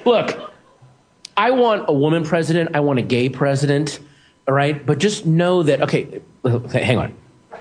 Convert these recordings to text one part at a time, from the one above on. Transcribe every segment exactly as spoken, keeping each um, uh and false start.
look, I want a woman president. I want a gay president. All right. But just know that, okay, hang on.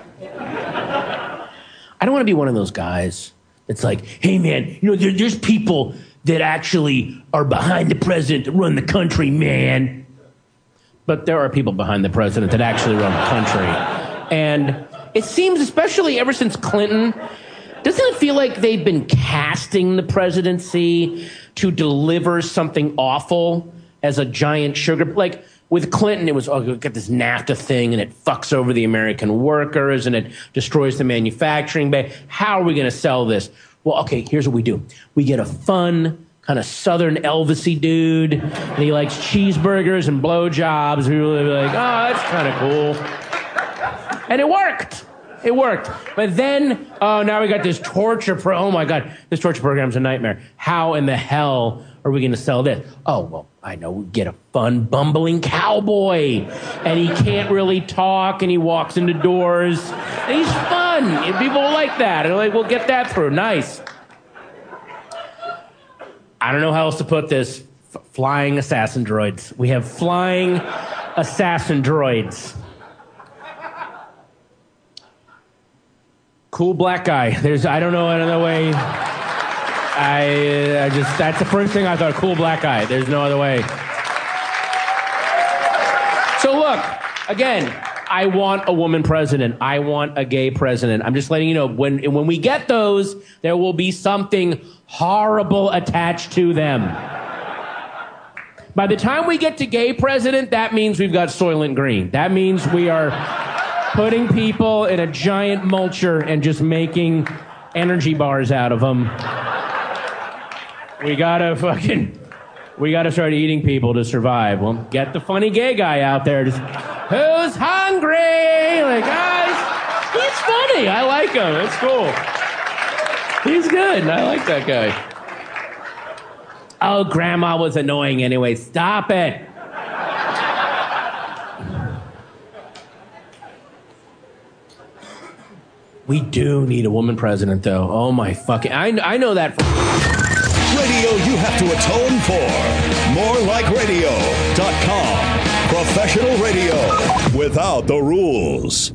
I don't want to be one of those guys that's like, hey, man, you know, there, there's people that actually are behind the president that run the country, man. But there are people behind the president that actually run the country. And it seems, especially ever since Clinton, doesn't it feel like they've been casting the presidency to deliver something awful as a giant sugar? Like, with Clinton, it was, oh, we got this NAFTA thing, and it fucks over the American workers, and it destroys the manufacturing base. How are we going to sell this? Well, okay, here's what we do. We get a fun, kind of Southern Elvis-y dude, and he likes cheeseburgers and blowjobs. We really be like, oh, that's kind of cool. And it worked. It worked. But then, oh, now we got this torture pro. Oh, my God, this torture program's a nightmare. How in the hell are we going to sell this? Oh, well, I know. We get a fun, bumbling cowboy. And he can't really talk, and he walks into doors. And he's fun. And people like that. And they're like, we'll get that through. Nice. I don't know how else to put this. F- flying assassin droids. We have flying assassin droids. Cool black guy. There's, I don't know another way. I, I just, that's the first thing I thought. Cool black guy. There's no other way. So look, again, I want a woman president. I want a gay president. I'm just letting you know, when, when we get those, there will be something horrible attached to them. By the time we get to gay president, that means we've got Soylent Green. That means we are putting people in a giant mulcher and just making energy bars out of them. We gotta fucking, we gotta start eating people to survive. Well, get the funny gay guy out there. Just, who's hungry? Like, guys, he's funny. I like him. It's cool. He's good. I like that guy. Oh, grandma was annoying anyway. Stop it. We do need a woman president, though. Oh, my fucking... I, I know that... From- Radio you have to atone for. more like radio dot com. Professional radio without the rules.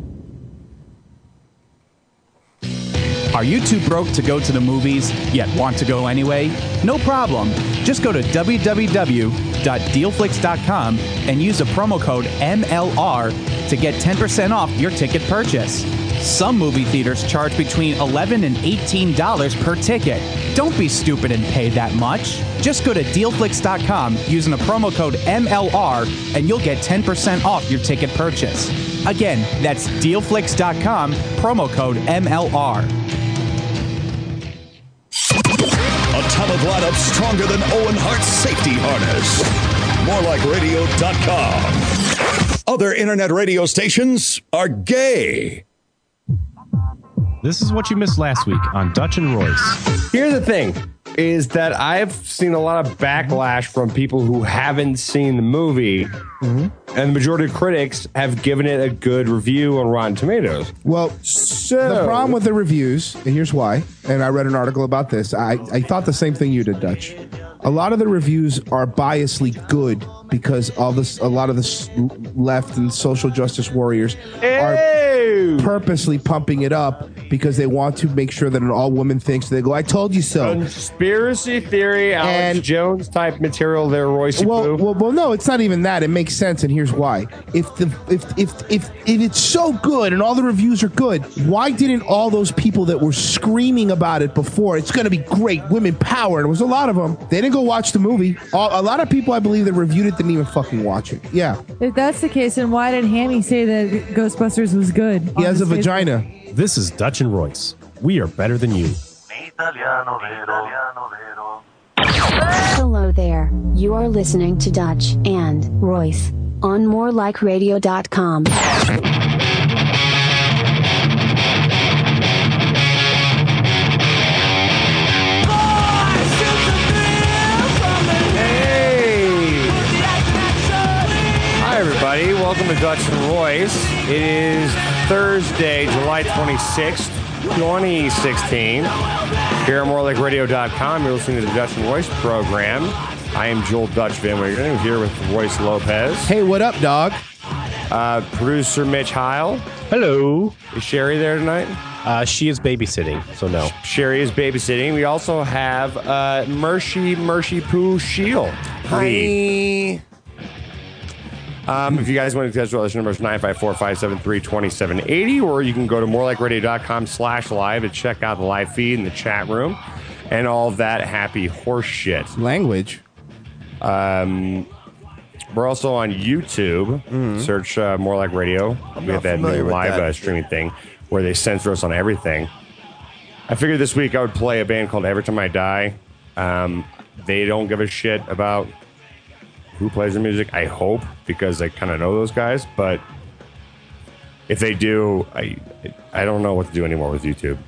Are you too broke to go to the movies, yet want to go anyway? No problem. Just go to w w w dot deal flix dot com and use the promo code M L R to get ten percent off your ticket purchase. Some movie theaters charge between eleven dollars and eighteen dollars per ticket. Don't be stupid and pay that much. Just go to deal flix dot com using the promo code M L R and you'll get ten percent off your ticket purchase. Again, that's deal flix dot com, promo code M L R. A ton of lineups stronger than Owen Hart's safety harness. more like radio dot com. Other internet radio stations are gay. This is what you missed last week on Dutch and Royce. Here's the thing, is that I've seen a lot of backlash from people who haven't seen the movie, mm-hmm. and the majority of critics have given it a good review on Rotten Tomatoes. Well, so the problem with the reviews, and here's why, and I read an article about this, I, I thought the same thing you did, Dutch. A lot of the reviews are biasly good because all this, a lot of the left and social justice warriors Ew. are purposely pumping it up because they want to make sure that an all-woman thing. So they go, I told you so. Conspiracy theory, Alex and, Jones type material there, Royce. Well, well, well, no, it's not even that. It makes sense, and here's why. If the if if if if it's so good and all the reviews are good, why didn't all those people that were screaming about it before, it's going to be great, women power, and there was a lot of them, they didn't go watch the movie. All, a lot of people, I believe, that reviewed it didn't even fucking watch it. Yeah. If that's the case, then why did Hammy say that Ghostbusters was good? He has a vagina. This is Dutch and Royce. We are better than you. Hello there. You are listening to Dutch and Royce on more like radio dot com. Welcome to Dutch and Royce. It is Thursday, July twenty-sixth, twenty sixteen. Here at more like radio dot com, you're listening to the Dutch and Royce program. I am Joel Dutch Van Wiggeren here with Royce Lopez. Hey, what up, dog? Uh, producer Mitch Heil. Hello. Is Sherry there tonight? Uh, she is babysitting, so no. Sherry is babysitting. We also have uh, Mercy Mercy Poo Shield. Hi. Um, if you guys want to catch us, number is nine five four, five seven three, two seven eight zero, or you can go to morelikeradio.com slash live and check out the live feed in the chat room and all of that happy horse shit. Language. Um, we're also on YouTube. Mm-hmm. Search uh, More Like Radio. I'm we not have that familiar new with live that. Uh, streaming thing where they censor us on everything. I figured this week I would play a band called Every Time I Die. Um, they don't give a shit about who plays the music, I hope, because I kind of know those guys. But if they do, I I don't know what to do anymore with YouTube.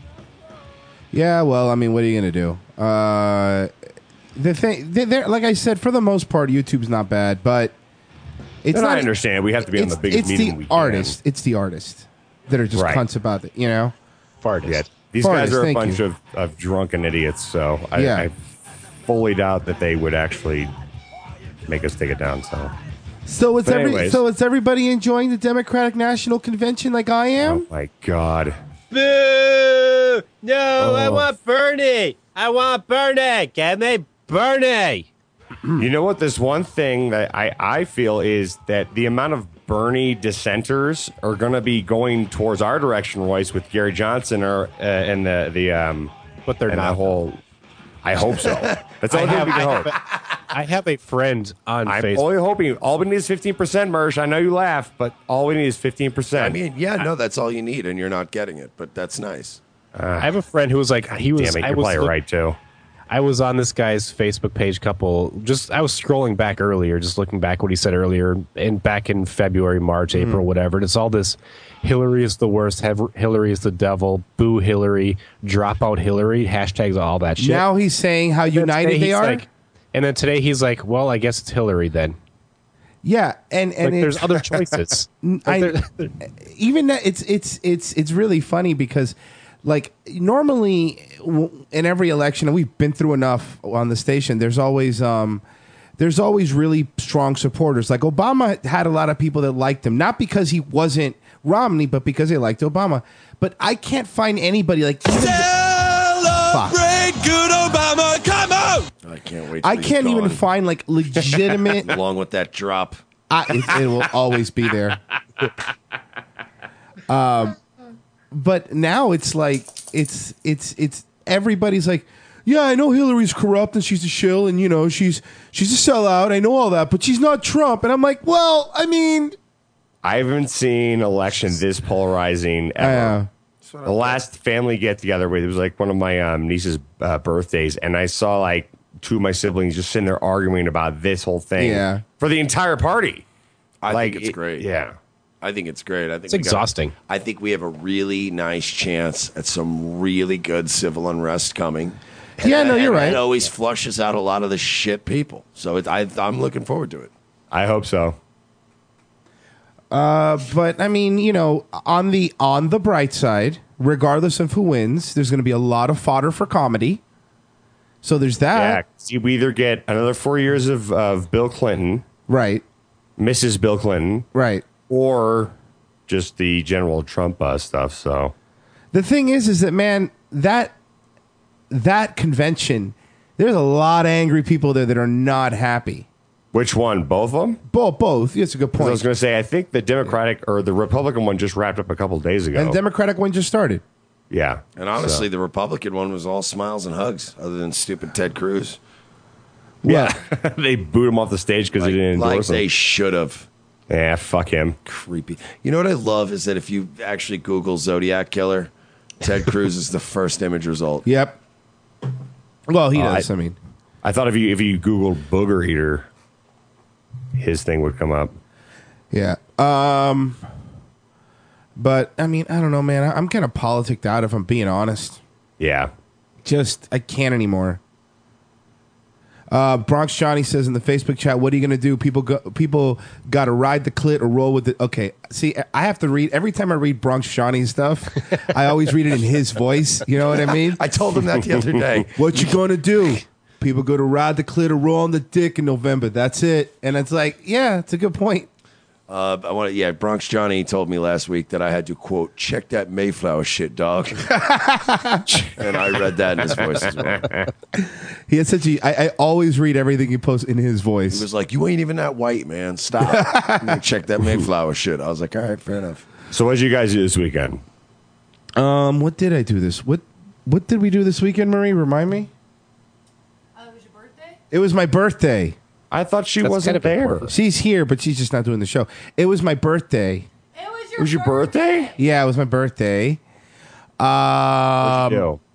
Yeah, well, I mean, what are you going to do? Uh, the thing, they- they're, like I said, for the most part, YouTube's not bad, but it's And not. I understand. We have to be on it's, the biggest it's meeting the we can. artist. It's the artist that are just Right. cunts about it, you know? Fartist. Yeah, these Fartist, guys are a thank bunch you. of, of drunken idiots, so I, Yeah. I fully doubt that they would actually make us take it down. So, So it's But every, anyways. so it's everybody enjoying the Democratic National Convention like I am? oh my god, Boo! No, I Oh. want Bernie. I want Bernie. Give me Bernie. you know what? This one thing that I I feel is that the amount of Bernie dissenters are going to be going towards our direction, Royce, with Gary Johnson or uh, and the the um, But they're and not. that whole. I hope so. That's the only thing we can hope. I have a friend on I'm Facebook. only hoping. All we need is fifteen percent, Mersh. I know you laugh, but all we need is fifteen percent. I mean, yeah, no, that's all you need, and you're not getting it, but that's nice. I have a friend who was like, he was. damn it, I you're was probably look- right too. I was on this guy's Facebook page. Couple, just I was scrolling back earlier, just looking back what he said earlier, and back in February, March, Mm-hmm. April, whatever. And it's all this: Hillary is the worst. Hev- Hillary is the devil. Boo Hillary. Drop out Hillary. Hashtags all that shit. Now he's saying how And then united today they he's are? like- and then today he's like, well, I guess it's Hillary then. Yeah, and, and Like, there's it's- other choices. I, Like, there- even that it's it's it's it's really funny because like normally w- in every election, and we've been through enough on the station, there's always um there's always really strong supporters. Like Obama had a lot of people that liked him, not because he wasn't Romney, but because they liked Obama. But I can't find anybody like even Celebrate good Obama, come on! I can't wait. till I he's can't even gone. find like legitimate. along with that drop. I, it, it will always be there. Um, but now it's like it's it's it's everybody's like, yeah, I know Hillary's corrupt and she's a shill and you know she's she's a sellout. I know all that, but she's not Trump. And I'm like, well, I mean, I haven't seen election this polarizing ever. uh, The last family get together with it was like one of my um, niece's uh, birthdays, and I saw like two of my siblings just sitting there arguing about this whole thing Yeah. for the entire party. I Like, think it's it- great. Yeah. I think it's great. I think It's we got- exhausting. I think we have a really nice chance at some really good civil unrest coming. yeah, no, And you're right. It always flushes out a lot of the shit people. So it, I, I'm looking forward to it. I hope so. Uh, but I mean, you know, on the on the bright side, regardless of who wins, there's going to be a lot of fodder for comedy. So there's Yeah. that, See, we either get another four years of, of Bill Clinton, right? Missus Bill Clinton, Right. or just the general Trump uh, stuff. So The thing is, is that man, that that convention, there's a lot of angry people there that are not happy. which one? Both of them? Both, both. That's a good 'Cause I was point. going to say, I think the Democratic or the Republican one just wrapped up a couple days ago. And the Democratic one just started. yeah. And honestly, So- the Republican one was all smiles and hugs, other than stupid Ted Cruz. yeah. They boot him off the stage because Like, he didn't like endorse they him. should have. Yeah, fuck him. Creepy. You know what I love is that if you actually Google Zodiac Killer, Ted Cruz is the first image result. Yep. Well, he Oh, does. I- I mean, I thought if you if you Googled booger eater, his thing would come up. yeah. Um, but I mean, I don't know, man. I- I'm kind of politicked out if I'm being honest. Yeah. Just I can't anymore. Uh, Bronx Johnny says in the Facebook chat, "What are you going to do? People go, people got to ride the clit or roll with it." Okay, see, I have to read every time I read Bronx Johnny stuff. I always read it in his voice. You know what I mean? I told him that the other day. What you going to do? people go to ride the clit or roll on the dick in November. That's it. And it's like, yeah, it's a good point. Uh, I want to, yeah, Bronx Johnny told me last week that I had to, quote, check that Mayflower shit, dog. And I read that in his voice as well. He had such a, I, I always read everything he posts in his voice. He was like, you ain't even that white, man. Stop. Check that Mayflower shit. I was like, all right, fair enough. So what did you guys do this weekend? Um, what did I do this? What What did we do this weekend, Marie? Remind me. Oh, it was your birthday? It was my birthday. I thought she That's wasn't kind of there. important. She's here, but she's just not doing the show. It was my birthday. It was your It was your birthday? Yeah, it was my birthday. Um, What'd you do?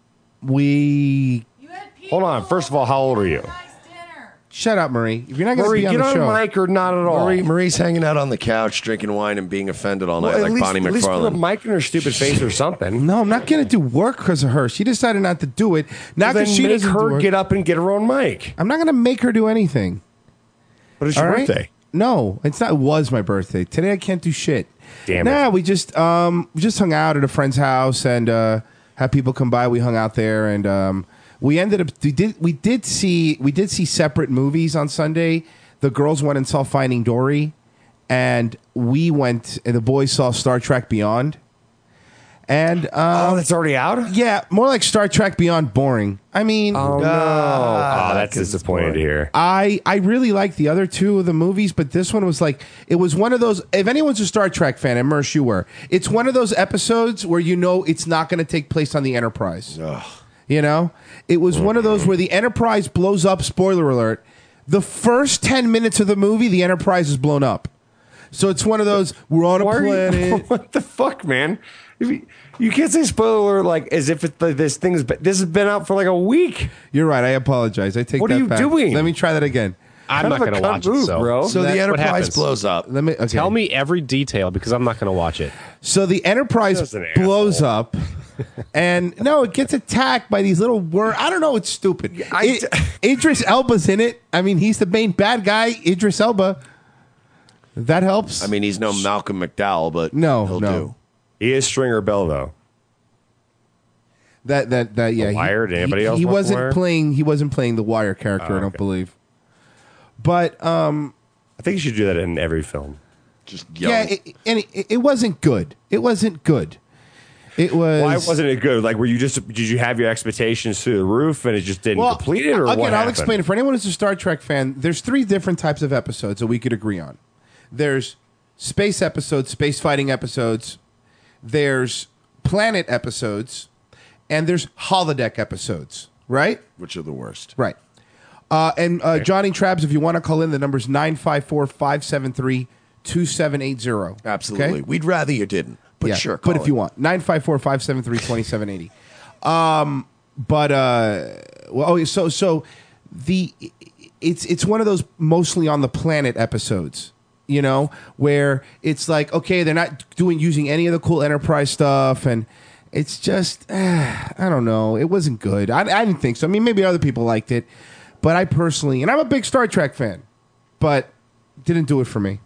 we You had people Hold on. First of all, how old are you? nice dinner. shut up, Marie. If you're not going to Marie, be on get the on show, a mic or not at all. Marie, Marie's hanging out on the couch, drinking wine and being offended all night Well, at like least, Bonnie at least put a McFarlane. mic in her stupid face or something. no, I'm not going to do work because of her. She decided not to do it. Not Then because she make doesn't do her work. get up and get her own mic. I'm not going to make her do anything. But it's your All right? birthday. No, it's not. It was my birthday. Today I can't do shit. Damn it. Nah, we just um we just hung out at a friend's house and uh, had people come by. We hung out there and um, we ended up we did we did see we did see separate movies on Sunday. The girls went and saw Finding Dory, and we went and the boys saw Star Trek Beyond. And um, Oh, that's already out? yeah, more like Star Trek Beyond boring. I mean, Oh, no. Ah, oh, that's because it's disappointed to hear. I I really liked the other two of the movies, but this one was like it was one of those. If anyone's a Star Trek fan, and Mersh, you were, it's one of those episodes where you know it's not going to take place on the Enterprise. You know, it was one of those where the Enterprise blows up. Spoiler alert: the first ten minutes of the movie, the Enterprise is blown up. So it's one of those we're on a Why are you- planet. what the fuck, man? If you, you can't say spoiler alert like as if it, this thing's been, this has been out for like a week. You're right. I apologize. I take What that are you back. doing? Let me try that again. I'm not Kind of going a to watch cunt move, it, so. bro. So That- the what Enterprise happens? blows up. Let me okay. Tell me every detail because I'm not going to watch it. So the Enterprise Just an blows asshole. up, and no, it gets attacked by these little wor I don't know. It's stupid. I- I- Idris Elba's in it. I mean, he's the main bad guy. Idris Elba. That helps. I mean, he's no Malcolm McDowell, but No, he'll no. do. He is Stringer Bell though. that that that yeah. The Wire? Did anybody he, else He watch The wasn't Wire? playing. He wasn't playing the Wire character. Oh, I don't okay. believe. But um, I think you should do that in every film. Just yeah, yelling. it, and it, it wasn't good. It wasn't good. It was. Why wasn't it good? Like, were you just did you have your expectations through the roof and it just didn't complete it, or again, what I'll happened? explain it for anyone who's a Star Trek fan. There's three different types of episodes that we could agree on. There's space episodes, space fighting episodes. There's planet episodes, and there's holodeck episodes. Right? Which are the worst? Right. Uh, and uh, Johnny Trabs, if you want to call in, the number's nine five four, five seven three, two seven eight zero. Absolutely. We'd rather you didn't, but yeah, sure. but call if you it. want, nine five four, five seven three, two seven eight zero. Um, but uh, well, oh, so so the it's it's one of those mostly on the planet episodes, you know, where it's like okay, they're not doing using any of the cool Enterprise stuff, and it's just uh, I don't know, it wasn't good. I, I didn't think so. I mean, maybe other people liked it, but I personally, and I'm a big Star Trek fan, but didn't do it for me.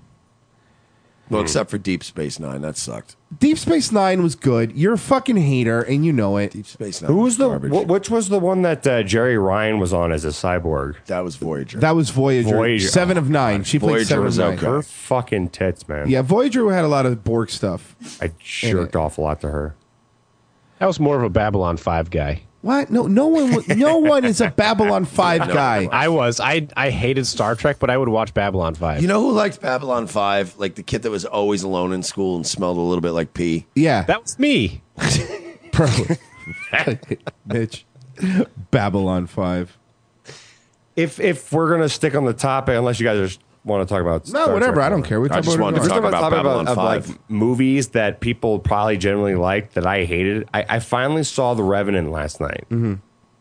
Well, except for Deep Space Nine, that sucked. Deep Space Nine was good. You're a fucking hater, and you know it. Deep Space Nine. Who was the garbage. wh- which was the one that uh, Jerry Ryan was on as a cyborg? That was Voyager. That was Voyager. Voyager. Seven of nine. She played Voyager seven was of nine. okay. Her fucking tits, man. Yeah, Voyager had a lot of Borg stuff. I jerked off a lot to her. I was more of a Babylon five guy. What? No, no one. wa- No one is a Babylon Five guy. I was. I I hated Star Trek, but I would watch Babylon five. You know who liked Babylon five? Like the kid that was always alone in school and smelled a little bit like pee. Yeah, that was me. Bro. Bitch. Babylon Five. If if we're gonna stick on the topic, unless you guys just want to talk about No, Star whatever. Trek I don't more. care. We I talk just about wanted it to tomorrow. talk Talking about topic Babylon of, five. like movies that people probably generally liked that I hated. I, I finally saw The Revenant last night. Mm-hmm.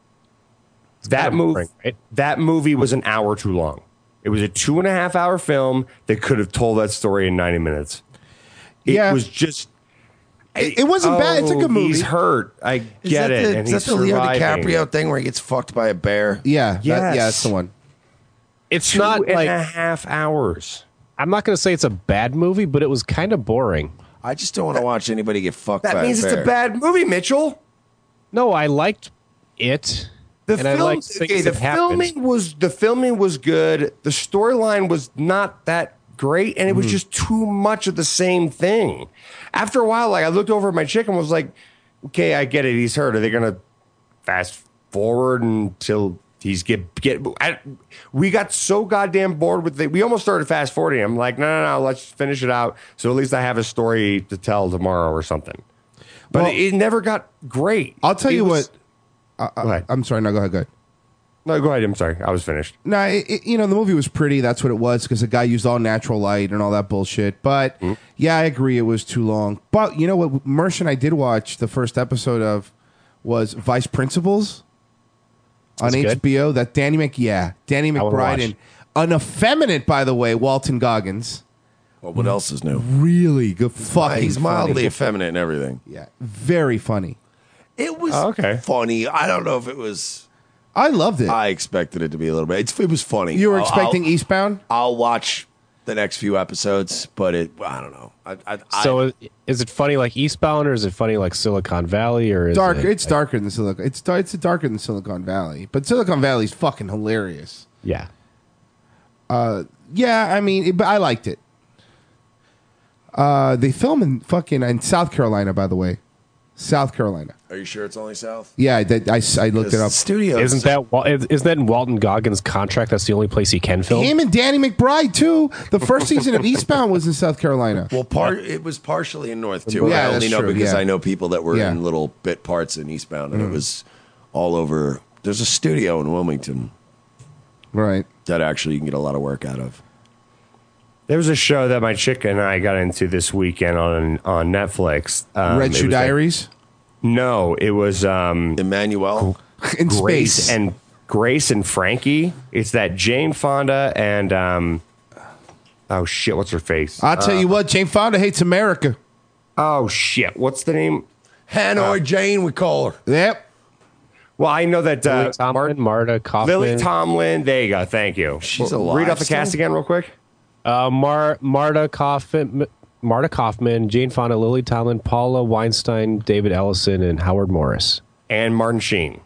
That kinda movie, boring, right? that movie was an hour too long. It was a two and a half hour film that could have told that story in ninety minutes. It Yeah. was just. It, it wasn't bad. It's a Oh, good movie. He's hurt. I Is get that it. the, and is he's that the Leo surviving. DiCaprio thing where he gets fucked by a bear? Yeah, that- Yes. yeah, that's the one. It's Two not and like a half hours. I'm not going to say it's a bad movie, but it was kind of boring. I just don't want to watch anybody get fucked That by means a it's bear. a bad movie, Mitchell. No, I liked it. The And I film, like things okay, the that happen. filming was the filming was good. The storyline was not that great, and it was Mm. just too much of the same thing. After a while, like I looked over at my chick and was like, "Okay, I get it. He's hurt. Are they gonna fast forward until he's get get?" I, we got so goddamn bored with it. We almost started fast forwarding. I'm like, "No, no, no. Let's finish it out. So at least I have a story to tell tomorrow or something." But Well, it, it never got great. I'll tell It you was- what. Uh, Go ahead. I'm sorry. No, go ahead. Go ahead. No, go ahead. I'm sorry. I was finished. No, it, it- you know, the movie was pretty. That's what it was because the guy used all natural light and all that bullshit. But Mm-hmm. yeah, I agree. It was too long. But you know what? Mersh and I did watch the first episode of was Vice Principals on That's good. H B O. That Danny Mc, yeah, Danny wanna McBride watch. and an effeminate, by the way, Walton Goggins. Well, what else is new? Really good. Fucking He's mildly funny. effeminate and everything. Yeah, very funny. It was Oh, okay. funny. I don't know if it was. I loved it. I expected it to be a little bit. It's, it was funny. you were I'll- expecting I'll, Eastbound? I'll watch the next few episodes, but it. I don't know. I, I, So I, is- is it funny like Eastbound, or is it funny like Silicon Valley, or is Dark. It, It's darker than Silicon. It's dar- it's darker than Silicon Valley, but Silicon Valley's fucking hilarious. yeah. Yeah, I mean, it, but I liked it. Uh, they film in fucking in South Carolina, by the way. South Carolina. are you sure it's only South? Yeah, I, did, I, s- I looked it up. Studios. Isn't that Wal- is- isn't that in Walton Goggins' contract? That's the only place he can film. Him and Danny McBride too. The first season of Eastbound was in South Carolina. Well, part it was partially in North too. Yeah, I only that's know true, because yeah. I know people that were Yeah. Mm. in little bit parts in Eastbound, and it was all over. There's a studio in Wilmington Right. that actually you can get a lot of work out of. There was a show that my chick and I got into this weekend on on Netflix. Um, Red it Shoe was like- Diaries no, it was um, Emmanuel. in Grace space. and Grace and Frankie. It's that Jane Fonda and um, oh shit, what's her face? I'll tell you what, Jane Fonda hates America. Oh shit, what's the name? Hanoi Jane, we call her. Yep. Well, I know that Lily uh, Tomlin, Marta Kaufman, Lily Tomlin. There you go. Thank you. She's Well, alive Read off the still? cast again, real quick. uh, Mar- Marta Kaufman, Marta Kaufman, Jane Fonda, Lily Tomlin, Paula Weinstein, David Ellison, and Howard Morris. And Martin Sheen.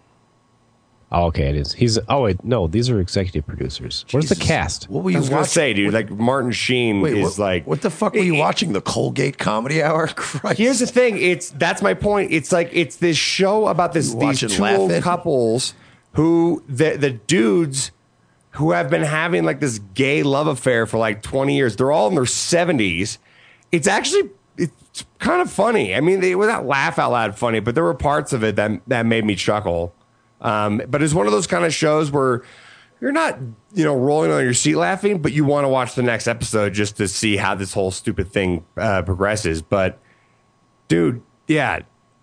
Oh, okay, it is. He's. Oh wait, no, these are executive producers. Where's the Jesus. cast? What were I you was gonna watching? say, dude, like Martin Sheen Wait, is what, like what the fuck were you watching? The Colgate Comedy Hour? Christ. Here's the thing. It's that's my point. It's like it's this show about this You these watch it, two laugh old it. couples who the the dudes who have been having like this gay love affair for like twenty years. They're all in their seventies. It's actually it's kind of funny. I mean, they were not laugh out loud funny, but there were parts of it that that made me chuckle. Um, but it's one of those kind of shows where you're not, you know, rolling on your seat laughing, but you want to watch the next episode just to see how this whole stupid thing uh, progresses. But, dude, yeah,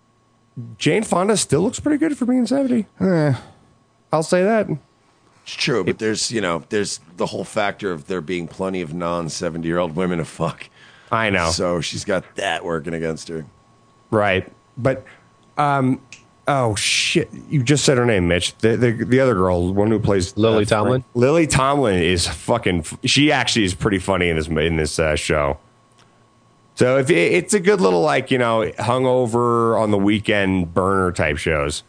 Jane Fonda still looks pretty good for being seventy. Eh. I'll say that. It's true, but there's you know there's the whole factor of there being plenty of non seventy year old women to fuck. I know. So she's got that working against her. Right. But, um, oh, shit. You just said her name, Mitch. The the, the other girl, the one who plays Lily uh, Tomlin? Frank- Lily Tomlin is fucking, she actually is pretty funny in this, in this uh, show. So if it, it's a good little, like, you know, hungover on the weekend burner type shows.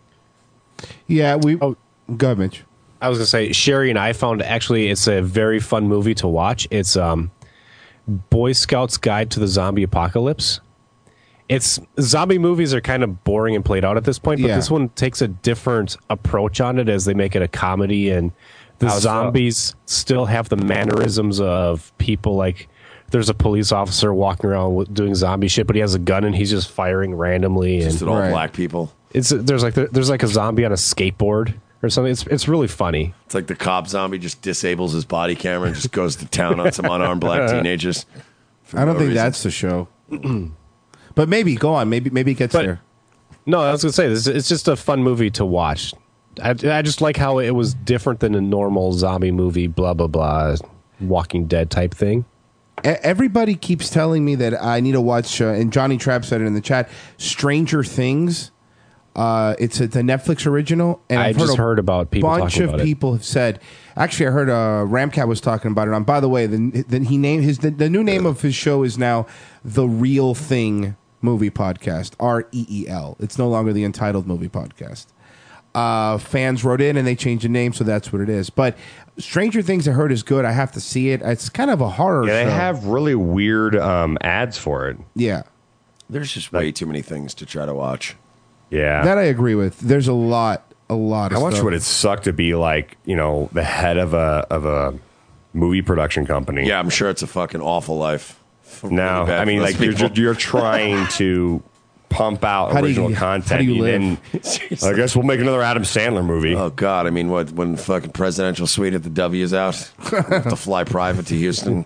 Yeah, we. Oh. Go ahead, Mitch. I was gonna say Sherry and I found actually it's a very fun movie to watch. It's um, Boy Scouts Guide to the Zombie Apocalypse. It's zombie movies are kind of boring and played out at this point, but Yeah. this one takes a different approach on it as they make it a comedy, and the How's that? zombies still have the mannerisms of people. Like there's a police officer walking around with- doing zombie shit, but he has a gun and he's just firing randomly. Just And at all Right. black people. it's there's like there's like a zombie on a skateboard or something. It's it's really funny. It's like the cop zombie just disables his body camera and just goes to town on some unarmed black teenagers. for I don't no think reason. that's the show. But maybe go on. Maybe maybe it gets But- there. No, I was gonna say this. It's just a fun movie to watch. I, I just like how it was different than a normal zombie movie, blah blah blah, Walking Dead type thing. E- Everybody keeps telling me that I need to watch, uh, and Johnny Trapp said it in the chat. Stranger Things. Uh, it's a the Netflix original, and I I've just a heard about people bunch talking of about it. people have said. Actually, I heard uh, Ramcat was talking about it. And by the way, the, the he named his the, the new name of his show is now The Real Thing Movie Podcast. R E E L. It's no longer the Entitled Movie Podcast. uh, fans wrote in and they changed the name, so that's what it is. But Stranger Things I heard is good. I have to see it. It's kind of a horror Yeah, they show. have really weird um, ads for it. Yeah. There's just way too many things to try to watch. Yeah. That I agree with. There's a lot, a lot of How much stuff. would it suck to be like, you know, the head of a of a movie production company? Yeah, I'm sure it's a fucking awful life. No, Really bad I mean, for like those you're, people. ju- you're trying to pump out How do you- original how content. do you and then I guess we'll make another Adam Sandler movie. Oh God! I mean, what when the fucking presidential suite at the W is out, we'll have to fly private to Houston.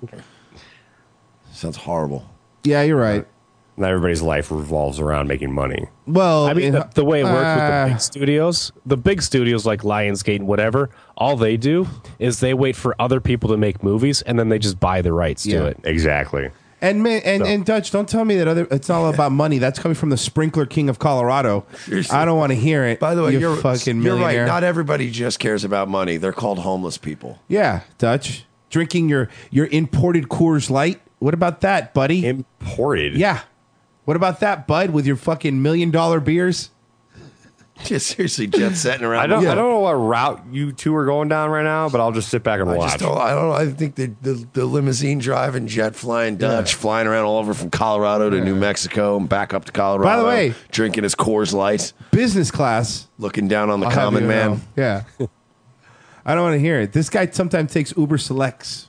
Sounds horrible. Yeah, you're right. Not everybody's life revolves around making money. Well, I mean, the, the way it works with uh, the big studios, the big studios like Lionsgate and whatever, all they do is they wait for other people to make movies, and then they just buy the rights Yeah. to it. Exactly. And man, and, and Dutch, don't tell me that other. It's all about money. That's coming from the Sprinkler King of Colorado. I don't want to hear it. By the way, you you're fucking you're right. millionaire. Not everybody just cares about money. They're called homeless people. Yeah, Dutch, drinking your your imported Coors Light. What about that, buddy? Imported. Yeah. What about that, bud? With your fucking million dollar beers. Just seriously, jet setting around. I don't. Yeah. I don't know what route you two are going down right now, but I'll just sit back and I watch. just don't. I don't know. I think the, the, the limousine driving, jet flying Dutch, flying around all over from Colorado to New Mexico and back up to Colorado. By the way- drinking his Coors Light, Business class. looking down on the I'll have common you man. know. Yeah. I don't want to hear it. This guy sometimes takes Uber Selects.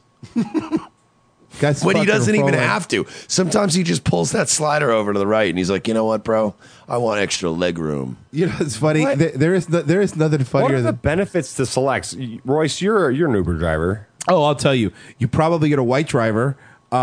Guy's When he fucking doesn't even rolling. have to. Sometimes he just pulls that slider over to the right and he's like, you know what, bro? I want extra leg room. You know, it's funny. There, there is no, there is nothing What funnier are the than. benefits to Selects? Royce, you're you're an Uber driver. Oh, I'll tell you. You probably get a white driver.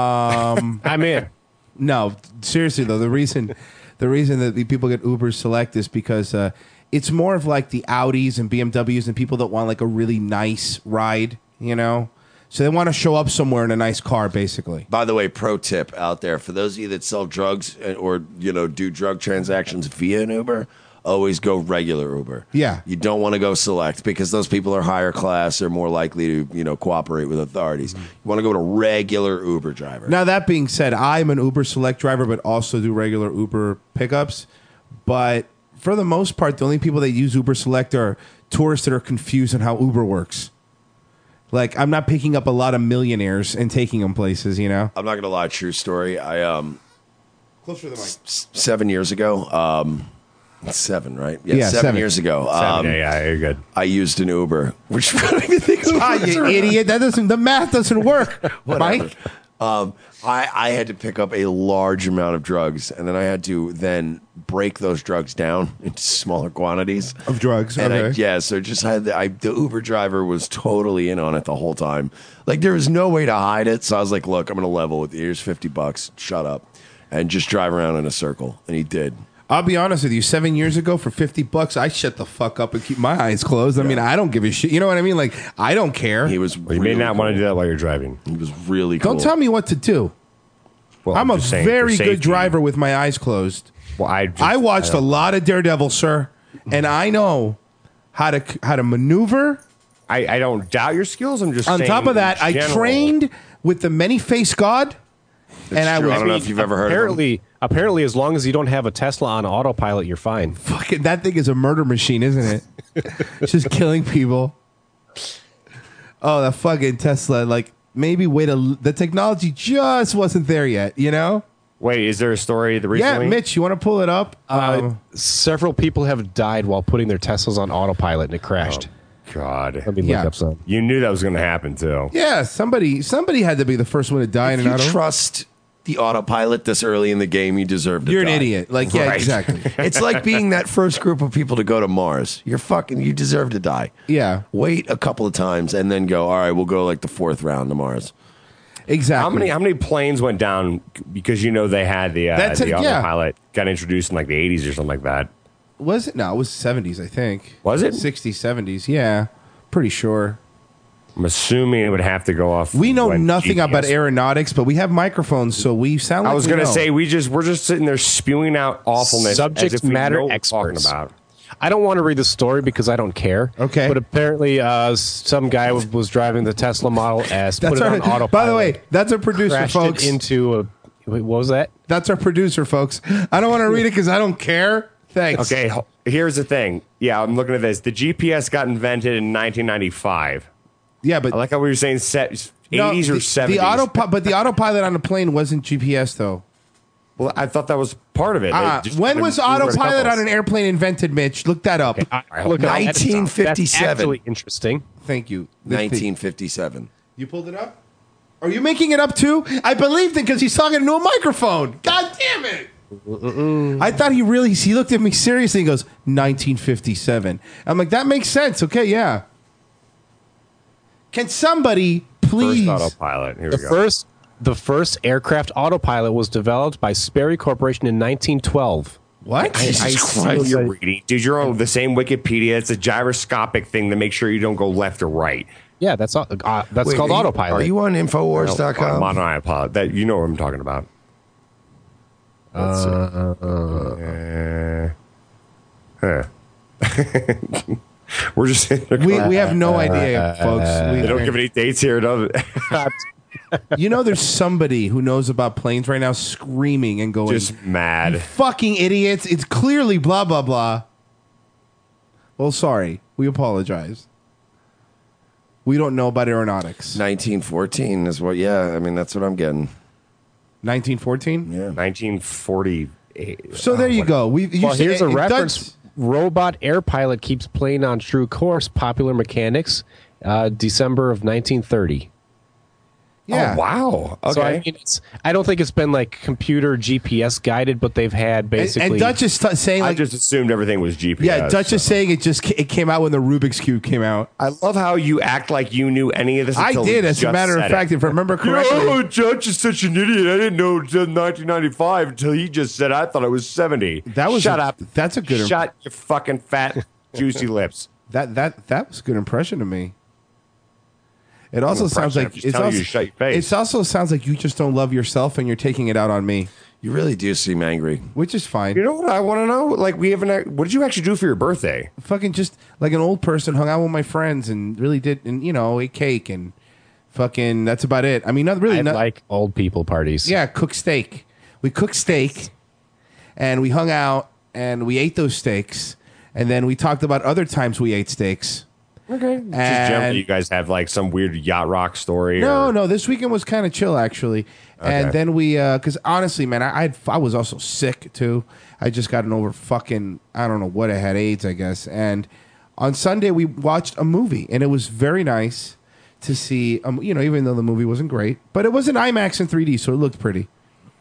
Um, I'm in. no, seriously though, the reason the reason that the people get Uber Select is because uh, it's more of like the Audis and B M Ws and people that want like a really nice ride. You know, so they want to show up somewhere in a nice car, basically. By the way, pro tip out there for those of you that sell drugs or you know do drug transactions via an Uber, always go regular Uber. Yeah. You don't want to go Select because those people are higher class. They're more likely to you know cooperate with authorities. You want to go to regular Uber driver. Now that being said, I'm an Uber Select driver, but also do regular Uber pickups. But for the most part, the only people that use Uber Select are tourists that are confused on how Uber works. Like, I'm not picking up a lot of millionaires and taking them places, you know? I'm not gonna lie, true story. I um Closer to the mic. s- seven years ago, um, seven right? Yeah, Yeah, seven, seven. years ago. Seven, Um, yeah, yeah, you're good. I used an Uber, which I don't even think Ah, you idiot. That doesn't, the math doesn't work, Mike. Um, I, I had to pick up a large amount of drugs, and then I had to then break those drugs down into smaller quantities Of drugs, And I, okay. yeah, so just had the, I, the Uber driver was totally in on it the whole time. Like there was no way to hide it. So I was like, "Look, I'm going to level with you. Here's fifty bucks. Shut up, and just drive around in a circle." And he did. I'll be honest with you. Seven years ago, for fifty bucks, I shut the fuck up and keep my eyes closed. I mean, I don't give a shit. You know what I mean? Like, I don't care. He was. Well, you really may not cool. want to do that while you're driving. He was really cool. Don't tell me what to do. Well, I'm a just saying, for very safety. good driver with my eyes closed. Well, I just, I watched I a don't- lot of Daredevil, sir, and I know how to how to maneuver. I, I don't doubt your skills. I'm just On saying top of that, in I general. trained with the many-faced God, and I true. was I don't know if you've ever heard of him. Apparently, apparently, as long as you don't have a Tesla on autopilot, you're fine. fucking. That thing is a murder machine, isn't it? It's just killing people. Oh, the fucking Tesla! Like maybe wait a. The technology just wasn't there yet. You know? Wait, is there a story that Yeah, recently? Mitch, you want to pull it up? Uh, Um, several people have died while putting their Teslas on autopilot and it crashed. God, Let me look Yeah. up some. you knew that was going to happen too. yeah, somebody somebody had to be the first one to die in If an you auto. trust the autopilot this early in the game, you deserve to You're an die. idiot. Like, yeah, Right. exactly. It's like being that first group of people to go to Mars. You're fucking. You deserve to die. Yeah, Wait a couple of times and then go. All right, we'll go like the fourth round to Mars. exactly. How many how many planes went down because you know they had the uh, That's the it, yeah. autopilot got introduced in like the eighties or something like that? Was it? No, it was seventies, I think. Was it? sixties, seventies? Yeah, pretty sure. I'm assuming it would have to go off. We know when nothing G P S about aeronautics, but we have microphones, so we sound like I was we going to know. say we just we're just sitting there spewing out awfulness. Subject as if we matter know what we're talking experts. about. I don't want to read the story because I don't care. Okay. But apparently, uh, some guy was, was driving the Tesla Model S, put That's it our, on autopilot. by the way, that's our producer, crashed folks. it into a. Wait, what was that? That's our producer, folks. I don't want to read it because I don't care. Thanks. Okay, ho- here's the thing. Yeah, I'm looking at this. The G P S got invented in nineteen ninety-five. Yeah, but I like how we were saying set, no, eighties or the, seventies. The auto, but the autopilot on the plane wasn't G P S though. Well, I thought that was part of it. Uh, Just when was autopilot on an airplane invented, Mitch? Look that up. Okay, I, look, nineteen fifty-seven. That's actually interesting. Thank you. nineteen fifty-seven. You pulled it up? Are you making it up too? I believed it because he's talking into a microphone. God damn it. Mm-mm. I thought he really, he looked at me seriously and goes, nineteen fifty-seven. I'm like, that makes sense. Okay, yeah. Can somebody please? First autopilot. Here The we go. first, the first aircraft autopilot was developed by Sperry Corporation in nineteen twelve. What? I, I see what you're reading. Dude, you're on the same Wikipedia. It's a gyroscopic thing to make sure you don't go left or right. Yeah, that's uh, uh, that's Wait, called are you- autopilot. Are you on Infowars dot com? I'm on iPod. That you know what I'm talking about. Let's see. Uh, huh. We're just We, we have no idea, folks. We They don't give any dates here. Don't You know, there's somebody who knows about planes right now screaming and going, just mad. "You fucking idiots. It's clearly blah, blah, blah." Well, sorry. We apologize. We don't know about aeronautics. nineteen fourteen is what, yeah, I mean, that's what I'm getting. nineteen fourteen? Yeah. nineteen forty-eight. So there you go. We, you well, see- here's a it reference. does- Robot Air Pilot keeps playing on True Course, Popular Mechanics, uh, December of nineteen thirty. Yeah. Oh, wow. Okay. So I mean, it's, I don't think it's been like computer G P S guided, but they've had And, basically. and Dutch is t- saying, I like, just assumed everything was G P S. yeah, Dutch is saying it just ca- it came out when the Rubik's Cube came out. I love how you act like you knew any of this. I until did, we as a just matter of said fact, it. if I remember correctly. Oh, Judge is such an idiot. I didn't know until nineteen ninety-five until he just said I thought it was seventy. That was Shut a- up. That's a good. Shut your fucking fat, juicy lips. That that that was a good impression to me. It also impression. sounds I'm like just it's telling also, you to shut your face. It also sounds like you just don't love yourself and you're taking it out on me, You really do seem angry. which is fine. You know what I want to know? Like, we haven't. What did you actually do for your birthday? Fucking just like an old person, hung out with my friends and really did, and you know, ate cake and fucking. That's about it. I mean, not really. I Not, like old people parties. yeah, cook steak. We cooked steak, and we hung out and we ate those steaks, and then we talked about other times we ate steaks. Okay. Just And- generally, you guys have like some weird yacht rock story. No, or, no. This weekend was kind of chill, actually. And Okay. then we, because honestly, man, I I'd, I was also sick too. I just gotten over fucking, I don't know what I had, AIDS, I guess. And on Sunday we watched a movie, and it was very nice to see. Um, you know, even though the movie wasn't great, but it was an IMAX in three D, so it looked pretty.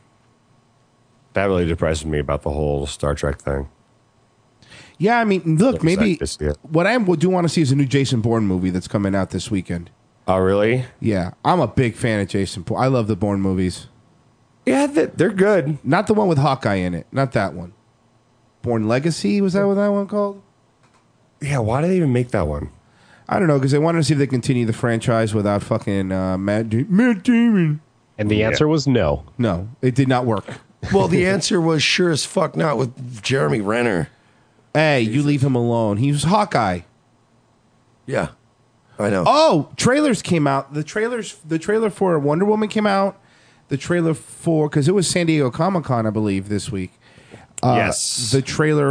That really depresses me about the whole Star Trek thing. Yeah, I mean, look, Looks maybe like this, yeah. what I do want to see is a new Jason Bourne movie that's coming out this weekend. Oh, really? Yeah, I'm a big fan of Jason Bourne. I love the Bourne movies. Yeah, they're good. Not the one with Hawkeye in it. Not that one. Bourne Legacy, was that what that one called? Yeah, why did they even make that one? I don't know, because they wanted to see if they continue the franchise without fucking uh, Matt, Da- Matt Damon. And the answer was no. No, it did not work. Well, the answer was sure as fuck not with Jeremy Renner. Hey, you leave him alone. He was Hawkeye. Yeah, I know. Oh, trailers came out. The trailers, the trailer for Wonder Woman came out. The trailer for, because it was San Diego Comic Con, I believe, this week. Uh, Yes. The trailer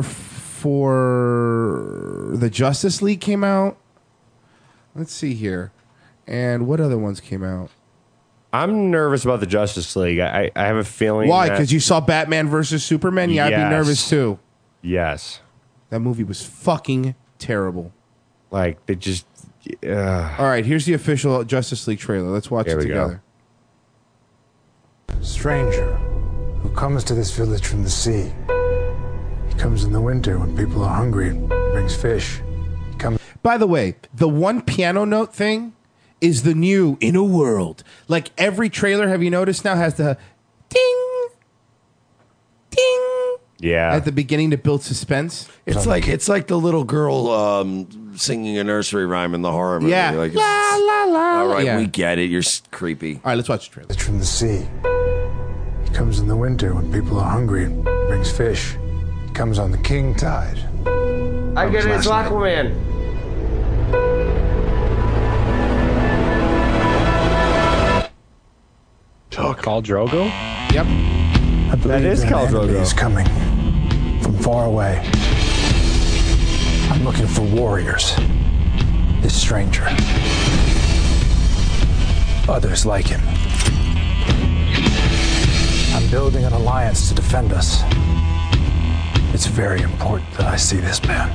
for the Justice League came out. Let's see here. And what other ones came out? I'm nervous about the Justice League. I, I have a feeling. Why? that- Because you saw Batman versus Superman? Yeah, I'd be Yes. nervous too. Yes. That movie was fucking terrible. Like, they just. Uh, All right, here's the official Justice League trailer. Let's watch Here it we go. together. Stranger who comes to this village from the sea. He comes in the winter when people are hungry and brings fish. He comes. By the way, the one piano note thing is the new In a World. Like every trailer, have you noticed now, has the ding, ding yeah. at the beginning to build suspense? It's like it's like the little girl um, singing a nursery rhyme in the horror movie. Yeah. Like, La, la, la. all right, Yeah. we get it. You're s- creepy. All right, let's watch the trailer. It's from the sea. He comes in the winter when people are hungry and brings fish. He comes on the king tide. I get it. It's Last night. Aquaman. Talk. Khal Drogo? Yep. I believe is that Khal enemy Drogo. is coming from far away. I'm looking for warriors. This stranger. Others like him. I'm building an alliance to defend us. It's very important that I see this man.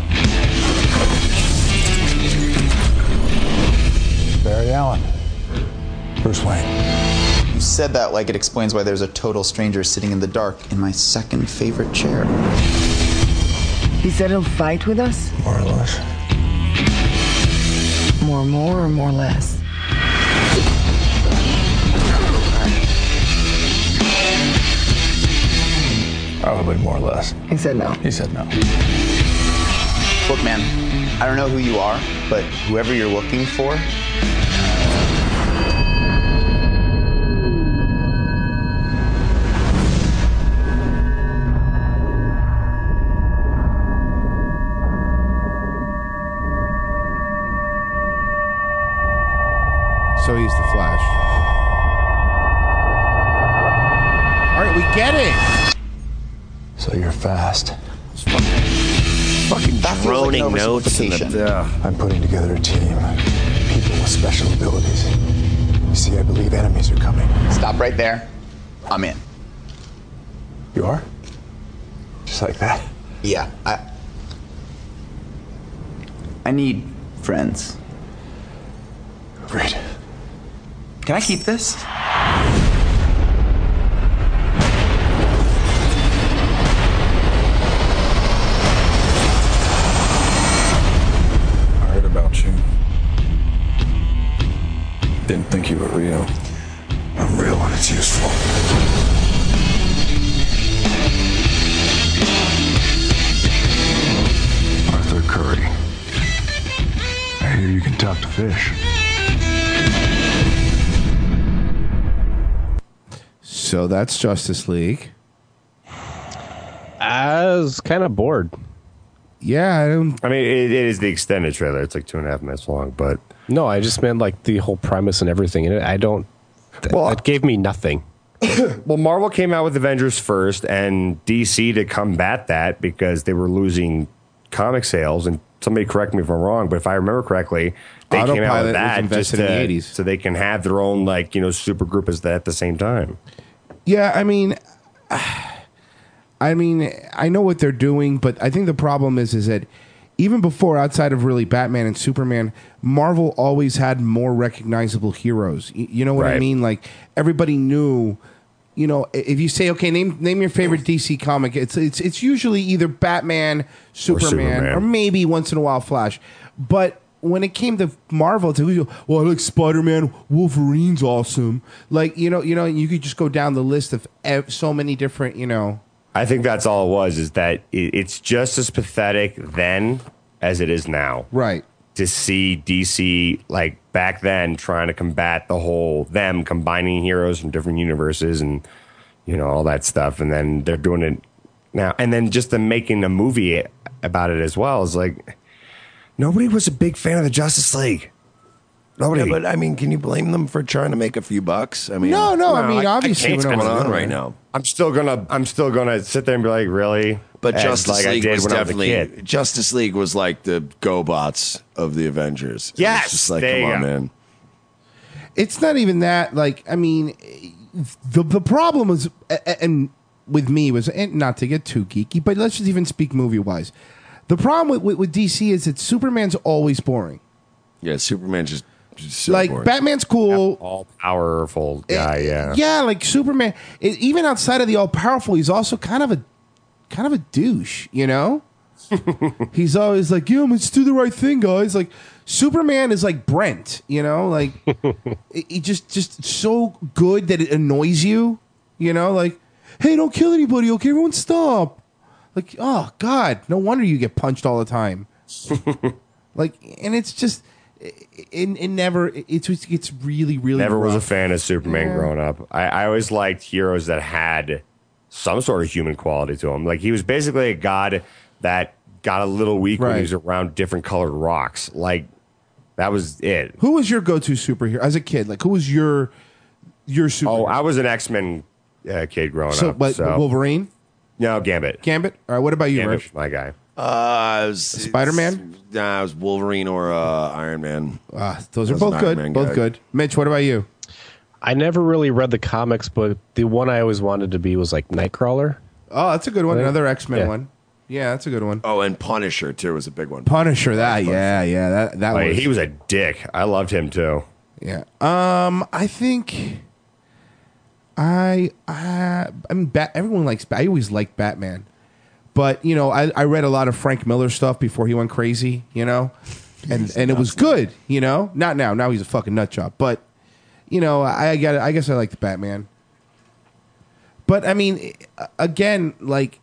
Barry Allen. Bruce Wayne. You said that like it explains why there's a total stranger sitting in the dark in my second favorite chair. He said he'll fight with us? More or less. More more or more less? Probably more or less. He said no. He said no. Look, man, I don't know who you are, but whoever you're looking for, So he's the Flash. All right, we get it. So you're fast. Fucking droning notes in the. Yeah. I'm putting together a team. People with special abilities. You see, I believe enemies are coming. Stop right there. I'm in. You are? Just like that? Yeah, I. I need friends. Great. Can I keep this? I heard about you. Didn't think you were real. I'm real when it's useful. Arthur Curry. I hear you can talk to fish. So that's Justice League. I was kind of bored. Yeah, I don't. I mean, it, it is the extended trailer. It's like two and a half minutes long, but no, I just meant like the whole premise and everything in it. I don't. Th- well, it gave me nothing. Well, Marvel came out with Avengers first, and D C to combat that because they were losing comic sales. And somebody correct me if I'm wrong, but if I remember correctly, they Autopilot came out with was that just invested to, in the eighties. so they can have their own like you know super group as that at the same time. Yeah, I mean, I mean, I know what they're doing, but I think the problem is, is that even before, outside of really Batman and Superman, Marvel always had more recognizable heroes. Y- You know what I Right. mean? Like everybody knew. You know, i- if you say, okay, name name your favorite D C comic, it's it's it's usually either Batman, Superman, or, Superman. maybe once in a while Flash. But when it came to Marvel, it's like, well, I like Spider-Man, Wolverine's awesome. Like, you know, you know, you could just go down the list of ev- so many different, you know. I think that's all it was. Is that it, it's just as pathetic then as it is now. Right. To see D C like back then trying to combat the whole them combining heroes from different universes and you know all that stuff, and then they're doing it now, and then just them making a movie about it as well is like nobody was a big fan of the Justice League. Nobody. Yeah, but I mean, can you blame them for trying to make a few bucks? I mean, No, no, I mean, obviously what's we don't going know. on right now. I'm still gonna I'm still gonna sit there and be like, really? But As Justice like I League did was when I was a definitely kid. Justice League was like the GoBots of the Avengers. It was Yes, just like there come you on, go. man. It's not even that. Like, I mean, the the problem was, a- a- and with me was, and not to get too geeky, but let's just even speak movie wise. The problem with, with, with D C is that Superman's always boring. Yeah, Superman just, just so like boring. Batman's cool. All powerful guy, yeah. Yeah, like Superman. it- even outside of the all powerful, he's also kind of a kind of a douche. You know, he's always like, "Yeah, let's do the right thing, guys." Like Superman is like Brent. You know, like he he just just so good that it annoys you. You know, like, "Hey, don't kill anybody, okay? Everyone stop." Like, oh God, no wonder you get punched all the time. Like, and it's just. It, it never. It's it's really really. Never was a rough. fan of Superman Yeah. growing up. I, I always liked heroes that had some sort of human quality to him. Like he was basically a god that got a little weak when Right. he was around different colored rocks. Like that was it. Who was your go-to superhero as a kid? Like, who was your your superhero? Oh, I was an X-Men uh, kid growing so, up. but so Wolverine, no Gambit. Gambit. All right, what about you, Gambit Rich? was my guy. Uh, it was, Spider-Man? Nah, it was Wolverine or uh, Iron Man. Uh, those are I was an both Iron good. Man Both guy. good. Mitch, what about you? I never really read the comics, but the one I always wanted to be was like Nightcrawler. Oh, that's a good one. Right? Another X-Men Yeah. one. Yeah, that's a good one. Oh, and Punisher too was a big one. Punisher, that yeah, yeah, that that Like, was. he was a dick. I loved him too. Yeah. Um, I think I I I mean, Bat, everyone likes. I always liked Batman, but you know, I I read a lot of Frank Miller stuff before he went crazy. You know, and and it was good. You know, not now. Now he's a fucking nut job. But you know, I got. I guess I like the Batman. But I mean, again, like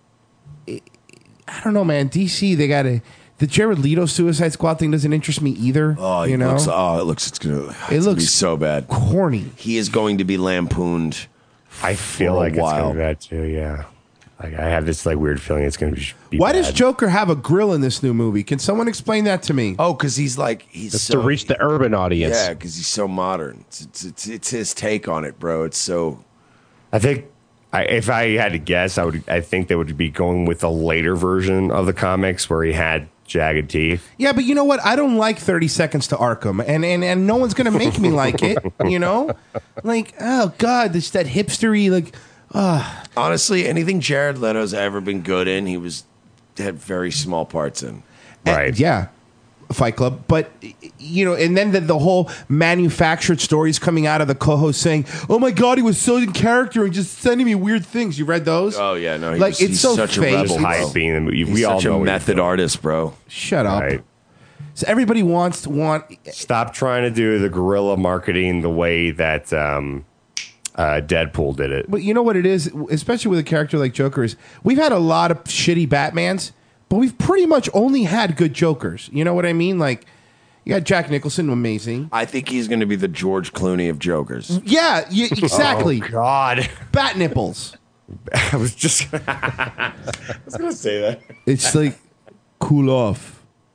I don't know, man. D C, they got to. The Jared Leto Suicide Squad thing doesn't interest me either. Oh, you it know, looks, oh, it looks. It's gonna. It's it gonna looks be so bad. corny. He is going to be lampooned. I feel for a like it's while. gonna be bad too. Yeah, like I have this like weird feeling it's gonna be. be Why bad. does Joker have a grill in this new movie? Can someone explain that to me? Oh, because he's like he's Just so, to reach the urban audience. Yeah, because he's so modern. It's, it's it's it's his take on it, bro. It's so. I think I, if I had to guess, I would. I think they would be going with a later version of the comics where he had jagged teeth. Yeah, but you know what? I don't like thirty Seconds to Arkham, and and, and no one's gonna make me like it. You know, like oh god, this that hipstery like. Uh, Honestly, anything Jared Leto's ever been good in, he was had very small parts in. Right. yeah, Fight Club. But you know, and then the, the whole manufactured stories coming out of the co-host saying, "Oh my god, he was so in character and just sending me weird things." You read those? Oh yeah, no, he like was, it's he's so such fake. a rebel. It's- bro. Hype being the movie. He's We all such know a what he's method doing. artist, bro. Shut up. Right. So everybody wants to want. Stop trying to do the guerrilla marketing the way that um, uh, Deadpool did it. But you know what it is, especially with a character like Joker, is we've had a lot of shitty Batmans, but we've pretty much only had good Jokers. You know what I mean? Like, you got Jack Nicholson, amazing. I think he's going to be the George Clooney of Jokers. Yeah, yeah exactly. Oh, God. Bat nipples. I was just I was going to say that. It's like, cool off.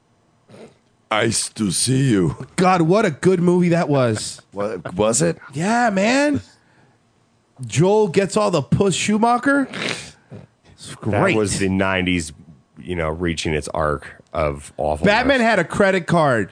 Nice to see you. God, what a good movie that was. What was it? Yeah, man. Joel gets all the puss Schumacher. It's great. That was the nineties, you know, reaching its arc of awful. Batman had a credit card.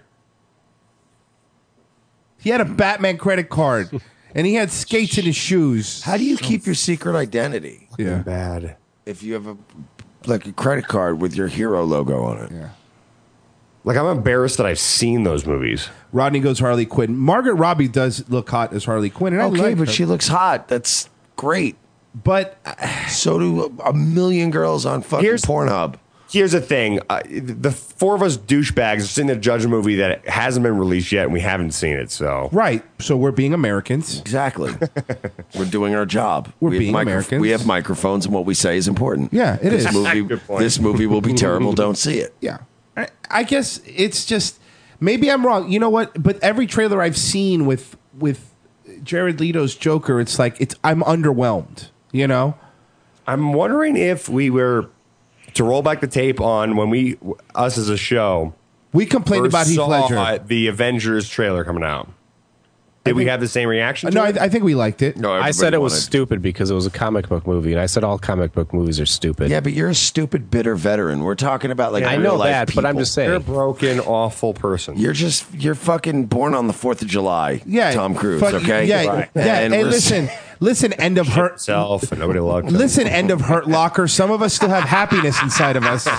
He had a Batman credit card, and he had skates in his shoes. How do you keep your secret identity? Yeah. bad. If you have a like a credit card with your hero logo on it. Yeah. Like, I'm embarrassed that I've seen those movies. Rodney goes Harley Quinn. Margaret Robbie does look hot as Harley Quinn, and I Okay, like but her. she looks hot. That's great. But so do a million girls on fucking Here's- Pornhub. Here's the thing. Uh, the four of us douchebags are sitting there judging a movie that hasn't been released yet, and we haven't seen it, so... right, so we're being Americans. Exactly. We're doing our job. We're we being have Americans. We have microphones, and what we say is important. Yeah, it this is. Movie, Good point. this movie will be terrible. Don't see it. Yeah, I, I guess it's just maybe I'm wrong. You know what? But every trailer I've seen with with Jared Leto's Joker, it's like it's I'm underwhelmed. You know, I'm wondering if we were to roll back the tape on when we, us as a show, we complained first about Heath saw Ledger. the Avengers trailer coming out. Did we have the same reaction? To No, I, it? I think we liked it. No, I said it was wanted- stupid because it was a comic book movie, and I said all comic book movies are stupid. Yeah, but you're a stupid, bitter veteran. We're talking about like I real know life that, but I'm people. just You're a saying. broken, awful person. You're just you're fucking born on the Fourth of July. Yeah, Tom Cruise. fuck- okay, Yeah, Right. yeah. And And, we're- listen, listen. End of hurt. Self and nobody looked. Listen, end of Hurt Locker. Some of us still have happiness inside of us.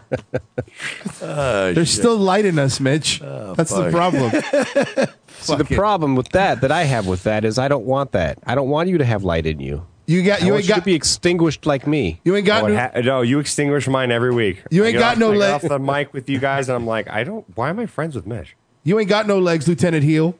There's still light in us, Mitch. That's the fuck. problem. See, the Fuck it. problem with that, that I have with that, is I don't want that. I don't want you to have light in you. You got I you want ain't you got to be extinguished like me. you ain't got Oh, it no, ha- no, you extinguish mine every week. You I ain't get got off- no I get leg- off the mic with you guys, and I'm like, I don't. Why am I friends with Mitch? you ain't got no legs, Lieutenant Heel.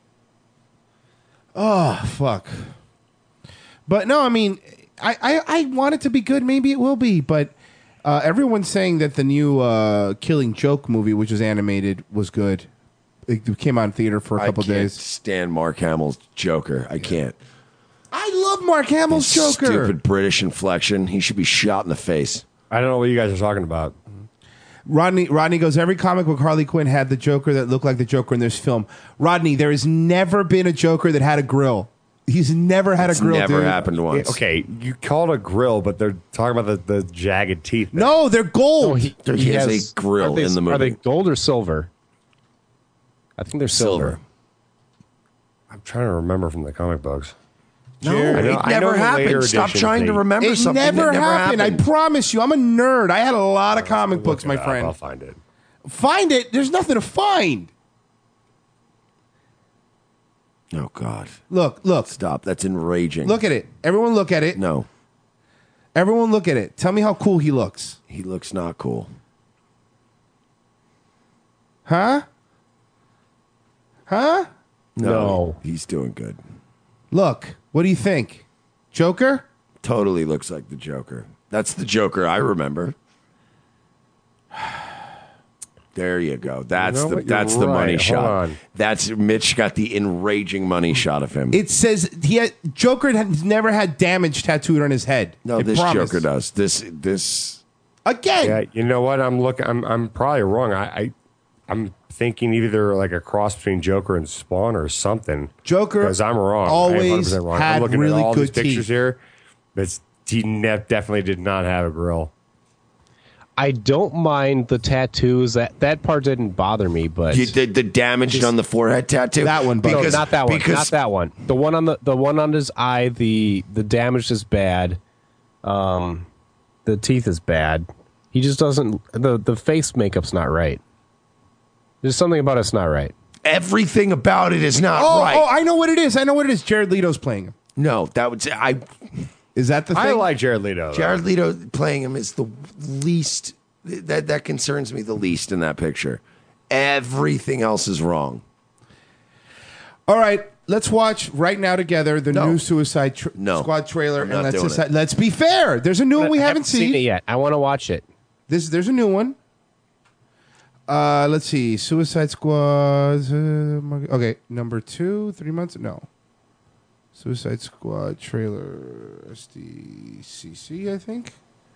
Oh fuck. But no, I mean, I, I, I want it to be good. Maybe it will be, but uh, everyone's saying that the new uh, Killing Joke movie, which is animated, was good. It came out in theater for a couple I can't days. stand Mark Hamill's Joker. I can't. I love Mark Hamill's His Joker. Stupid British inflection. He should be shot in the face. I don't know what you guys are talking about. Rodney Rodney goes, every comic book Harley Quinn had the Joker that looked like the Joker in this film. Rodney, there has never been a Joker that had a grill. He's never had a It's grill. never dude. happened once. Okay, you call it a grill, but they're talking about the, the jagged teeth. No, they're gold. he, There- he has a grill are they, in the Are they movie. gold or silver? I think they're silver. Silver. I'm trying to remember from the comic books. No, I know- it I know never the later happened. Stop editions, trying to they- remember It something never, that never happened. happened. I promise you. I'm a nerd. I had a lot of comic books, my Look it up. friend. I'll find it. Find it. There's nothing to find. Oh God! Look, look. Stop. That's enraging. Look at it. Everyone look at it. No, Everyone look at it. Tell me how cool he looks. he looks not cool. Huh? Huh? No, No. he's doing good. Look. What do you think? Joker? Totally looks like the Joker. That's the Joker I remember. There you go. That's You know the what? You're that's the money right. Hold shot. on. That's Mitch got the enraging money shot of him. It says he had, Joker has never had damage tattooed on his head. no, I this promise. Joker does. This this Again. Yeah, you know what? I'm looking. I'm I'm probably wrong. I, I I'm thinking either like a cross between Joker and Spawn or something. Joker because I'm wrong. I am always one hundred percent wrong. had I'm looking really at all these good pictures teeth. here. But he ne- definitely did not have a grill. I don't mind the tattoos. That that part didn't bother me, but you did the damage on the forehead tattoo. That one, no, because not that one. because- Not that one. The one on the the one on his eye. The the damage is bad. Um, the teeth is bad. He just doesn't. The the face makeup's not right. There's something about it's not right. everything about it is not Oh, right. oh, I know what it is. I know what it is. Jared Leto's playing him. No, that would say I. Is that the thing? I like Jared Leto. though. Jared Leto playing him is the least that that concerns me the least in that picture. Everything else is wrong. All right, let's watch right now together the No. new Suicide tr- No. Squad trailer, I'm and not let's doing decide, it. let's be fair. There's a new one we I haven't seen seen. it yet. I want to watch it. This there's a new one. Uh, let's see, Suicide Squad. Uh, okay, number two, three months. No, Suicide Squad trailer, S D C C, I think.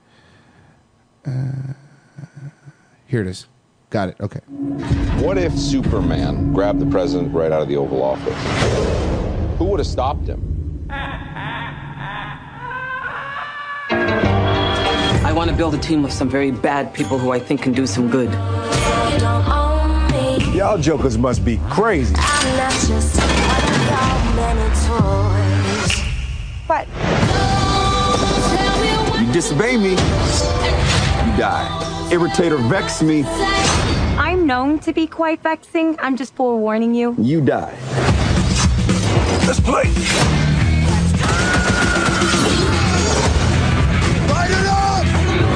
Uh, here it is. Got it. Okay. What if Superman grabbed the president right out of the Oval Office? Who would have stopped him? I want to build a team of some very bad people who I think can do some good. Y'all jokers must be crazy. What? You disobey me, you die. Irritate or vex me, I'm known to be quite vexing. I'm just forewarning you. you die. Let's play. Light it up!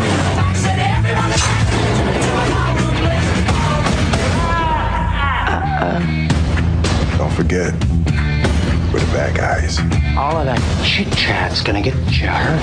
Don't forget, we're the bad guys. All of that chit chat's gonna get you hurt.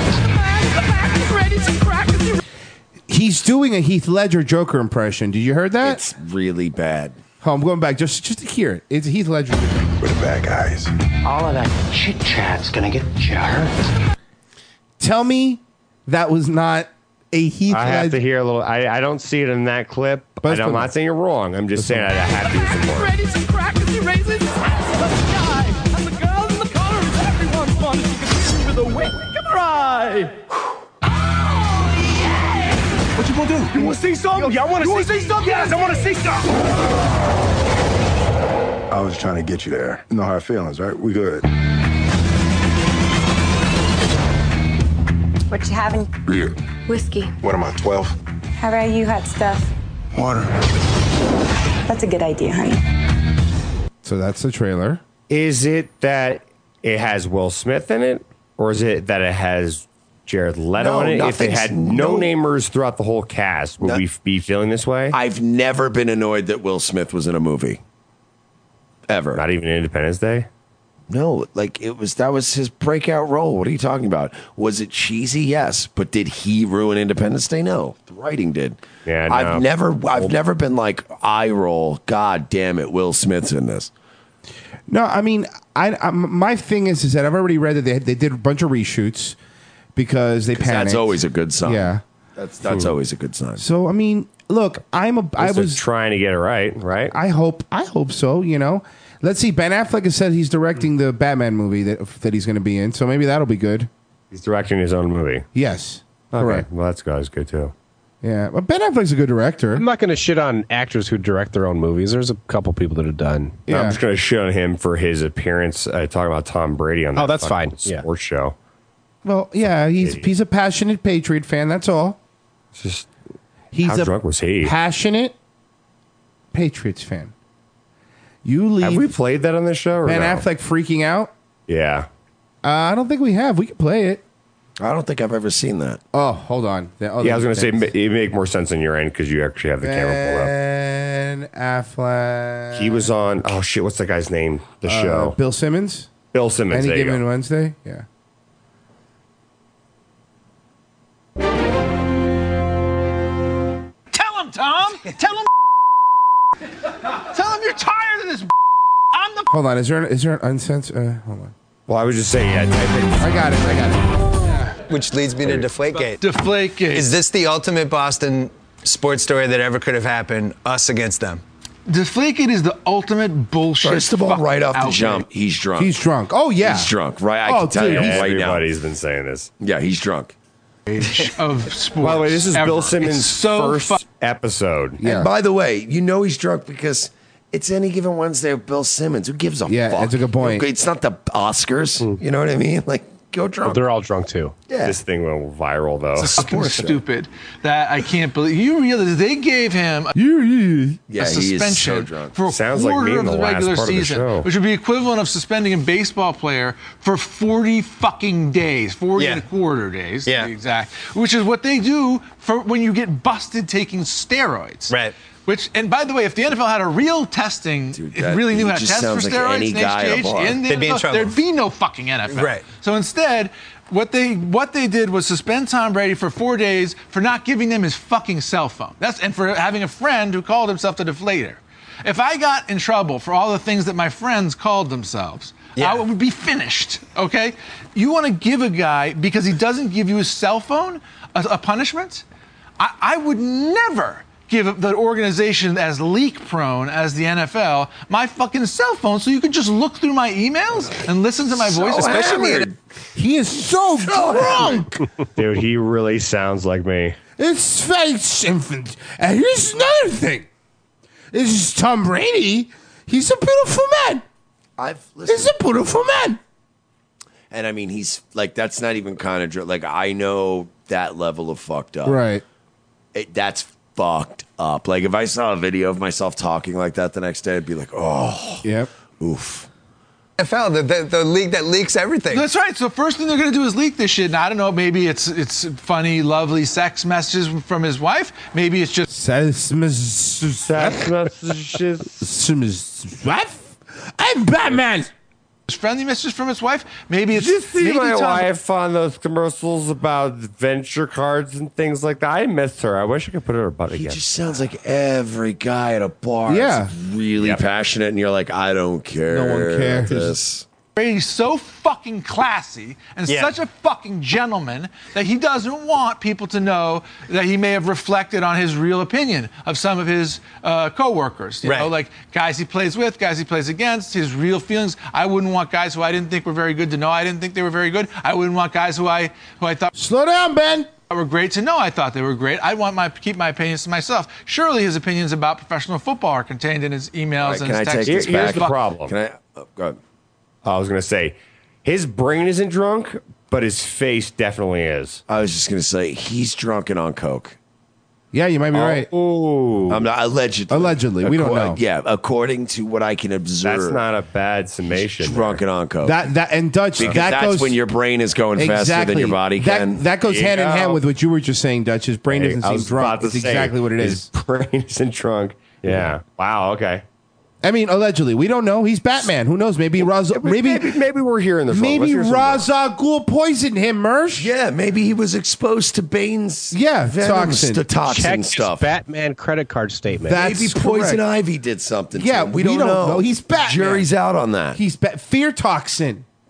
He's doing a Heath Ledger Joker impression. Did you heard that? It's really bad. Oh, I'm going back just just to hear it. It's Heath Ledger. We're the bad guys. All of that chit chat's gonna get you hurt. Tell me that was not a Heath I have Ledger. to hear a little. I, I don't see it in that clip. But I it's don't, I'm fun. not saying you're wrong. I'm just saying I have to hear some more. Ready to crack as he raises his hands to the sky. And the girl in the corner is everyone's fun. She can see me with a wink of her eye. What you gonna do? You wanna see something? Y'all wanna, see, see something? Yes, I wanna see something. I was trying to get you there. No hard feelings, right? We good. What you having? Beer. Whiskey. What am I, twelve? How about you hot stuff? Water. That's a good idea, honey. So that's the trailer. Is it that it has Will Smith in it, or is it that it has Jared Leto No, in it? If it nothing's- had no no- namers throughout the whole cast, would No- we be feeling this way? I've never been annoyed that Will Smith was in a movie. Ever. Not even Independence Day? No, like it was that was his breakout role. What are you talking about? Was it cheesy? Yes, but did he ruin Independence Day? No, the writing did. Yeah, no. I've never, I've never been like eye roll. God damn it, Will Smith's in this. No, I mean, I, I my thing is is that I've already read that they they did a bunch of reshoots because they 'Cause panicked. that's always a good sign. Yeah. that's that's Hmm. always a good sign. So I mean, look, I'm a I I was was trying to get it right, right? I hope I hope so. You know, Let's see. Ben Affleck has said he's directing the Batman movie that that he's going to be in, so maybe that'll be good. He's directing his own movie. Yes, Okay. correct. Well, that's good. That's good too. Yeah, but Ben Affleck's a good director. I'm not going to shit on actors who direct their own movies. There's a couple people that have done. No, I'm just going to shit on him for his appearance uh, talking about Tom Brady on that Oh, that's fucking fine. Yeah. sports show. Well, yeah, he's he's a passionate Patriot fan. That's all. It's just He's how a drunk was he? passionate Patriots fan. You leave. Have we played that on this show? Or Ben no? Affleck freaking out? Yeah. Uh, I don't think we have. We can play it. I don't think I've ever seen that. Oh, hold on. The other Yeah, I was going to say things. ma- it make more sense on your end because you actually have the camera Ben Affleck. pulled up. He was on. Oh shit! What's that guy's name? The Uh, show. Bill Simmons. Bill Simmons. Any there you given go. Wednesday. Yeah. Tell him, Tom. Tell him. Tell him you're tired of this. I'm the. Hold on. Is there an, is there an uncensored? Uh, hold on. Well, I was just saying. Yeah, I think I got it. I got it. Which leads me to Deflategate. Deflategate. Is this the ultimate Boston sports story that ever could have happened? Us against them. Deflategate is the ultimate bullshit. First of all, fucking right off the outrage. jump, he's drunk. He's drunk. Oh yeah. He's drunk. Right. I Oh, can tell dude, you he's- right now. everybody's been saying this. Yeah, he's drunk. Of sports. By the way, this is ever. Bill Simmons' It's so first fu- episode. Yeah. And by the way, you know he's drunk because it's Any Given Wednesday with Bill Simmons. Who gives a Yeah, fuck? that's a good point. It's not the Oscars. You know what I mean? Like, go But drunk. they're all drunk too. Yeah. This thing went viral though. It's fucking course, yeah. stupid that I can't believe. You realize they gave him a, Yeah, a he is suspension so drunk. for a Sounds like quarter me in of the the last regular part of the season, show. which would be equivalent of suspending a baseball player for forty fucking days, forty Yeah. and a quarter days, Yeah. to be exact. Which is what they do for when you get busted taking steroids. Right. Which, and by the way, if the N F L had a real testing, Dude, if that- it really knew he how to just test for sounds like steroids any in guy at a H G H, bar. in the They'd be in N F L, trouble. there'd be no fucking N F L. Right. So instead, what they what they did was suspend Tom Brady for four days for not giving them his fucking cell phone. That's and for having a friend who called himself the Deflator. If I got in trouble for all the things that my friends called themselves, Yeah. I would be finished. Okay? You want to give a guy because he doesn't give you his cell phone a, a punishment? I, I would never give the organization as leak prone as the N F L my fucking cell phone so you could just look through my emails and listen to my voice, especially hammered. He is so drunk. Dude, he really sounds like me. It's fake infant. And here's another thing. This is Tom Brady. He's a beautiful man. I've listened. He's a beautiful man. And I mean, he's like, that's not even kind of drunk. Like, I know that level of fucked up. Right. It, that's fucked up. Like, if I saw a video of myself talking like that the next day, I'd be like, oh, Yep. oof. N F L, the, the, the league that leaks everything. That's right. So first thing they're going to do is leak this shit. And I don't know. Maybe it's it's funny, lovely sex messages from his wife. Maybe it's just Sex messages. I'm Batman. friendly messages from his wife. Maybe it's Did you see maybe my Tom- wife on those commercials about venture cards and things like that? I miss her. I wish I could put her butt He again. just sounds like every guy at a bar. Yeah. is really Yep. passionate, and you're like, I don't care. No one cares. This. Brady's so fucking classy and Yeah. such a fucking gentleman that he doesn't want people to know that he may have reflected on his real opinion of some of his uh, coworkers. You Right. know, like guys he plays with, guys he plays against, his real feelings. I wouldn't want guys who I didn't think were very good to know I didn't think they were very good. I wouldn't want guys who I who I thought Slow down, Ben. were great to know I thought they were great. I want my keep my opinions to myself. Surely his opinions about professional football are contained in his emails All right, and can I his take texts. this Here- here's back? the problem. Can I? Oh, go ahead. I was going to say, his brain isn't drunk, but his face definitely is. I was just going to say, he's drunken on coke. Yeah, you might be right. Ooh. I'm not allegedly. Allegedly, we don't Acco- know. Yeah, according to what I can observe, That's not a bad summation. drunken on coke. That that and Dutch. because that that's goes when your brain is going faster than your body that, can. That goes There you hand in hand go. with what you were just saying, Dutch. His brain Hey, doesn't I seem was drunk. about to It's say, exactly what it his is. brain isn't drunk. Yeah. Wow. Okay. I mean, allegedly, we don't know. He's Batman. Who knows? Maybe Ra's, maybe, maybe maybe we're hearing the maybe Ra's al Ghul poisoned him, Mersh. Yeah, maybe he was exposed to Bane's Yeah, venom toxin. st- toxin Check his stuff. Batman credit card statement. That's Maybe Poison correct. Ivy did something. to Yeah, him. we, we don't, don't know. know. He's Batman. Jury's out on that. He's ba- fear toxin.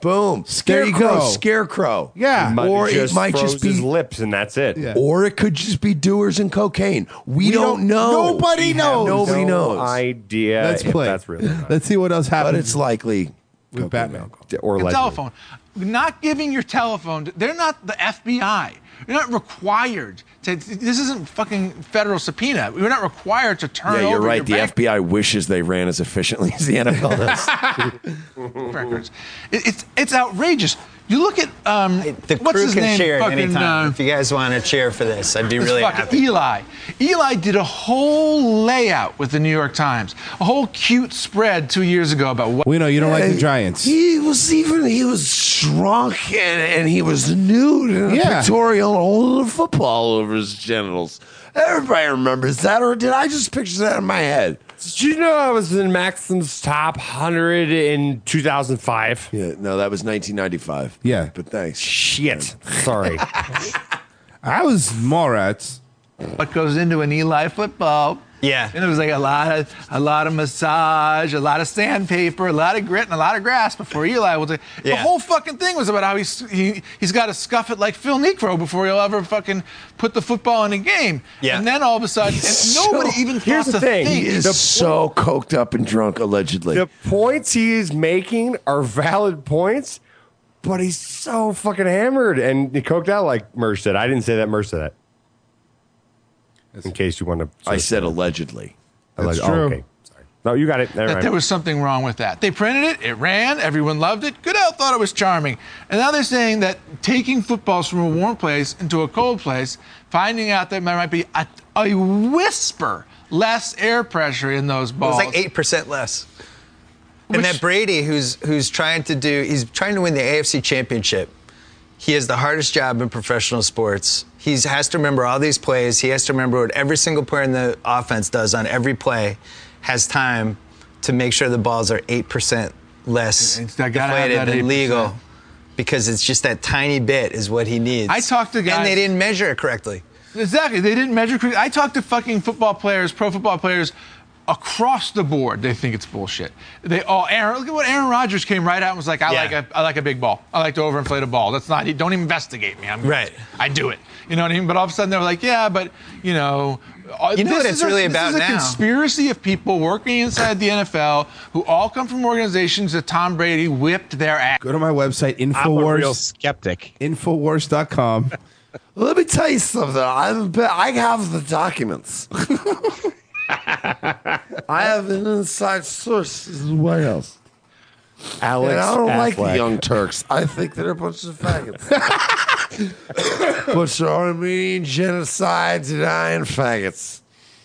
Boom. There you go. Scarecrow. Yeah. Might Or just it might froze just be his lips, and that's it. Yeah. Or it could just be doers and cocaine. We, We don't, don't- know. nobody We have knows. Nobody no knows. idea. Let's if play. That's really not. Let's see what else happens. But it's likely with Batman. or Your allegedly. telephone. Not giving your telephone. They're not the F B I. You're not required to. This isn't fucking federal subpoena. You're not required to turn Yeah, over you're right. your The bank F B I wishes they ran as efficiently as the N F L does. records. It, it's it's outrageous. You look at um, The what's crew his can name? cheer at any Fucking, time. uh, if you guys want to cheer for this, I'd be This really fucking happy. Eli. Eli did a whole layout with the New York Times, a whole cute spread two years ago about what. We know you don't like the Giants. He was even he was drunk and, and he was nude in a Yeah. pictorial holding a football over his genitals. Everybody remembers that, or did I just picture that in my head? Did you know I was in Maxim's top one hundred in two thousand five? Yeah, no, that was nineteen ninety-five. Yeah. But thanks. Shit. Sorry. I was Mallrats. What goes into an Eli football? Yeah. And it was like a lot of a lot of massage, a lot of sandpaper, a lot of grit, and a lot of grass before Eli will take. The Yeah. whole fucking thing was about how he's he, he's got to scuff it like Phil Necro before he'll ever fucking put the football in a game. Yeah. And then all of a sudden, and nobody so- even here's thought the to thing. think. He is The so coked up and drunk, allegedly. The points he is making are valid points, but he's so fucking hammered and he coked out like Mersh said. I didn't say that. Mersh said that. In case you want to. I said allegedly. Alleg- That's oh, true. okay. Sorry. No, you got it. Never that mind. there was something wrong with that. They printed it, it ran, everyone loved it. Goodell thought it was charming. And now they're saying that taking footballs from a warm place into a cold place, finding out that there might be a, a whisper less air pressure in those It balls. was like eight percent less. Which- and that Brady, who's who's trying to do, he's trying to win the A F C Championship. He has the hardest job in professional sports. He has to remember all these plays. He has to remember what every single player in the offense does on every play. Has time to make sure the balls are eight percent less It's- I gotta have deflated that than eight percent. legal, because it's just that tiny bit is what he needs. I talked to guys- and they didn't measure it correctly. Exactly. They didn't measure. correct- I talked to fucking football players, pro football players, across the board. They think it's bullshit. They all. Aaron, look at what Aaron Rodgers came right out and was like, "I Yeah. like a, I like a big ball. I like to overinflate a ball. That's not. Don't investigate me. I'm Right. I do it. You know what I mean? But all of a sudden they were like, yeah, but you know." uh, You know this what is it's a- really this about is a now. conspiracy of people working inside the N F L who all come from organizations that Tom Brady whipped their ass. Go to my website, I'm a real Infowars. skeptic. Infowars dot com. Let me tell you something. I'm, I have the documents. I have an inside source. This is the White House. Alex And I don't like the Affleck. Young Turks. I think they're a bunch of faggots. bunch of Armenian genocide denying faggots.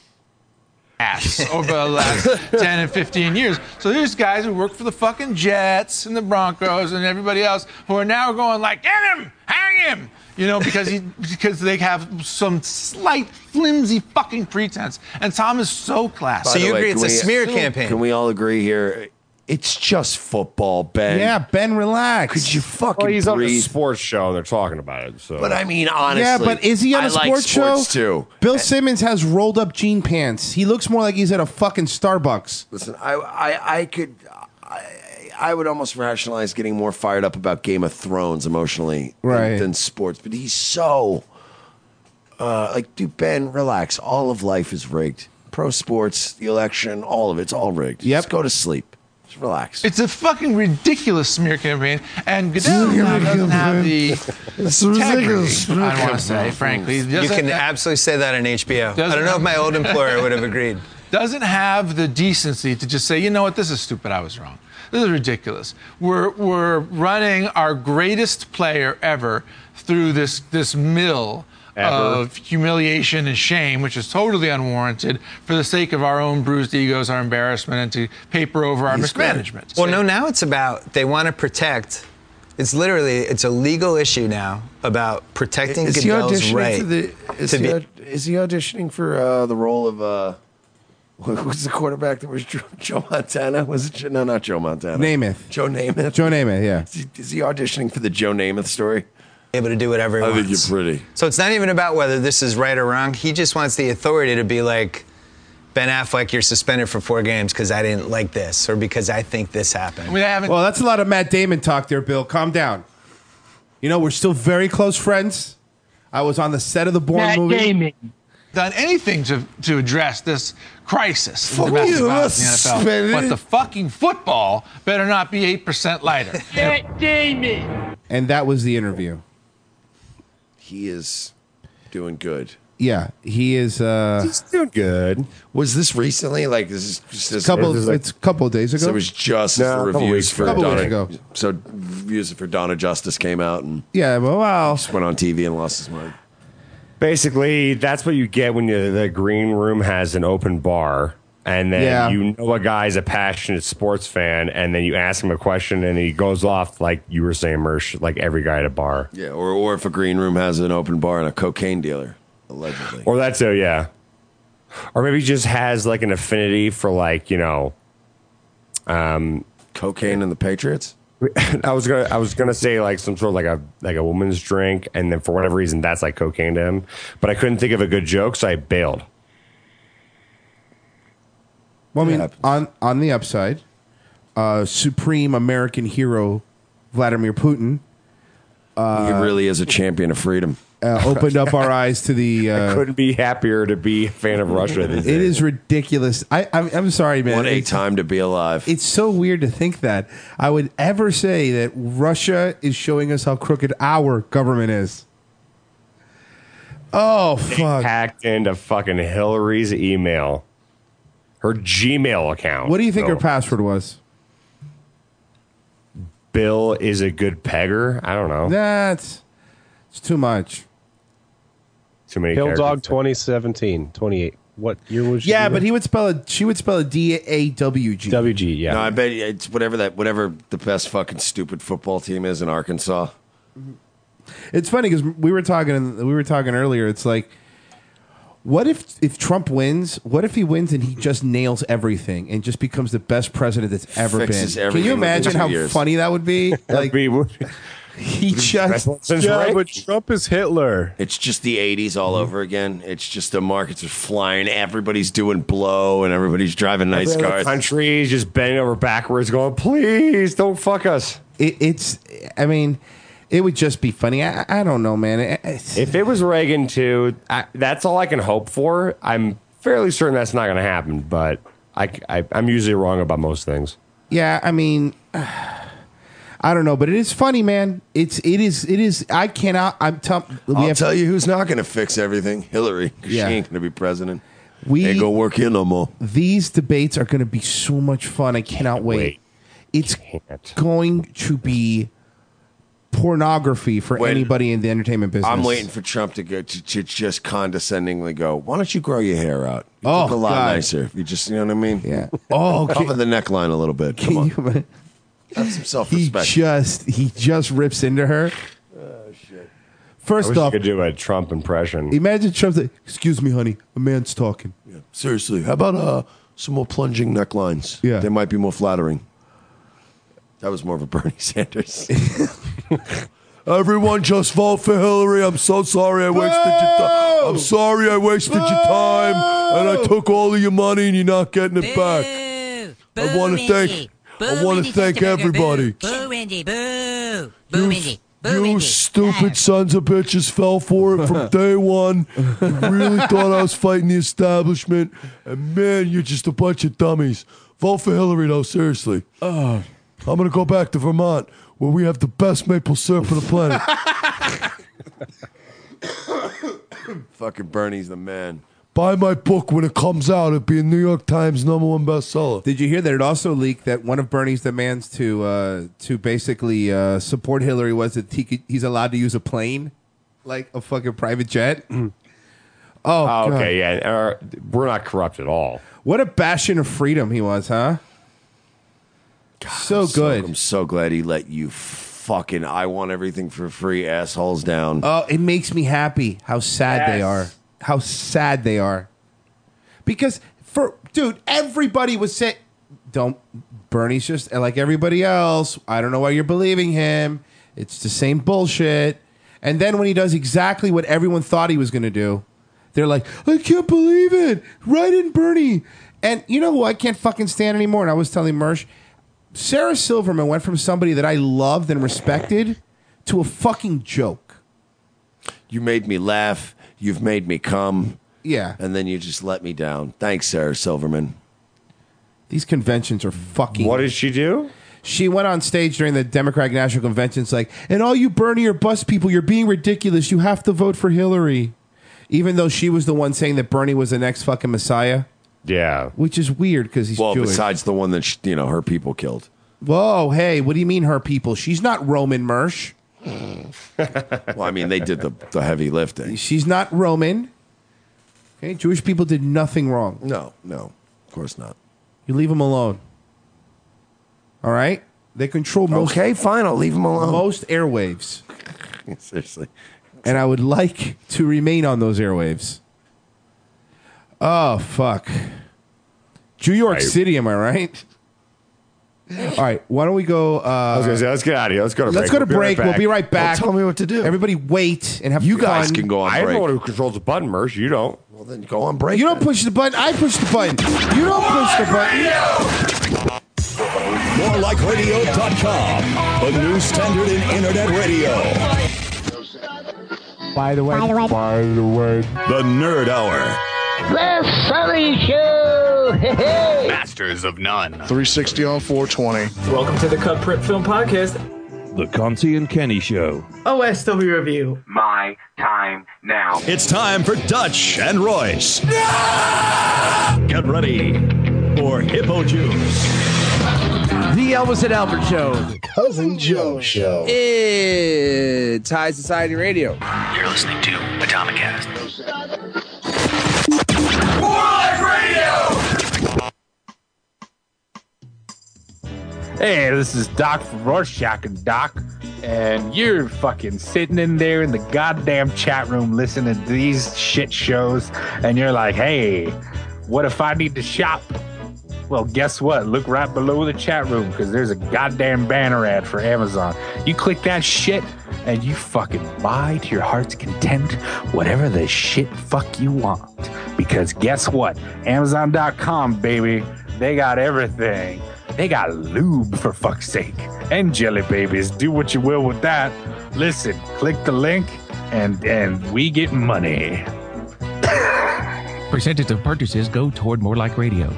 Ass over the last ten and fifteen years. So there's guys who work for the fucking Jets and the Broncos and everybody else who are now going like, get him, hang him, you know, because he because they have some slight flimsy fucking pretense. And Tom is so classy. So you agree it's can a we- smear campaign? Can we all agree here? It's just football, Ben. Yeah, Ben, relax. Could you fucking Well, he's on a breathe? sports show and they're talking about it. So. But I mean, honestly. Yeah, but is he on I a like sports show? sports too. Bill Simmons has rolled up jean pants. He looks more like he's at a fucking Starbucks. Listen, I, I, I could, I, I would almost rationalize getting more fired up about Game of Thrones emotionally than- Right. than, sports. But he's so, uh, like, dude, Ben, relax. All of life is rigged. Pro sports, the election, all of it's all rigged. Yep. Just go to sleep. Just relax. It's a fucking ridiculous smear campaign, and Goodell now doesn't have the It's integrity, I don't want to say, frankly. He You doesn't can have- absolutely say that on H B O. I Doesn't don't know if have- my old employer would have agreed. doesn't have the decency to just say, you know what, this is stupid, I was wrong. This is ridiculous. We're, we're running our greatest player ever through this, this mill Ever. of humiliation and shame, which is totally unwarranted, for the sake of our own bruised egos, our embarrassment, and to paper over our He's great. mismanagement. Well, no, now it's about they want to protect. It's literally it's a legal issue now about protecting Is he Goodell's auditioning right for the? Is to he, be. aud- is he auditioning for uh, the role of? Uh, who's the quarterback that was Joe, Joe Montana? Was it? Joe- No, not Joe Montana. Namath. Joe Namath. Joe Namath, yeah. Is he, is he auditioning for the Joe Namath story? Able to do whatever he I think wants. you're pretty. So it's not even about whether this is right or wrong. He just wants the authority to be like, Ben Affleck, you're suspended for four games because I didn't like this or because I think this happened. We haven't. Well, that's a lot of Matt Damon talk there, Bill. Calm down. You know, we're still very close friends. I was on the set of the Bourne Matt movie. Damon. Done anything to to address this crisis in Fuck domestic you, violence in the N F L. spend But it. the fucking football better not be eight percent lighter. Matt Damon. And that was the interview. He is doing good. Yeah, he is. Uh, He's doing good. Was this recently? Like this is just this, couple. this is like- It's a couple of days ago. So it was just No, as the a couple reviews weeks for ago. Couple Donna. weeks ago. So reviews for Donna Justice came out and yeah, well, wow. just went on T V and lost his mind. Basically, that's what you get when you, the green room has an open bar, and then Yeah. you know a guy's a passionate sports fan, and then you ask him a question, and he goes off like you were saying, Mersh, like every guy at a bar. Yeah, or or if a green room has an open bar and a cocaine dealer, allegedly. Or that's so, yeah. Or maybe he just has like an affinity for like you know, um, cocaine and the Patriots. I was gonna, I was gonna say like some sort of like a like a woman's drink, and then for whatever reason that's like cocaine to him. But I couldn't think of a good joke, so I bailed. Well, I mean, on on the upside, uh, supreme American hero Vladimir Putin. Uh, he really is a champion of freedom. Uh, opened up our eyes to the. Uh, I couldn't be happier to be a fan of Russia. These It days. is ridiculous. I, I'm, I'm sorry, man. What a It's- time to be alive. It's so weird to think that I would ever say that Russia is showing us how crooked our government is. Oh, They fuck. hacked into fucking Hillary's email, her Gmail account. What do you think So, her password was? Bill is a good pegger. I don't know. That's it's too much. Too many Hill characters. Dog twenty seventeen, twenty-eight. What year was she? Yeah, doing? but he would spell it. She would spell it D A W G. W G, yeah. No, I bet it's whatever that whatever the best fucking stupid football team is in Arkansas. It's funny because we were talking. We were talking earlier. It's like, what if if Trump wins? What if he wins and he just nails everything and just becomes the best president that's ever Fixes been? Can everything you within imagine two how years. funny that would be? Like he just yeah, but Trump is Hitler. It's just the eighties all over again. It's just the markets are flying. Everybody's doing blow and everybody's driving nice Every other cars. country is just bending over backwards, going, "Please don't fuck us." It, it's. I mean, it would just be funny. I, I don't know, man. It- it's- If it was Reagan too, I, that's all I can hope for. I'm fairly certain that's not going to happen, but I, I, I'm usually wrong about most things. Yeah, I mean, I don't know, but it is funny, man. It's it is it is. I cannot. I'm tell. We I'll have, tell you who's not going to fix everything. Hillary. 'Cause Yeah. She ain't going to be president. We- ain't going to work here no more. These debates are going to be so much fun. I cannot wait. wait. It's going to be pornography for When- anybody in the entertainment business. I'm waiting for Trump to go to, to just condescendingly go, why don't you grow your hair out? You Oh, look a lot God. nicer. If you just, you know what I mean? Yeah. Oh, Cover the neckline a little bit. Come on. you- Have some he self-respect. just he just rips into her. Oh, shit. I First wish you off, could do a Trump impression. imagine Trump's like, "Excuse me, honey, a man's talking." Yeah. Seriously, how about uh, some more plunging necklines? Yeah. They might be more flattering. That was more of a Bernie Sanders. Everyone just vote for Hillary. I'm so sorry I wasted your time. I'm sorry I wasted your time and I took all of your money and you're not getting it back. I want to thank I want to thank everybody. Boo, Wendy, boo. Boo, You, Wendy. Boo, you Wendy. stupid sons of bitches fell for it from day one. You really thought I was fighting the establishment. And man, you're just a bunch of dummies. Vote for Hillary, though, seriously. I'm going to go back to Vermont, where we have the best maple syrup on the planet. Fucking Bernie's the man. Buy my book when it comes out. It'll be a New York Times number one bestseller. Did you hear that it also leaked that one of Bernie's demands to uh, to basically uh, support Hillary was that he could, he's allowed to use a plane, like a fucking private jet? oh, Oh, God. okay, yeah. Uh, we're not corrupt at all. What a bastion of freedom he was, huh? so good. I'm so glad he let you fucking I want everything for free assholes down. Oh, it makes me happy how sad they Yes. are. How sad they are. Because for dude, everybody was saying, "Don't." Bernie's just like everybody else. I don't know why you're believing him. It's the same bullshit. And then when he does exactly what everyone thought he was going to do, They're like, I can't believe it. Right in Bernie. And you know who I can't fucking stand anymore? And I was telling Mersh, Sarah Silverman went from somebody that I loved and respected to a fucking joke. You made me laugh. You've made me come. Yeah. And then you just let me down. Thanks, Sarah Silverman. These conventions are fucking... What did she do? She went on stage during the Democratic National Convention. It's like, and all you Bernie or bust people, you're being ridiculous. You have to vote for Hillary. Even though she was the one saying that Bernie was the next fucking Messiah. Yeah. Which is weird because he's well, Jewish. besides the one that, she, you know, her people killed. Whoa, hey, what do you mean her people? She's not Roman, Mersh. Well, I mean, they did the, the heavy lifting. She's not Roman. Okay, Jewish people did nothing wrong. No, no, of course not. You leave them alone. All right? They control most... Okay, fine, I'll leave them alone. Most airwaves. Seriously. And I would like to remain on those airwaves. Oh, fuck. New York City, am I right? All right, why don't we go... Uh, I was going to say, let's get out of here. Let's go to break. Let's go to We'll be right break. We'll back. be right back. Don't tell me what to do. Everybody wait and have You fun. guys can go on I break. am the one who controls the button, Mersh. You don't. Well, then go on break. You don't push the button. I push the button. You don't push the button. more like radio dot com, the new standard in internet radio. By the way, By the way. by the way, The Nerd Hour. The Sully Show! Hey, Masters of None. three sixty on four twenty. Welcome to the Cut Prep Film Podcast. The Conti and Kenny Show. O S W Review. My time now. It's time for Dutch and Royce. Get ready for Hippo Juice. The Elvis and Albert Show. The Cousin Joe Show. It's High Society Radio. You're listening to Atomicast. More Like Radio! Hey, this is Doc from Rorschach and Doc, and you're fucking sitting in there in the goddamn chat room listening to these shit shows, and you're like, hey, what if I need to shop? Well, guess what? Look right below the chat room, because there's a goddamn banner ad for Amazon. You click that shit, and you fucking buy to your heart's content whatever the shit fuck you want. Because guess what? Amazon dot com, baby, they got everything. They got lube, for fuck's sake, and jelly babies. Do what you will with that. Listen, click the link, and and we get money. Percentage of purchases go toward More Like Radio.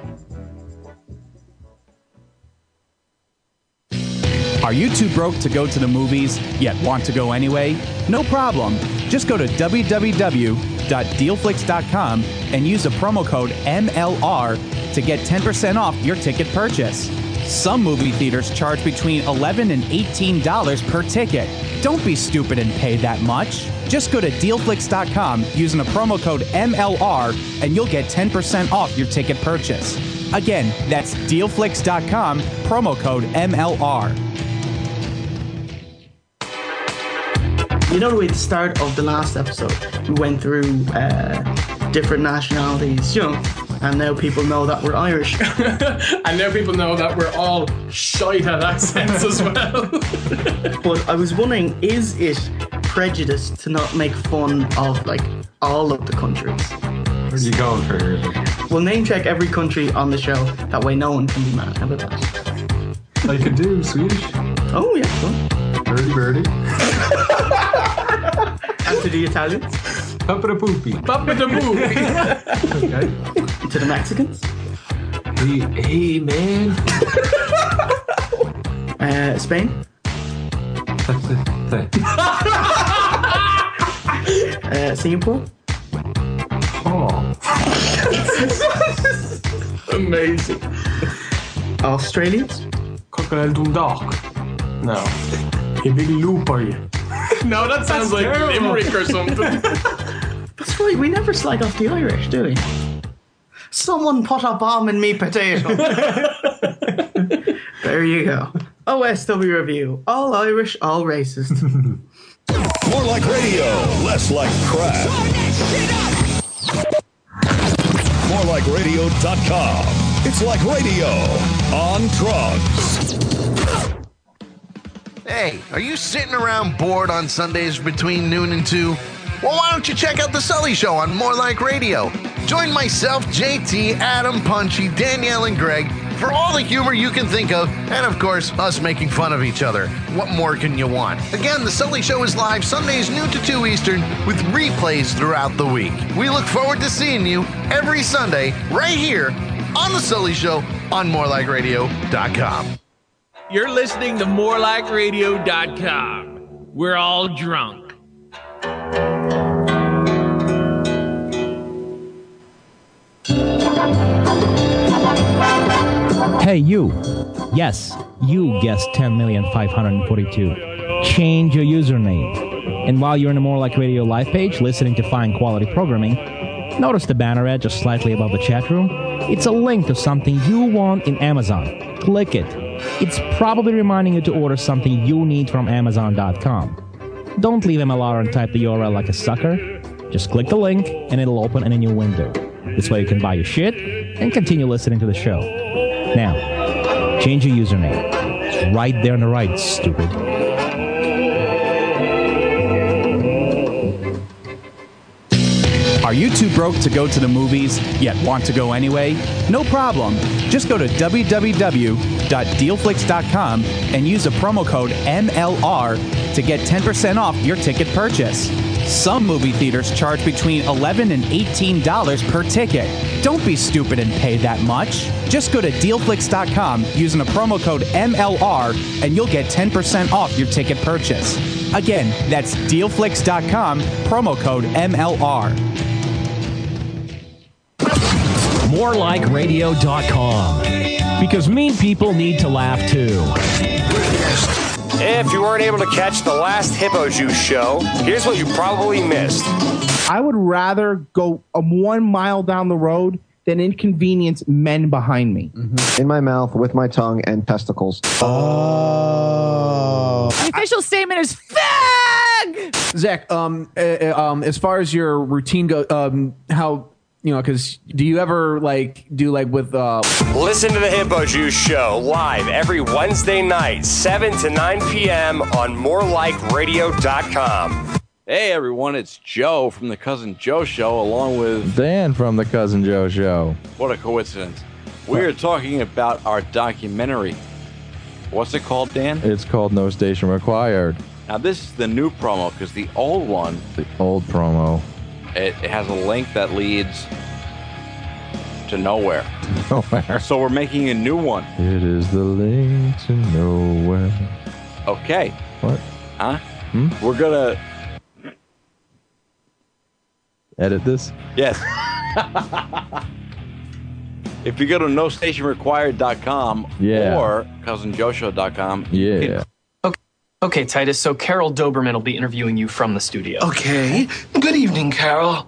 Are you too broke to go to the movies, yet want to go anyway? No problem. Just go to w w w dot deal flix dot com and use the promo code M L R to get ten percent off your ticket purchase. Some movie theaters charge between eleven dollars and eighteen dollars per ticket. Don't be stupid and pay that much. Just go to deal flix dot com using the promo code M L R and you'll get ten percent off your ticket purchase. Again, that's deal flix dot com, promo code M L R. You know, at the start of the last episode, we went through uh, different nationalities, you know, and now people know that we're Irish. And now people know that we're all shite at accents as well. But I was wondering, is it prejudice to not make fun of, like, all of the countries? Where are you going for here? We'll name check every country on the show. That way no one can be mad. How about that? I could do Swedish. Oh, yeah, well. Birdie birdie. And to the Italians? Papa da poopy. Papa da poopy. Okay. To the Mexicans? Hey, hey man. uh, Spain? uh, Singapore? Oh. Amazing. Australians? Crocodile Dundalk. No. A big loop, are you? No, that sounds like Limerick or something. That's right, we never slide off the Irish, do we? Someone put a bomb in me potato. There you go. O S W Review. All Irish, all racist. More like radio, less like crap. more like radio dot com. It's like radio on drugs. Hey, are you sitting around bored on Sundays between noon and two? Well, why don't you check out The Sully Show on More Like Radio? Join myself, J T, Adam, Punchy, Danielle, and Greg for all the humor you can think of, and of course, us making fun of each other. What more can you want? Again, The Sully Show is live Sundays noon to two Eastern with replays throughout the week. We look forward to seeing you every Sunday right here on The Sully Show on more like radio dot com. You're listening to more like radio dot com. We're all drunk. Hey, you. Yes, you guessed ten million five hundred forty-two. Change your username. And while you're in the More Like Radio live page listening to fine quality programming, notice the banner ad just slightly above the chat room? It's a link to something you want in Amazon. Click it. It's probably reminding you to order something you need from amazon dot com. Don't leave M L R and type the U R L like a sucker. Just click the link and it'll open in a new window. This way you can buy your shit and continue listening to the show. Now, change your username. It's right there on the right, stupid. Are you too broke to go to the movies, yet want to go anyway? No problem. Just go to w w w dot deal flix dot com and use the promo code M L R to get ten percent off your ticket purchase. Some movie theaters charge between eleven dollars and eighteen dollars per ticket. Don't be stupid and pay that much. Just go to deal flix dot com using the promo code M L R and you'll get ten percent off your ticket purchase. Again, that's deal flix dot com, promo code M L R. more like radio dot com. Because mean people need to laugh too. If you weren't able to catch the last Hippo Juice show, here's what you probably missed. I would rather go um, one mile down the road than inconvenience men behind me. In my mouth, with my tongue and testicles. Oh. The official statement is fag! Zach, um, uh, um, as far as your routine goes, um, how, you know, because do you ever, like, do, like, with... Uh... Listen to the Hippo Juice show live every Wednesday night, seven to nine p.m. on more like radio dot com. Hey, everyone, it's Joe from the Cousin Joe Show, along with... Dan from the Cousin Joe Show. What a coincidence. We are talking about our documentary. What's it called, Dan? It's called No Station Required. Now, this is the new promo, because the old one... The old promo. It, it has a link that leads to nowhere. Nowhere. So we're making a new one. It is the link to nowhere. Okay. What? Huh? Hmm? We're gonna... Edit this? Yes. If you go to no station required dot com Yeah. or cousin joe show dot com. Yeah. Okay, Titus, so Carol Doberman will be interviewing you from the studio. Okay. Good evening, Carol.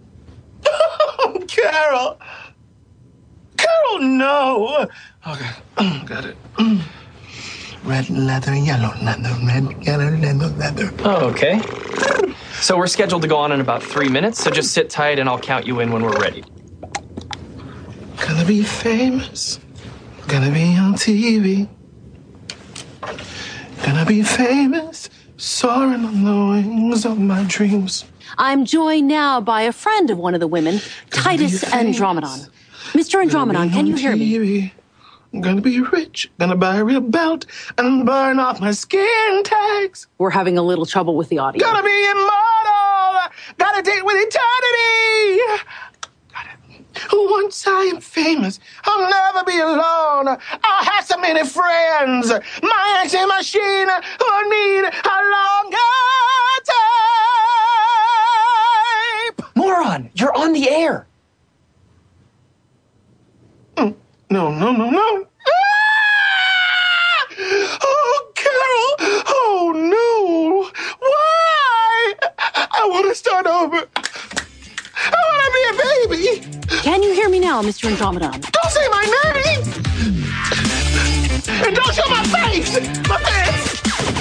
Carol. Carol, no. Okay. Got it. Red leather, yellow leather, red, yellow, leather, leather. Oh, okay. So we're scheduled to go on in about three minutes, so just sit tight and I'll count you in when we're ready. Gonna be famous. Gonna be on T V. Gonna be famous. Soaring on the wings of my dreams. I'm joined now by a friend of one of the women, Titus Andromedon. Mister Andromedon, can you hear me? I'm gonna be rich, gonna buy a real belt, and burn off my skin tags. We're having a little trouble with the audio. Gonna be immortal, got a date with eternity. Got it. Once I am famous, I'll never be alone. I'll have so many friends. My answering machine will need a longer tape. Moron, you're on the air. Mm. No, no, no, no. Ah! Oh, Carol. Oh, no. Why? I want to start over. I want to be a baby. Can you hear me now, Mister Andromedon? Don't say my name. And don't show my face. My face.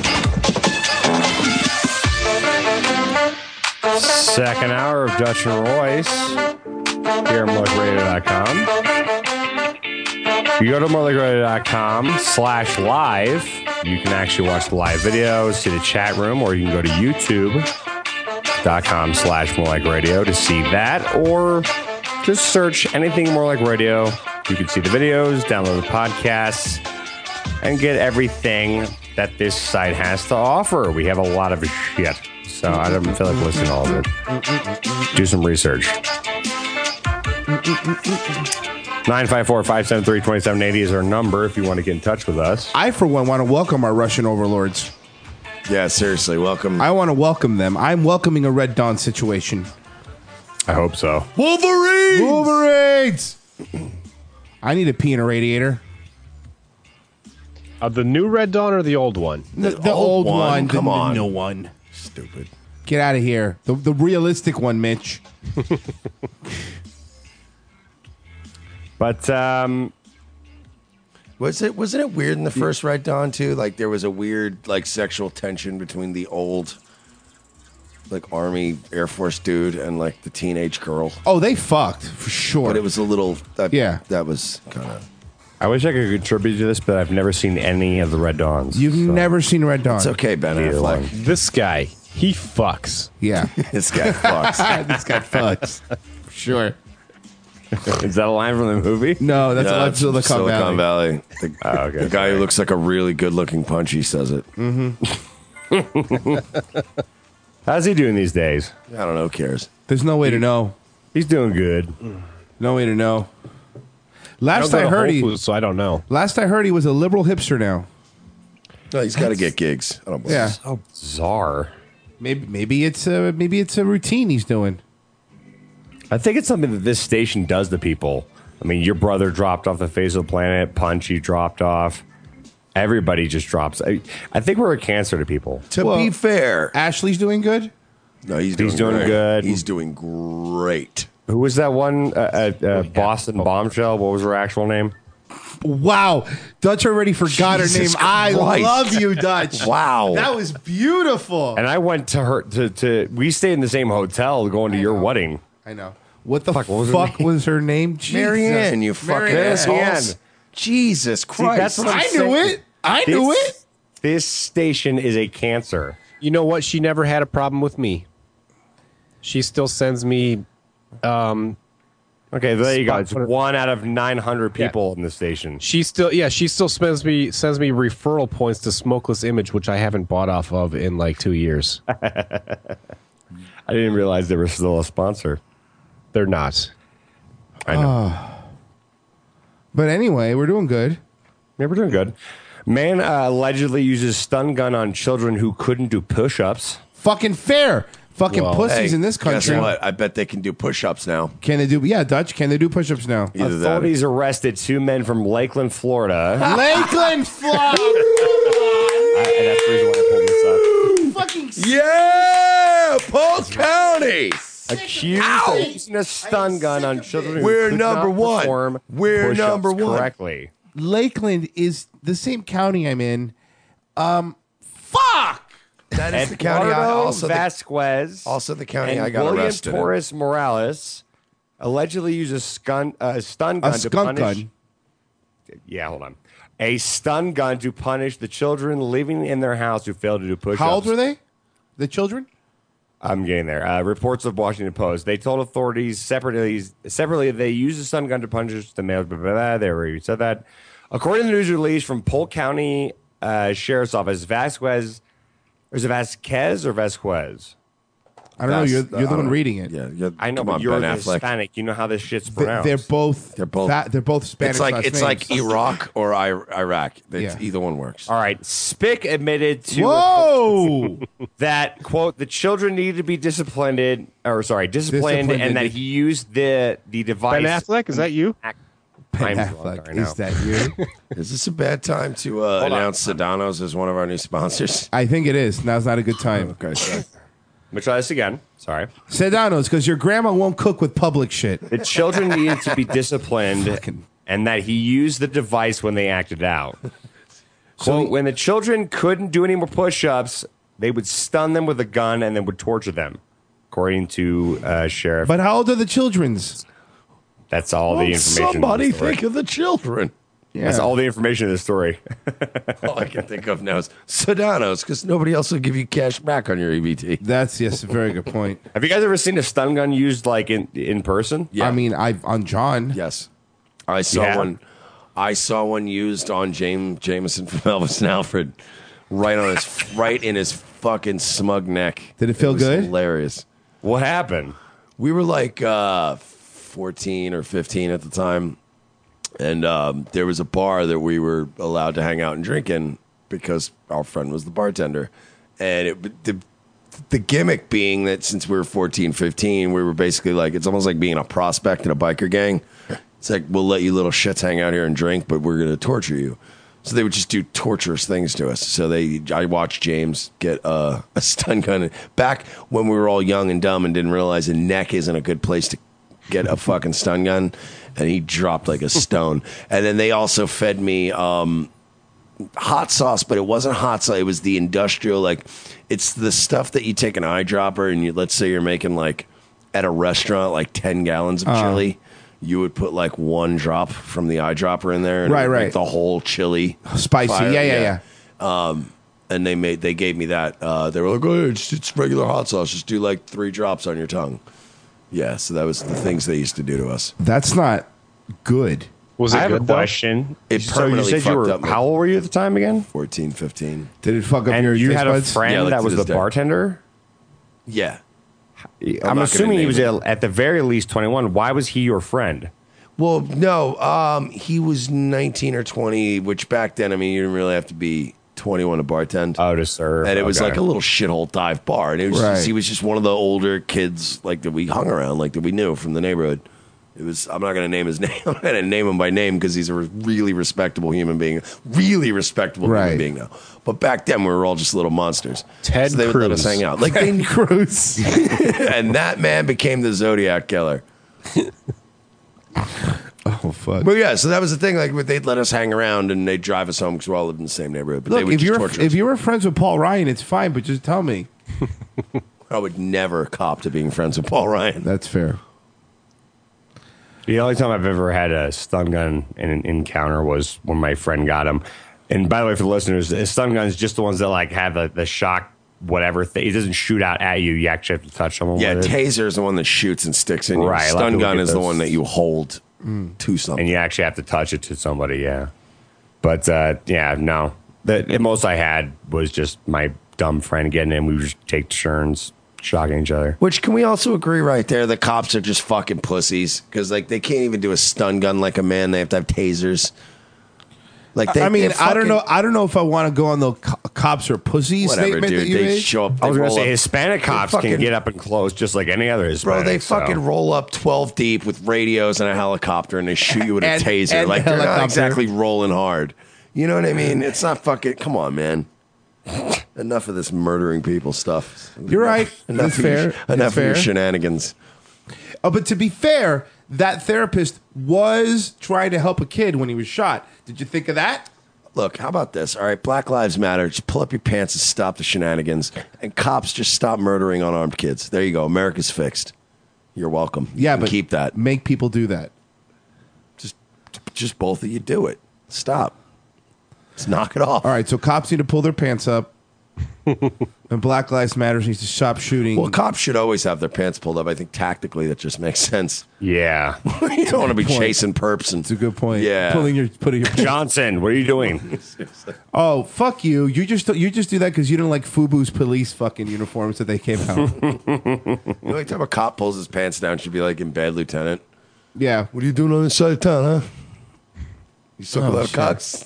Second hour of Dutch and Royce here at more like radio dot com. You go to more like radio dot com slash live You can actually watch the live videos, see the chat room, or you can go to youtube.com slash more like radio to see that, or just search anything More Like Radio. You can see the videos, download the podcasts, and get everything that this site has to offer. We have a lot of shit, so I don't feel like listening to all of it. Do some research. nine five four, five seven three, two seven eight zero is our number if you want to get in touch with us. I, for one, want to welcome our Russian overlords. Yeah, seriously, welcome. I want to welcome them. I'm welcoming a Red Dawn situation. I hope so. Wolverines! Wolverines! I need to pee in a radiator. Uh, the new Red Dawn or the old one? The, the old, old one. one. Come the, on. The new one. Stupid. Get out of here. The, the realistic one, Mitch. But, um... Was it, wasn't it weird in the first Red Dawn, too? Like, there was a weird, like, sexual tension between the old, like, Army Air Force dude and, like, the teenage girl. Oh, they fucked, for sure. But it was a little... That, yeah. That was kind of... I wish I could contribute to this, but I've never seen any of the Red Dawns. You've so. never seen Red Dawn. It's okay, Ben Affleck. This guy, he fucks. Yeah. This guy fucks. This guy fucks. Sure. Is that a line from the movie? No, that's no, a line from Silicon, Silicon Valley. Valley. The, oh, okay, the guy who looks like a really good-looking Punchy says it. Mm-hmm. How's he doing these days? I don't know. Who cares? There's no way to know. He's doing good. No way to know. Last I, I heard, he, Foods, so I don't know. Last I heard, he was a liberal hipster now. No, he's got to get gigs. I don't yeah, so bizarre. Maybe, maybe it's a maybe it's a routine he's doing. I think it's something that this station does to people. I mean, your brother dropped off the face of the planet. Punchy dropped off. Everybody just drops. I, I think we're a cancer to people. To well, be fair, Ashley's doing good. No, he's doing, he's doing great. good. He's doing great. Who was that one? Uh, uh, uh, Boston Bombshell. What was her actual name? Wow, Dutch already forgot Jesus her name. Christ. I love you, Dutch. Wow, that was beautiful. And I went to her to, to we stayed in the same hotel going to your wedding. I know. What the fuck, fuck was, fuck her was her name? Marianne, you fucking assholes. Jesus Christ. See, that's what I'm I saying. knew it. I this, knew it. This station is a cancer. You know what? She never had a problem with me. She still sends me... Um, okay, there you go. It's Spot- one out of nine hundred people Yeah. in the station. She still, yeah, she still sends me sends me referral points to Smokeless Image, which I haven't bought off of in like two years. I didn't realize they were still a sponsor. They're not. I know. Uh, but anyway, we're doing good. Yeah, we're doing good. Man uh, allegedly uses stun gun on children who couldn't do push-ups. Fucking fair. Fucking Well, pussies hey, in this country. Guess what? I bet they can do push-ups now. Can they do? Yeah, Dutch. Can they do push-ups now? Either that. Authorities arrested two men from Lakeland, Florida. Lakeland, Florida. I, and that's the reason why I pulled this up. Fucking Yeah, Polk County. Accused Ow. of using a stun gun on children who We're could number not one. perform We're push-ups number one. correctly. Lakeland is the same county I'm in. Um, fuck. That is the county. I Eduardo also the, Vasquez, also the county and I got William arrested in. Torres Morales allegedly used a skun, uh, stun gun A to skunk punish. gun. Yeah, hold on. A stun gun to punish the children living in their house who failed to do push-ups. How old were they? The children? I'm getting there. Uh, reports of Washington Post. They told authorities separately. Separately, they used a stun gun to punish the male. Blah, blah, blah. They already said that. According to the news release from Polk County uh, Sheriff's Office, Vasquez, or is it Vasquez or Vasquez? I don't know. You're, you're the one reading it. Yeah, you're, I know, come but on, you're Ben the Affleck. Hispanic. You know how this shit's They- pronounced. They're both. They're both- That, they're both Spanish. It's like last it's names. like Iraq or I, Iraq. It's, Yeah. Either one works. All right. Spick admitted to Whoa! that, quote, the children needed to be disciplined, or sorry, disciplined, Disciplined and that and- he used the, the device. Ben Affleck, is that you? I'm Ben drunk Affleck, right now. is that you? Is this a bad time to uh, Hold on. announce Sedano's as one of our new sponsors? I think it is. Now's not a good time. Okay, sorry. Let me try this again. Sorry. Sedano's, because your grandma won't cook with public shit. The children needed to be disciplined, and that he used the device when they acted out. Quote, when the children couldn't do any more push-ups, they would stun them with a gun and then would torture them, according to uh, Sheriff. But how old are the children's? That's all the Well, information. somebody in the story. think of the children. That's all the information in the story. All I can think of now is Sedanos, because nobody else will give you cash back on your E B T. That's yes, a very good point. Have you guys ever seen a stun gun used like in in person? Yeah. I mean, I on John. Yes, I saw Yeah. one. I saw one used on James Jameson from Elvis and Alfred, right on his right in his fucking smug neck. Did it feel was good? Hilarious. What happened? We were like uh, fourteen or fifteen at the time, and um, there was a bar that we were allowed to hang out and drink in because our friend was the bartender. And it, the, the gimmick being that since we were fourteen, fifteen, we were basically like, it's almost like being a prospect in a biker gang. It's like, we'll let you little shits hang out here and drink, but we're going to torture you. So they would just do torturous things to us. So they, I watched James get uh, a stun gun. Back when we were all young and dumb and didn't realize a neck isn't a good place to get a fucking stun gun, and he dropped like a stone. And then they also fed me um, hot sauce, but it wasn't hot sauce. It was the industrial, like, it's the stuff that you take an eyedropper and you, let's say you're making like at a restaurant like ten gallons of Uh-huh. chili. You would put like one drop from the eyedropper in there, and Right, it would right. make the whole chili Spicy. fire. Yeah, yeah, yeah. Um, and they made they gave me that. Uh, they were like, "Oh, it's, it's regular hot sauce. Just do like three drops on your tongue." Yeah, so that was the things they used to do to us. That's not good. I have a question. It so you permanently said you were fucked up my- how old were you at the time again? fourteen, fifteen. Did it fuck up And your you taste had a buds? friend Yeah, like that to was the this day. bartender? Yeah. I'm, not gonna assuming he name was it. at, at the very least twenty-one. Why was he your friend? Well, no, um, he was nineteen or twenty, which back then, I mean, you didn't really have to be twenty-one to bartend. Oh, to serve. And it was Okay. like a little shithole dive bar. And it was Right. just, he was just one of the older kids like that we hung around, like that we knew from the neighborhood. It was. I'm not going to name his name. I'm not going to name him by name because he's a really respectable human being. Really respectable Right. human being now. But back then, we were all just little monsters. Ted so they would let us Cruz. hang out. Like they, Cruz. and that man became the Zodiac killer. Oh fuck. But yeah, so that was the thing. Like they'd let us hang around and they'd drive us home because we all lived in the same neighborhood. But they Look, would if just you're torture if us. you were friends with Paul Ryan, it's fine, but just tell me. I would never cop to being friends with Paul Ryan. That's fair. The only time I've ever had a stun gun in an encounter was when my friend got him. And by the way, for the listeners, a stun gun is just the ones that like have the, the shock whatever thing. It doesn't shoot out at you. You actually have to touch someone. Yeah, with it. taser is the one that shoots and sticks in you. Right, a lot of Stun people gun get is the those. one that you hold Mm. to something. And you actually have to touch it to somebody. Yeah, but uh, yeah, no. The, the most I had was just my dumb friend getting in. We would just take turns shocking each other. Which can we also agree right there? The cops are just fucking pussies because like they can't even do a stun gun like a man. They have to have tasers. Like they, I mean, they're I don't fucking- know. I don't know if I want to go on the co- cops are pussies Whatever, statement dude. that you They made. show up. I was they going to roll say up- Hispanic they cops fucking- can get up and close just like any other Hispanic. Bro, they so. fucking roll up twelve deep with radios and a helicopter and they shoot you with a And- taser. and Like they're not helicopter. exactly rolling hard. You know what I mean? It's not fucking. Come on, man. Enough of this murdering people stuff. You're right. Enough That's of your- fair. Enough That's of your fair. shenanigans. Oh, but to be fair, that therapist was trying to help a kid when he was shot. Did you think of that? Look, how about this? All right, Black Lives Matter. Just pull up your pants and stop the shenanigans. And cops just stop murdering unarmed kids. There you go. America's fixed. You're welcome. Yeah, And but keep that. Make people do that. Just, just both of you do it. Stop. Let's knock it off. All right, so cops need to pull their pants up, and Black Lives Matter needs to stop shooting. Well, cops should always have their pants pulled up. I think tactically that just makes sense. Yeah. You don't want to be Point. chasing perps and. It's a good point. Yeah. pulling your putting your Johnson, what are you doing? Oh, fuck you! You just you just do that because you don't like Fubu's police fucking uniforms that they came out. The only time a cop pulls his pants down should be like in Bad Lieutenant. Yeah. What are you doing on this side of town, huh? You suck Oh, without shit. cocks.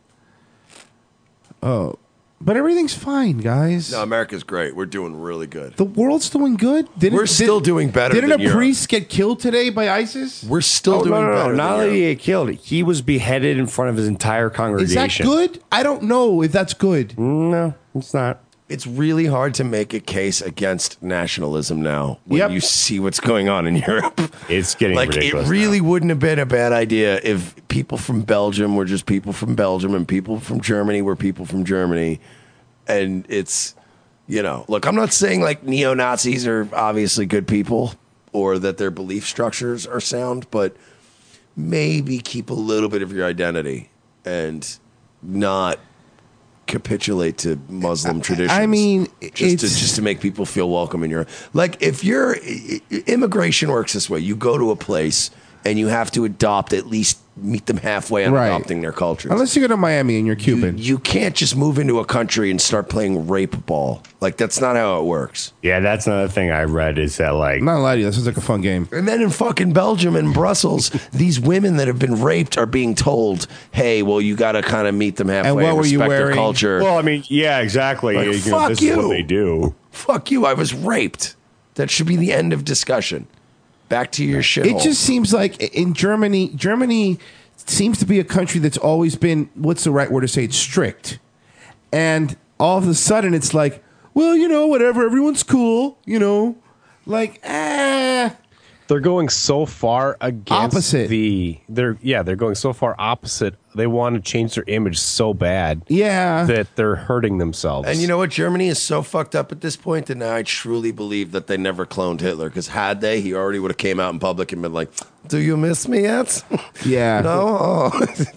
Oh, but everything's fine, guys. No, America's great. We're doing really good. The world's doing good. Didn't, We're still doing better Didn't than a Europe. priest get killed today by ISIS? We're still Oh, doing no, no, no. better. Not than only did Europe. he get killed, he was beheaded in front of his entire Is congregation. that good? I don't know if that's good. No, it's not. It's really hard to make a case against nationalism now when Yep. you see what's going on in Europe. It's getting Like, ridiculous. it really wouldn't have been a bad idea if people from Belgium were just people from Belgium and people from Germany were people from Germany. And it's, you know, look, I'm not saying like neo-Nazis are obviously good people or that their belief structures are sound, but maybe keep a little bit of your identity and not capitulate to Muslim traditions. I mean, just to it's- just to make people feel welcome in your like. If you're immigration works this way, you go to a place and you have to adopt at least meet them halfway on Right. adopting their culture. Unless you go to Miami and you're Cuban. You can't just move into a country and start playing rape ball. Like that's not how it works. Yeah, that's another thing I read is that like I'm not gonna lie to you, this is like a fun game. And then in fucking Belgium and Brussels, these women that have been raped are being told, "Hey, well, you got to kind of meet them halfway And what were you respect their wearing? culture." Well, I mean, yeah, exactly. Like, You know, fuck this you. is what they do. Fuck you! I was raped. That should be the end of discussion. Back to your shit. It just seems like in Germany, Germany seems to be a country that's always been, what's the right word to say it, strict. And all of a sudden it's like, well, you know, whatever, everyone's cool, you know, like, eh. They're going so far against Opposite. the they're yeah, they're going so far opposite. They want to change their image so bad. Yeah. That they're hurting themselves. And you know what? Germany is so fucked up at this point that now I truly believe that they never cloned Hitler. Because had they, he already would have came out in public and been like, "Do you miss me yet?" Yeah. No.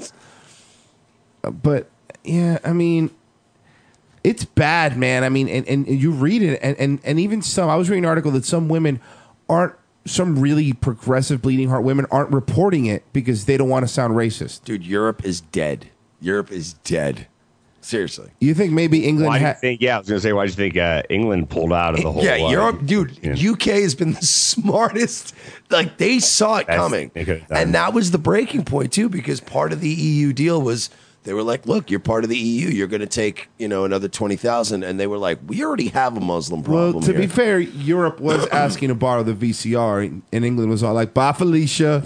Oh. But yeah, I mean, it's bad, man. I mean, and, and you read it, and, and, and even some, I was reading an article that some women aren't, some really progressive bleeding heart women aren't reporting it because they don't want to sound racist. Dude, Europe is dead. Europe is dead. Seriously. You think maybe England Why do you had. think? Yeah, I was gonna say, why do you think uh, England pulled out of the whole? Yeah, uh, Europe, dude. yeah. U K has been the smartest. Like they saw it That's- coming, they could've done and it. that was the breaking point too. Because part of the E U deal was they were like, "Look, you're part of the E U. You're going to take you know another twenty thousand," and they were like, "We already have a Muslim problem." Well, to here. be fair, Europe was asking to borrow the V C R, and England was all like, "Bye, Felicia,"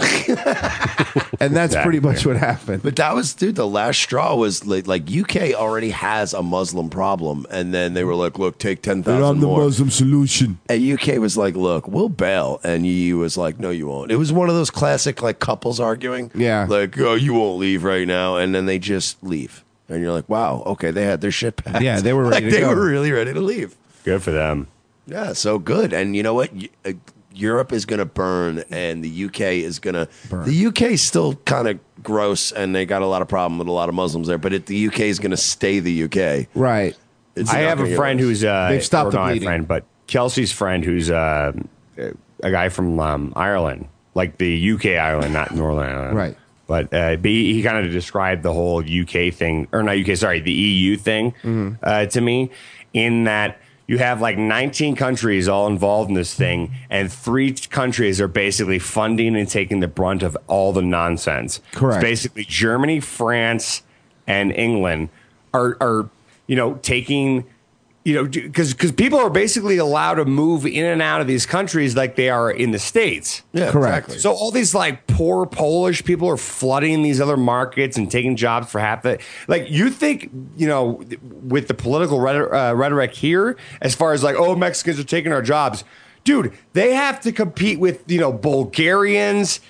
and that's pretty much what happened. But that was, dude, the last straw was like, like U K already has a Muslim problem, and then they were like, "Look, take ten And thousand I'm the more." Muslim solution. And U K was like, "Look, we'll bail," and E U was like, "No, you won't." It was one of those classic like couples arguing, Yeah. like, "Oh, you won't leave right now," and then they just leave, and you're like, "Wow, okay, they had their shit packed." Yeah, they were ready like to they go. were really ready to leave. Good for them. Yeah, so good. And you know what? Y- uh, Europe is going to burn, and the U K is going to. The U K is still kind of gross, and they got a lot of problem with a lot of Muslims there. But it, the U K is going to stay the U K. Right. It's I not have gonna a get friend worse. who's uh, They've stopped or the not a bleeding. friend, but Kelsey's friend who's uh, a guy from um, Ireland, like the U K Ireland, not Northern Ireland, Right. But uh, but he, he kind of described the whole U K thing, or not U K, sorry, the E U thing Mm-hmm. uh, to me, in that you have like nineteen countries all involved in this thing, and three countries are basically funding and taking the brunt of all the nonsense. Correct. It's basically Germany, France, and England are are you know taking. You know, because because people are basically allowed to move in and out of these countries like they are in the States. Yeah, Correct. exactly. So all these like poor Polish people are flooding these other markets and taking jobs for half the. Like you think, you know, with the political rhetor- uh, rhetoric here, as far as like, oh, Mexicans are taking our jobs, dude, they have to compete with you know Bulgarians,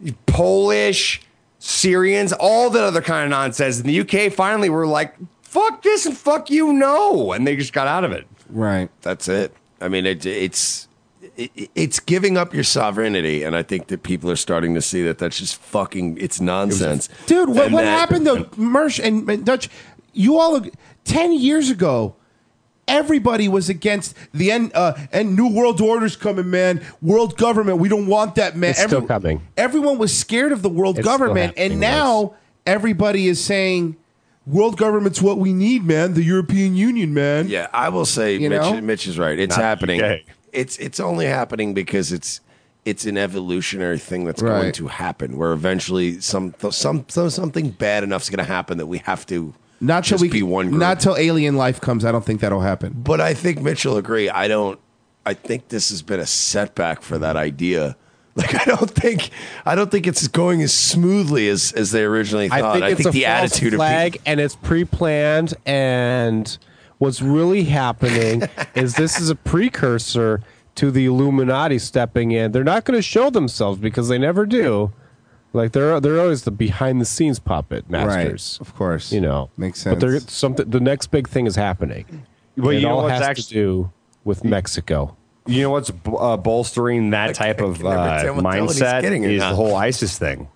Polish, Syrians, all that other kind of nonsense. And the U K finally were like, fuck this and fuck you, no, and they just got out of it. Right. That's it. I mean, it, it's it, it's giving up your sovereignty, and I think that people are starting to see that that's just fucking it's nonsense, Dude, what, And what that- happened though, Mersh and, and Dutch? You all, ten years ago, everybody was against the end, uh, and New World Order's coming, man. World government, we don't want that, man. It's still coming. Everyone was scared of the world It's still government, and happening, now everybody is saying, world government's what we need, man. The European Union, man. Yeah, I will say, You Mitch, know? Mitch is right. It's Not happening. U K. It's it's only happening because it's it's an evolutionary thing that's going Right. to happen. Where eventually some some, some something bad enough is going to happen that we have to Not till just we be one group. not till alien life comes. I don't think that'll happen. But I think Mitch will agree. I don't. I think this has been a setback for that idea. Like I don't think I don't think it's going as smoothly as, as they originally thought. I think it's a the false attitude flag, of people. and it's pre-planned. And what's really happening is this is a precursor to the Illuminati stepping in. They're not going to show themselves because they never do. Like they're they're always the behind-the-scenes puppet masters, Right, of course. You know, Makes But they're sense. something. The next big thing is happening. Well, it you know all what's has actually- to do with Mexico. You know what's uh, bolstering that type of can never uh, tell what the hell he's mindset kidding or is not. the whole ISIS thing.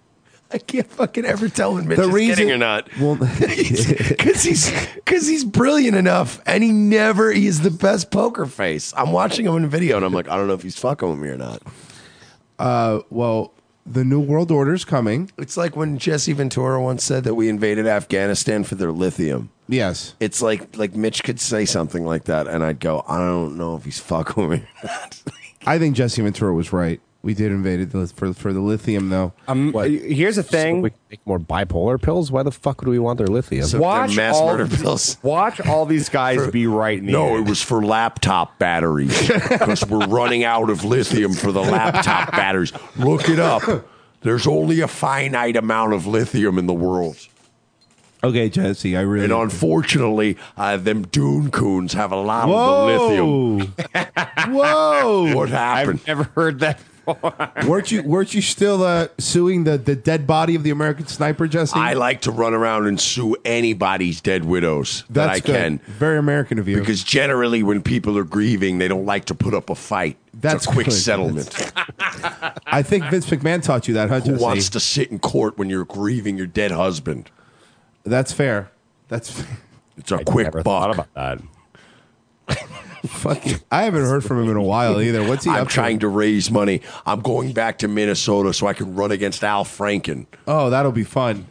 I can't fucking ever tell when Mitch The is reason- kidding or not. Well, Because he's because he's brilliant enough, and he never he's the best poker face. I'm watching him in a video, and I'm like, I don't know if he's fucking with me or not. Uh, well, the New World Order's coming. It's like when Jesse Ventura once said that we invaded Afghanistan for their lithium. Yes. It's like like Mitch could say something like that, and I'd go, I don't know if he's fucking with me or not. I think Jesse Ventura was right. We did invade it the- for for the lithium, though. Um, here's the thing: So we can make more bipolar pills. Why the fuck would we want their lithium? So watch they're mass all, murder pills. Watch all these guys be right in the No, end. it was for laptop batteries because we're running out of lithium for the laptop batteries. Look it up. There's only a finite amount of lithium in the world. Okay, Jesse, I really. And unfortunately, uh, them Dune coons have a lot Whoa. of the lithium. Whoa! What happened? I've never heard that before. weren't you weren't you still uh, suing the, the dead body of the American sniper, Jesse? I like to run around and sue anybody's dead widows that That's I good. can. Very American of you. Because generally, when people are grieving, they don't like to put up a fight. That's it's a quick good. settlement. I think Vince McMahon taught you that, huh, Who Jesse? wants to sit in court when you're grieving your dead husband? That's fair. That's fair. It's a quick Never buck. thought about that. Fucking, I haven't heard from him in a while either. What's he I'm up trying to? to raise money. I'm going back to Minnesota so I can run against Al Franken. Oh, that'll be fun.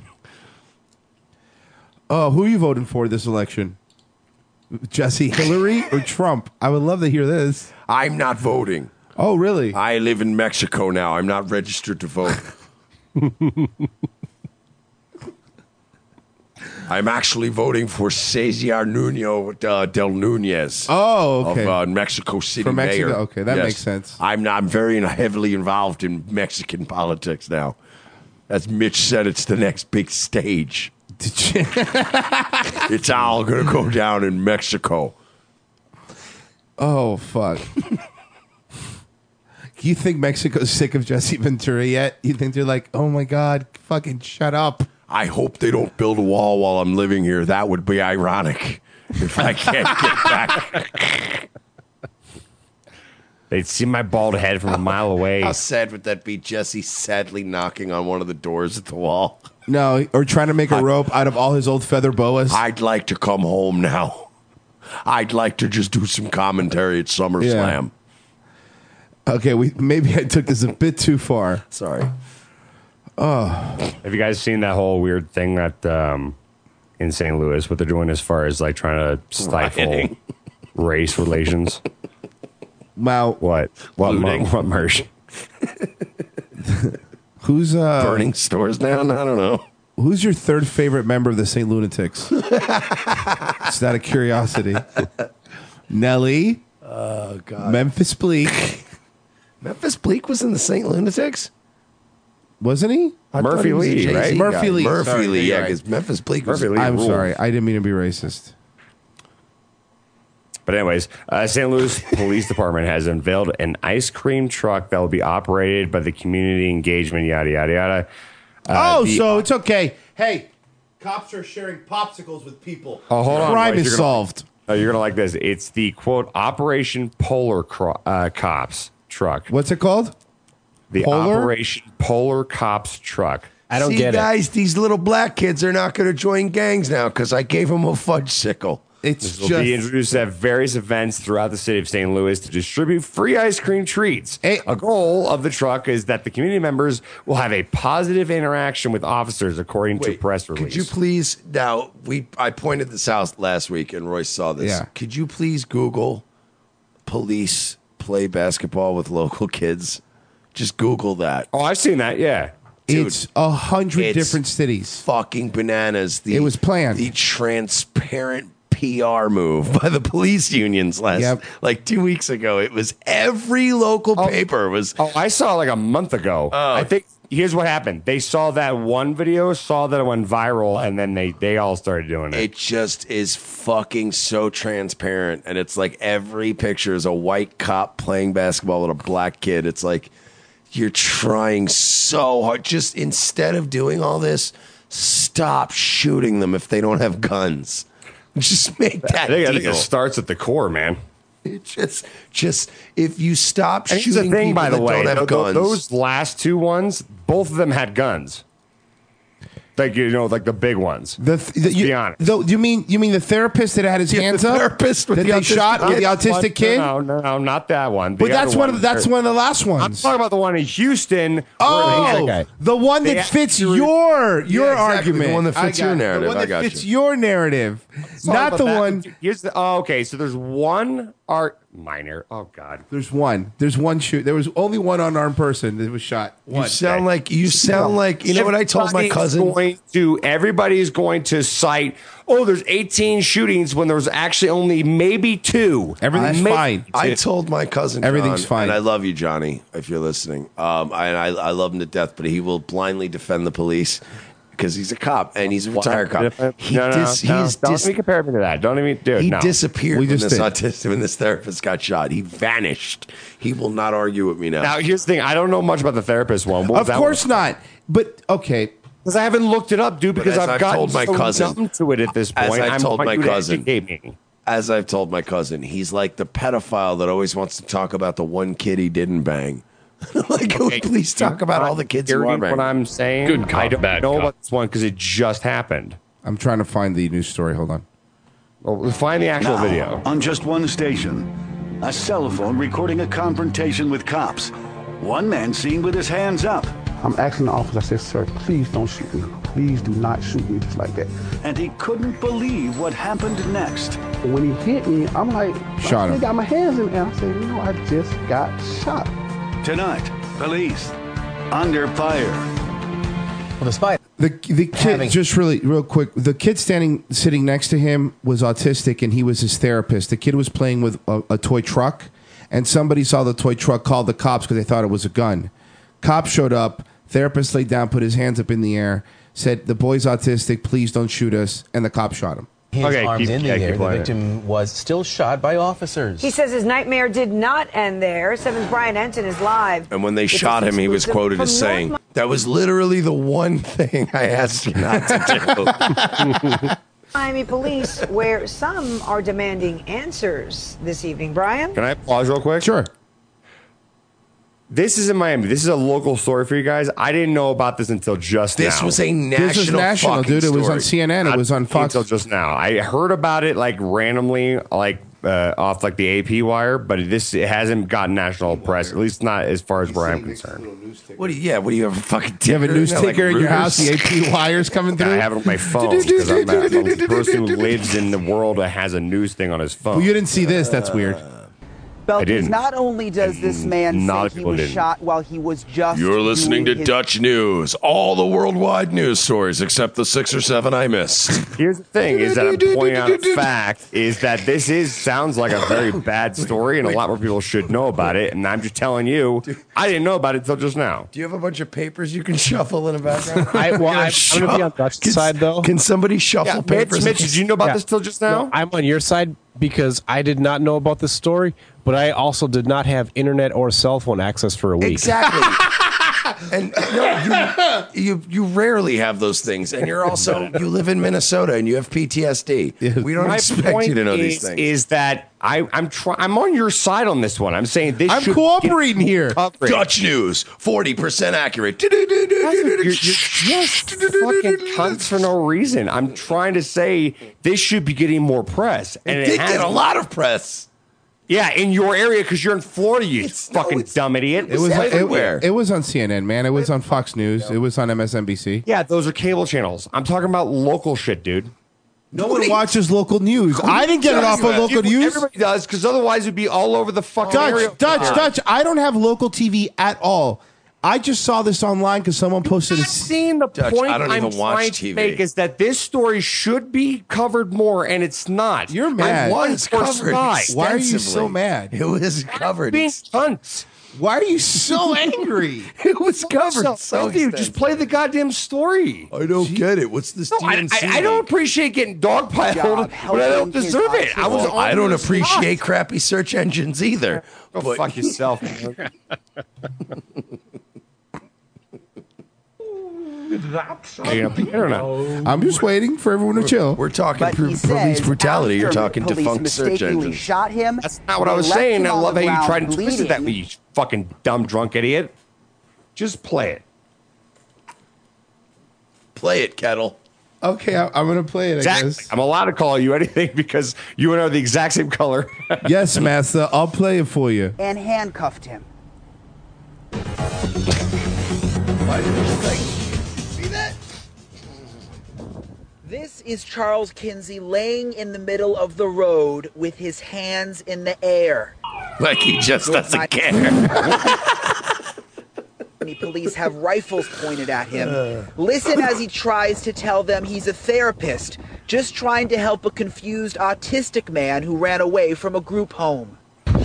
Oh, who are you voting for this election? Jesse, Hillary, or Trump? I would love to hear this. I'm not voting. Oh, really? I live in Mexico now. I'm not registered to vote. I'm actually voting for Cesar Nuno uh, del Nunez. Oh, okay. Of uh, Mexico City For Mexico, mayor. okay, that Yes. makes sense. I'm not, I'm very heavily involved in Mexican politics now. As Mitch said, it's the next big stage. It's all going to go down in Mexico. Oh, fuck. You think Mexico's sick of Jesse Ventura yet? You think they're like, oh my God, fucking shut up. I hope they don't build a wall while I'm living here. That would be ironic if I can't get back. They'd see my bald head from a mile away. How sad would that be? Jesse sadly knocking on one of the doors at the wall. No, or trying to make a rope out of all his old feather boas. I'd like to come home now. I'd like to just do some commentary at SummerSlam. Okay, we maybe I took this a bit too far. Sorry. Oh, Have you guys seen that whole weird thing that um, in Saint Louis? What they're doing as far as like trying to stifle Rioting. race relations? wow. What? What? Looting. What, what merch? Who's uh Burning stores down? I don't know. Who's your third favorite member of the Saint Lunatics? Just out of curiosity. Nelly. Oh God. Memphis Bleak. Memphis Bleak was in the Saint Lunatics? Wasn't he? I thought Murphy he was a Lee, Jay-Z right? guy. Murphy Lee. Murphy Sorry, Lee, you're yeah, right. because Memphis Bleak was. Murphy Lee I'm rules. sorry. I didn't mean to be racist. But anyways, uh, Saint Louis Police Department has unveiled an ice cream truck that will be operated by the community engagement, yada, yada, yada. Uh, oh, the- so it's okay. Hey, cops are sharing popsicles with people. Oh, hold on. Crime Mike, is you're gonna- solved. Oh, you're going to like this. It's the, quote, Operation Polar Cro- uh, Cops truck. What's it called? The Polar? Operation Polar Cops truck. I don't See, get it. guys, these little black kids are not going to join gangs now because I gave them a fudge sickle. It's This will just be introduced at various events throughout the city of Saint Louis to distribute free ice cream treats. Hey. A goal of the truck is that the community members will have a positive interaction with officers, according to press release. Could you please now? We I pointed this out last week, and Royce saw this. Yeah. Could you please Google police play basketball with local kids? Just Google that. Oh, I've seen that. Yeah. Dude, it's a hundred it's different cities. Fucking bananas. The, It was planned. The transparent P R move by the police unions last, Yep. like two weeks ago. It was every local Oh. paper was. Oh, I saw like a month ago. I think here's what happened. They saw that one video, saw that it went viral, and then they they all started doing it. It just is fucking so transparent, and it's like every picture is a white cop playing basketball with a black kid. It's like you're trying so hard. Just instead of doing all this, stop shooting them if they don't have guns. Just make that I think, I think deal. it starts at the core, man. It just, just if you stop And here's the shooting thing, people by the that way, don't have th- th- guns, those last two ones, both of them had guns. Like, you know, like the big ones. The, th- the Let's you, be honest. The, you mean you mean the therapist that had his Yeah, hands the up? therapist with that the they autistic shot with the kid. autistic kid? No, no, no, not that one. But The that's other one. Of, that's one of the last ones. I'm talking about the one in Houston. Oh, the one They that had- fits your your Yeah, exactly, argument. the one that fits I got your it. narrative. The one I that got fits you. your narrative, Sorry not about the that. one. Here's the. Oh, okay. So there's one art minor. Oh God. There's one. There's one shoot. There was only one unarmed person that was shot. You One. sound like you sound like you know what I told my Everybody's cousin. Going to everybody's going to cite. Oh, there's eighteen shootings when there was actually only maybe two. Everything's Maybe fine. two. I told my cousin John, Everything's fine. and I love you, Johnny, if you're listening. Um, I, I I love him to death, but he will blindly defend the police because he's a cop and he's a retired cop. He no, no, dis, no, he's don't dis- let me compare me to that. Don't even, dude. he no. disappeared We when just this did. autistic when this therapist got shot. He vanished. He will not argue with me now. Now here's the thing. I don't know much about the therapist one. What was Of that course one? not. But okay. Because I haven't looked it up, dude. But Because as I've, I've gotten told my so cousin- numb to it at this as point. I've I'm told want my you to cousin. educate me. As I've told my cousin, he's like the pedophile that always wants to talk about the one kid he didn't bang. Like, Okay, please talk about all the kids who hearing are banging. what I'm saying. Good cop, I don't bad know cop. about this one because it just happened. I'm trying to find the news story. Hold on. Well, find the actual Now, video. on just one station, a cell phone recording a confrontation with cops. One man seen with his hands up. I'm asking the officer, I said, sir, please don't shoot me. Please do not shoot me just like that. And he couldn't believe what happened next. When he hit me, I'm like, Shot I him. got my hands in there. I said, you know, I just got shot. Tonight, police under fire. Well, despite The the kid Having- just really real quick. The kid standing sitting next to him was autistic, and he was his therapist. The kid was playing with a, a toy truck, and somebody saw the toy truck, called the cops because they thought it was a gun. Cops showed up. Therapist laid down, put his hands up in the air, said, "The boy's autistic. Please don't shoot us." And the cop shot him. his Okay, arms keep- in the yeah, air, keep the playing it. victim was still shot by officers. He says his nightmare did not end there. seven's Brian Enton is live. And when they With shot this him, he was exclusive quoted from as North saying, Mi- "That was literally the one thing I asked you not to do." Miami police, where some are demanding answers this evening. Brian? Can I pause real quick? Sure. This is in Miami. This is a local story for you guys. I didn't know about this until just This now. was a national, This was national, fucking dude. It was on story. C N N. It Not was on Fox. until just now. I heard about it like randomly, like uh, off like the A P wire, but this it hasn't gotten national press. At least not as far as where I'm concerned. What do you? Yeah. What do you have a fucking? You have a news ticker ticker in your Reuters? house. The A P wires coming through. I have it on my phone because I'm, a- I'm a person who lives in the world that has a news thing on his phone. Well, you didn't see this. That's weird. I didn't. Not only does this man Not say he people was didn't. shot while he was just You're listening to doing his- Dutch News, all the worldwide news stories except the six or seven I missed. Here's the thing: is that I'm pointing out a fact is that this is sounds like a very bad story, and a lot more people should know about it. And I'm just telling you, I didn't know about it until just now. Do you have a bunch of papers you can shuffle in the background? I, well, I'm, I'm going to be on Dutch's Can- side, though. Can somebody shuffle Yeah, Mitch, papers? Mitch, did you know about Yeah. this till just now? No, I'm on your side because I did not know about this story, but I also did not have internet or cell phone access for a week. Exactly. And no, you, you you rarely have those things, and you're also you live in Minnesota and you have P T S D. We don't My expect point you to know is, these things. is that I, I'm try, I'm on your side on this one. I'm saying this. I'm should cooperating get here. coverage. Dutch News, forty percent accurate. You're, you're just fucking cunts for no reason. I'm trying to say this should be getting more press, and It did has get a lot of press. Yeah, in your area because you're in Florida, you fucking dumb idiot. It was it, it was on C N N, man. It was on Fox News. It was on M S N B C. Yeah, those are cable channels. I'm talking about local shit, dude. No one watches local news. I didn't get it off of local news. Everybody does because otherwise it'd be all over the fucking area. Dutch, Dutch, Dutch. I don't have local T V at all. I just saw this online because someone posted. I've seen the Dutch, point I don't I'm even watch trying T V. to make is that this story should be covered more, and it's not. You're mad. I want It's for covered Sky. Why are you so extensively. mad? It was covered. Being cunts. Why are you so angry? It was covered So, so dude, just play the goddamn story. I don't get it. What's this No, T I, N C? I, I don't appreciate getting dogpiled, Job but I don't helping his deserve it. I was. eyes. on I don't your appreciate spot. crappy search engines either. Go But- fuck yourself. man. Are you up the internet? I'm just waiting for everyone to chill. We're talking But pr- he police says brutality. You're after talking police defunct search mistakenly engines. shot him. That's not what I they was left saying. him I on love the how you ground tried and twisted that, bleeding. you fucking dumb drunk idiot. Just play it. Play it, Kettle. Okay, I, I'm gonna play it. I Exactly. guess. I'm allowed to call you anything because you and I are the exact same color. Yes, Master. I'll play it for you. And handcuffed him. See that? This is Charles Kinsey laying in the middle of the road with his hands in the air. Like he just North doesn't care. Miami police have rifles pointed at him. Listen as he tries to tell them he's a therapist, just trying to help a confused autistic man who ran away from a group home.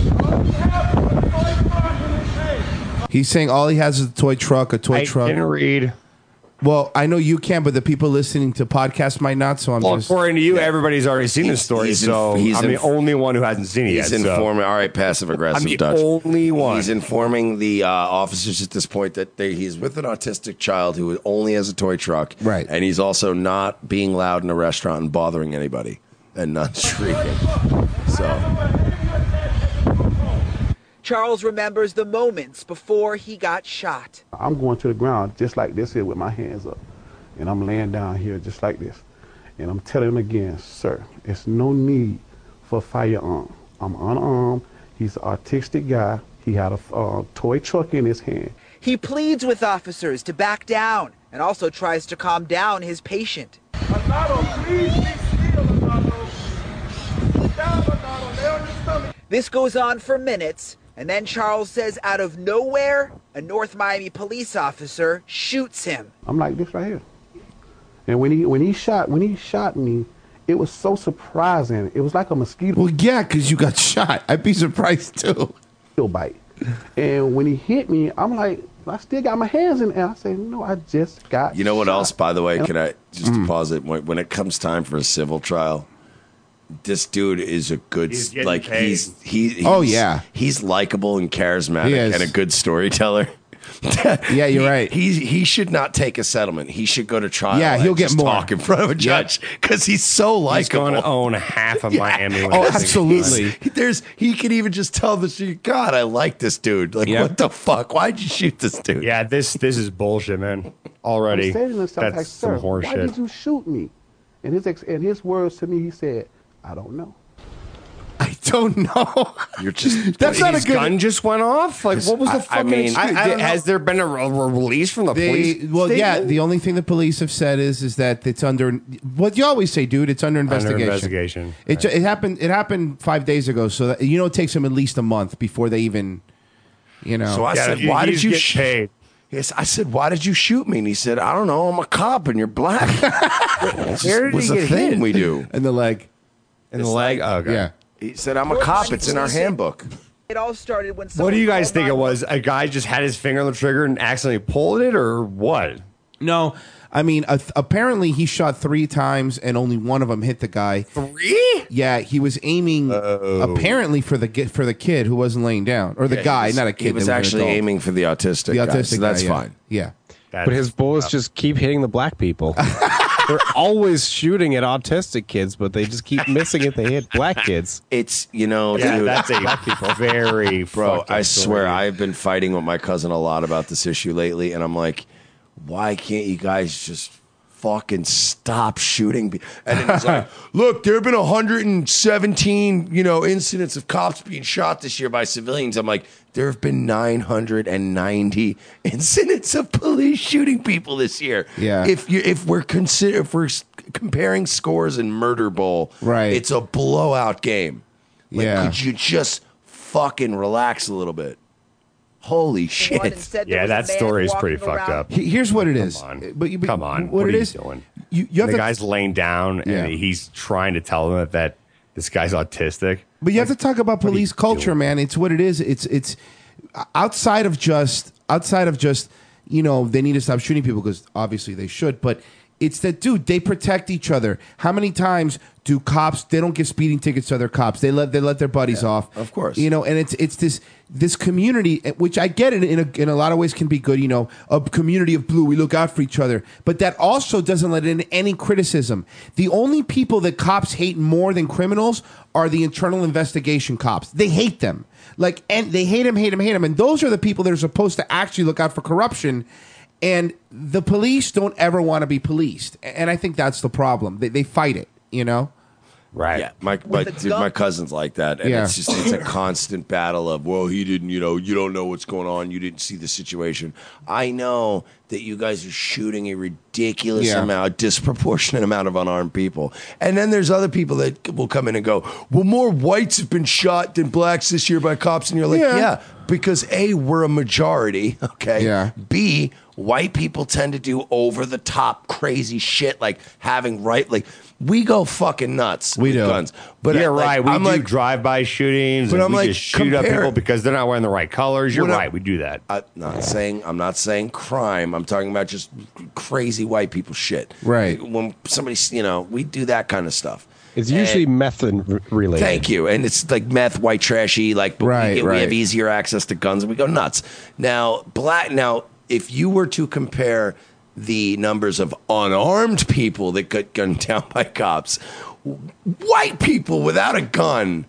He's saying all he has is a toy truck, a toy I truck. can read. Well, I know you can, but the people listening to podcasts might not. So I'm Well, just. according to you, everybody's already seen this story, he's in- so he's I'm in- the only one who hasn't seen it He's yet. so- informing. All right, passive aggressive I'm the Dutch. only one. He's informing the uh, officers at this point that they, he's with an autistic child who only has a toy truck. Right. And he's also not being loud in a restaurant and bothering anybody and not shrieking. So. Charles remembers the moments before he got shot. I'm going to the ground just like this here with my hands up. And I'm laying down here just like this. And I'm telling him again, sir, there's no need for a firearm. I'm unarmed. He's an autistic guy. He had a uh, toy truck in his hand. He pleads with officers to back down and also tries to calm down his patient. This goes on for minutes, and then Charles says out of nowhere, a North Miami police officer shoots him. I'm like this right here. And when he when he shot when he shot me, it was so surprising. It was like a mosquito. Well, yeah, because you got shot. I'd be surprised too. Bite. And when he hit me, I'm like, I still got my hands in the air. I say, no, I just got. You know what shot. else, by the way? Can I just Mm. pause it? When, when it comes time for a civil trial, this dude is a good, He's s- getting like paid. he's he. He's, Oh, yeah. he's likable and charismatic He is. and a good storyteller. Yeah, you're He- right. He he should not take a settlement. He should go to trial. Yeah, he'll and get just more. talk in front of a judge because he's so He's likable. going to own half of Yeah. Miami. when Oh, this thing absolutely. comes out. There's he can even just tell the street, God, I like this dude. Like, Yeah. what the fuck? Why'd you shoot this dude? Yeah, this this is bullshit, man. Already, I'm saying to myself, that's like, some sir, horse why shit. did you shoot me? And his ex, and his words to me, he said, I don't know. I don't know. You're just That's not a His good. gun just went off. Like, what was the I- I fucking? mean, excuse? I- I don't has there been a re- re- release from the They, police? well, yeah. statement? The only thing the police have said is is that it's under what you always say, dude. It's under investigation. investigation, It ju- it happened. It happened five days ago. So that, you know, it takes them at least a month before they even, you know. So I Yeah, said, he- why he's did you getting sh-? paid. Yes, I said, why did you shoot me? And he said, I don't know. I'm a cop and you're black. It's Where did was he a get thing hit? we do. in the leg. In the leg. Oh, okay. Yeah. He said, I'm a cop. It's in our handbook. It all started when What do you guys think it someone was? A guy just had his finger on the trigger and accidentally pulled it, or what? No, I mean, uh, apparently he shot three times and only one of them hit the guy. Three? Yeah, he was aiming apparently for the gi- for the kid who wasn't laying down, or the Yeah, he guy, was- not a kid. He was that an actually adult. aiming for the autistic the guy, autistic. so that's guy, yeah. fine. Yeah. But his bullets just keep hitting the black people. They're always shooting at autistic kids, but they just keep missing it. They hit black kids. It's, you know, Yeah, dude, that's a very bro, fucked up I story. swear I've been fighting with my cousin a lot about this issue lately, and I'm like, why can't you guys just fucking stop shooting? pe-" And then he's like, look, there have been one hundred seventeen, you know, incidents of cops being shot this year by civilians. I'm like, there have been nine hundred ninety incidents of police shooting people this year. Yeah. If you if we're consider if we're s- comparing scores in Murder Bowl, Right. it's a blowout game. Like, Yeah. could you just fucking relax a little bit? Holy shit! Yeah, that story is pretty fucked up. He- here's what it Come is. on. But you- but Come on. what What, it are is- you doing? You, you have the to, guy's laying down Yeah. and he's trying to tell them that, that this guy's autistic. But you have to talk about police culture, man. It's what it is. It's it's outside of just outside of just you know they need to stop shooting people because obviously they should. But it's that dude. They protect each other. How many times do cops? They don't give speeding tickets to other cops. They let they let their buddies off. of course. You know, and it's it's this this community, which I get it in a, in a lot of ways can be good. You know, a community of blue. We look out for each other, but that also doesn't let in any criticism. The only people that cops hate more than criminals are the internal investigation cops. They hate them. Like, and they hate him, hate him, hate him. And those are the people that are supposed to actually look out for corruption. And the police don't ever want to be policed, and I think that's the problem. They, they fight it, you know. Right. Yeah, my my, dude, my cousin's like that, and Yeah. it's just it's a constant battle of, well, he didn't, you know, you don't know what's going on, you didn't see the situation. I know that you guys are shooting a ridiculous Yeah. amount, disproportionate amount of unarmed people, and then there's other people that will come in and go, well, more whites have been shot than blacks this year by cops, and you're like, Yeah. yeah, because A, we're a majority, okay? Yeah. B, white people tend to do over the top crazy shit, like having right, like we go fucking nuts We with do. guns. But yeah, I- like, right. We I'm do like, drive-by shootings, But and I'm we like, just shoot up compare- people because they're not wearing the right colors. You're What I- right. We do that. I'm not saying I'm not saying crime. I'm talking about just crazy white people shit. Right. When somebody's, you know, we do that kind of stuff. It's usually And- method r- related. Thank you. And it's like meth, white trashy, like but Right, we, get- we right. have easier access to guns and we go nuts. Now, black now, if you were to compare the numbers of unarmed people that get gunned down by cops, white people without a gun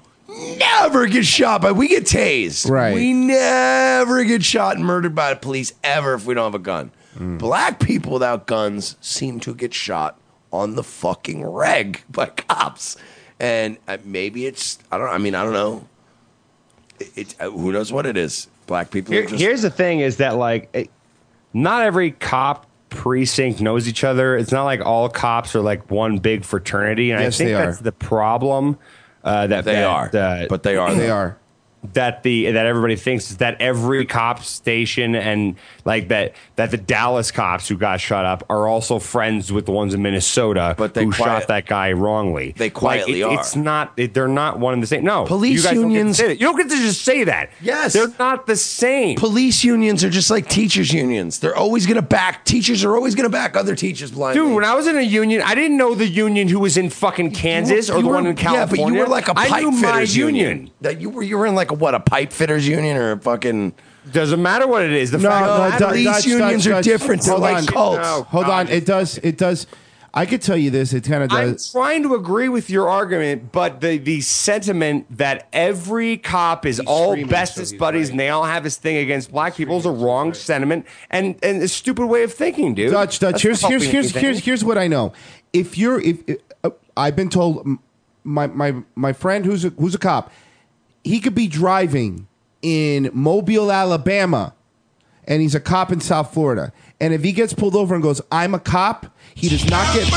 never get shot by we get tased. Right. We never get shot and murdered by the police ever if we don't have a gun. Mm. Black people without guns seem to get shot on the fucking reg by cops. And uh, maybe it's I don't I mean I don't know. It, it uh, who knows what it is. Black people Here- are just here's the thing: is that like, it, not every cop precinct knows each other. It's not like all cops are like one big fraternity, and Yes, I think they that's are. the problem. Uh, that They that, are. uh, But they are. They are. that the that everybody thinks is that every cop station and like that that the Dallas cops who got shot up are also friends with the ones in Minnesota But they who quiet- shot that guy wrongly. They quietly Like, it- are. It's not. It, they're not one and the same. No, Police you guys unions- Don't get to say that. You don't get to just say that. Yes. they're not the same. police unions are just like teachers unions. They're always going to back teachers are always going to back other teachers blindly. Dude, when I was in a union, I didn't know the union who was in fucking Kansas You or the were- one in California. Yeah, but you were like a I pipe knew my fitters union. union. That you were you were in like a what a pipe fitters union or a fucking Doesn't matter what it is. The No, fact no, that Dutch- police Dutch- unions Dutch- are Dutch- different. They're Hold like on. cults. No, Hold on. God. It does. It does. I could tell you this. It kind of I'm does. trying to agree with your argument, but the, the sentiment that every cop is all screaming, bestest so he's buddies right. and they all have this thing against black people is a wrong sentiment and, and a stupid way of thinking, dude. Dutch, Dutch. That's Here's not here's helping here's anything. here's here's what I know. If you're if uh, I've been told m- my my my friend who's a who's a cop, he could be driving in Mobile, Alabama, and he's a cop in South Florida. And if he gets pulled over and goes, "I'm a cop," he does not get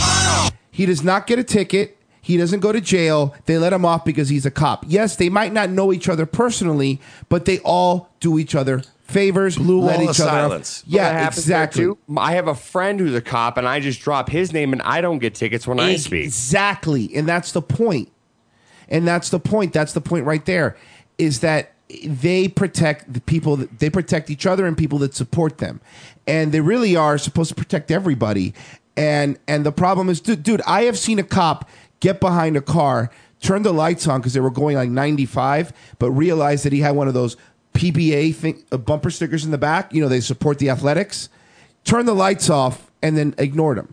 he does not get a ticket. He doesn't go to jail. They let him off because he's a cop. Yes, they might not know each other personally, but they all do each other favors. Blue let wall each of other off. silence. What Yeah, happens there, exactly. too? I have a friend who's a cop, and I just drop his name, and I don't get tickets when I speak. Exactly. And that's the point. And that's the point. That's the point right there is that they protect the people that they protect each other and people that support them. And they really are supposed to protect everybody. And and the problem is, dude, dude I have seen a cop get behind a car, turn the lights on because they were going like ninety-five, but realized that he had one of those P B A thing, uh, bumper stickers in the back. You know, they support the athletics. Turn the lights off and then ignored him.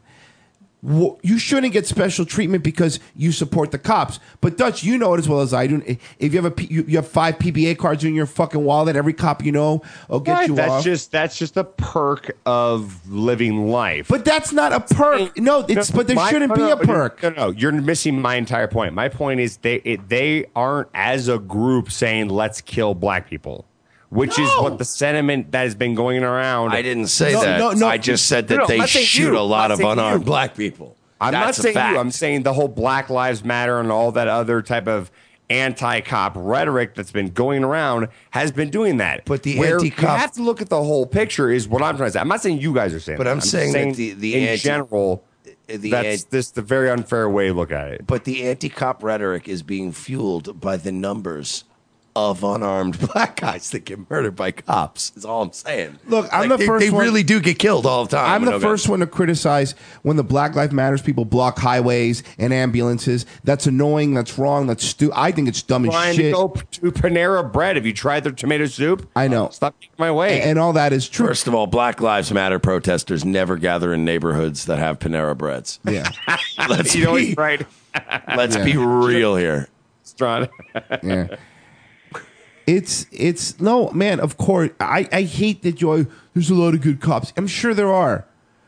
Wh- You shouldn't get special treatment because you support the cops. But Dutch, you know it as well as I do. If you have a P- you you have five P B A cards in your fucking wallet, every cop you know will get Right, you that's off. just that's just a perk of living life. But that's not a perk. No, it's but there My- shouldn't no, be no, a no, perk. No, no, you're missing my entire point. My point is they it, they aren't as a group saying let's kill black people, which is what the sentiment that has been going around. I didn't say No, that. no, no. I just said that No, no, they I'm not saying shoot you. a lot I'm of saying unarmed you. black people. I'm That's not a saying fact. you. I'm saying the whole Black Lives Matter and all that other type of anti-cop rhetoric that's been going around has been doing that. But the Where anti-cop- you have to look at the whole picture is what I'm trying to say. I'm not saying you guys are saying But that. I'm just saying that the- the in anti- general, the that's an- this the very unfair way to look at it. But the anti-cop rhetoric is being fueled by the numbers of unarmed black guys that get murdered by cops. Is all I'm saying. Look, I'm Like, the they, first They one- really do get killed all the time. I'm with the no first guns. one to criticize when the Black Lives Matters people block highways and ambulances. That's annoying. That's wrong. That's stu- I think it's dumb as Trying shit. to go to Panera Bread. Have you tried their tomato soup? I know. Stop taking my way. And all that is true. First of all, Black Lives Matter protesters never gather in neighborhoods that have Panera Breads. Yeah. Let's you know be, it's right. let's Yeah. be real here. Strong. Yeah. It's it's no man. Of course, I I hate that you. There's a lot of good cops. I'm sure there are,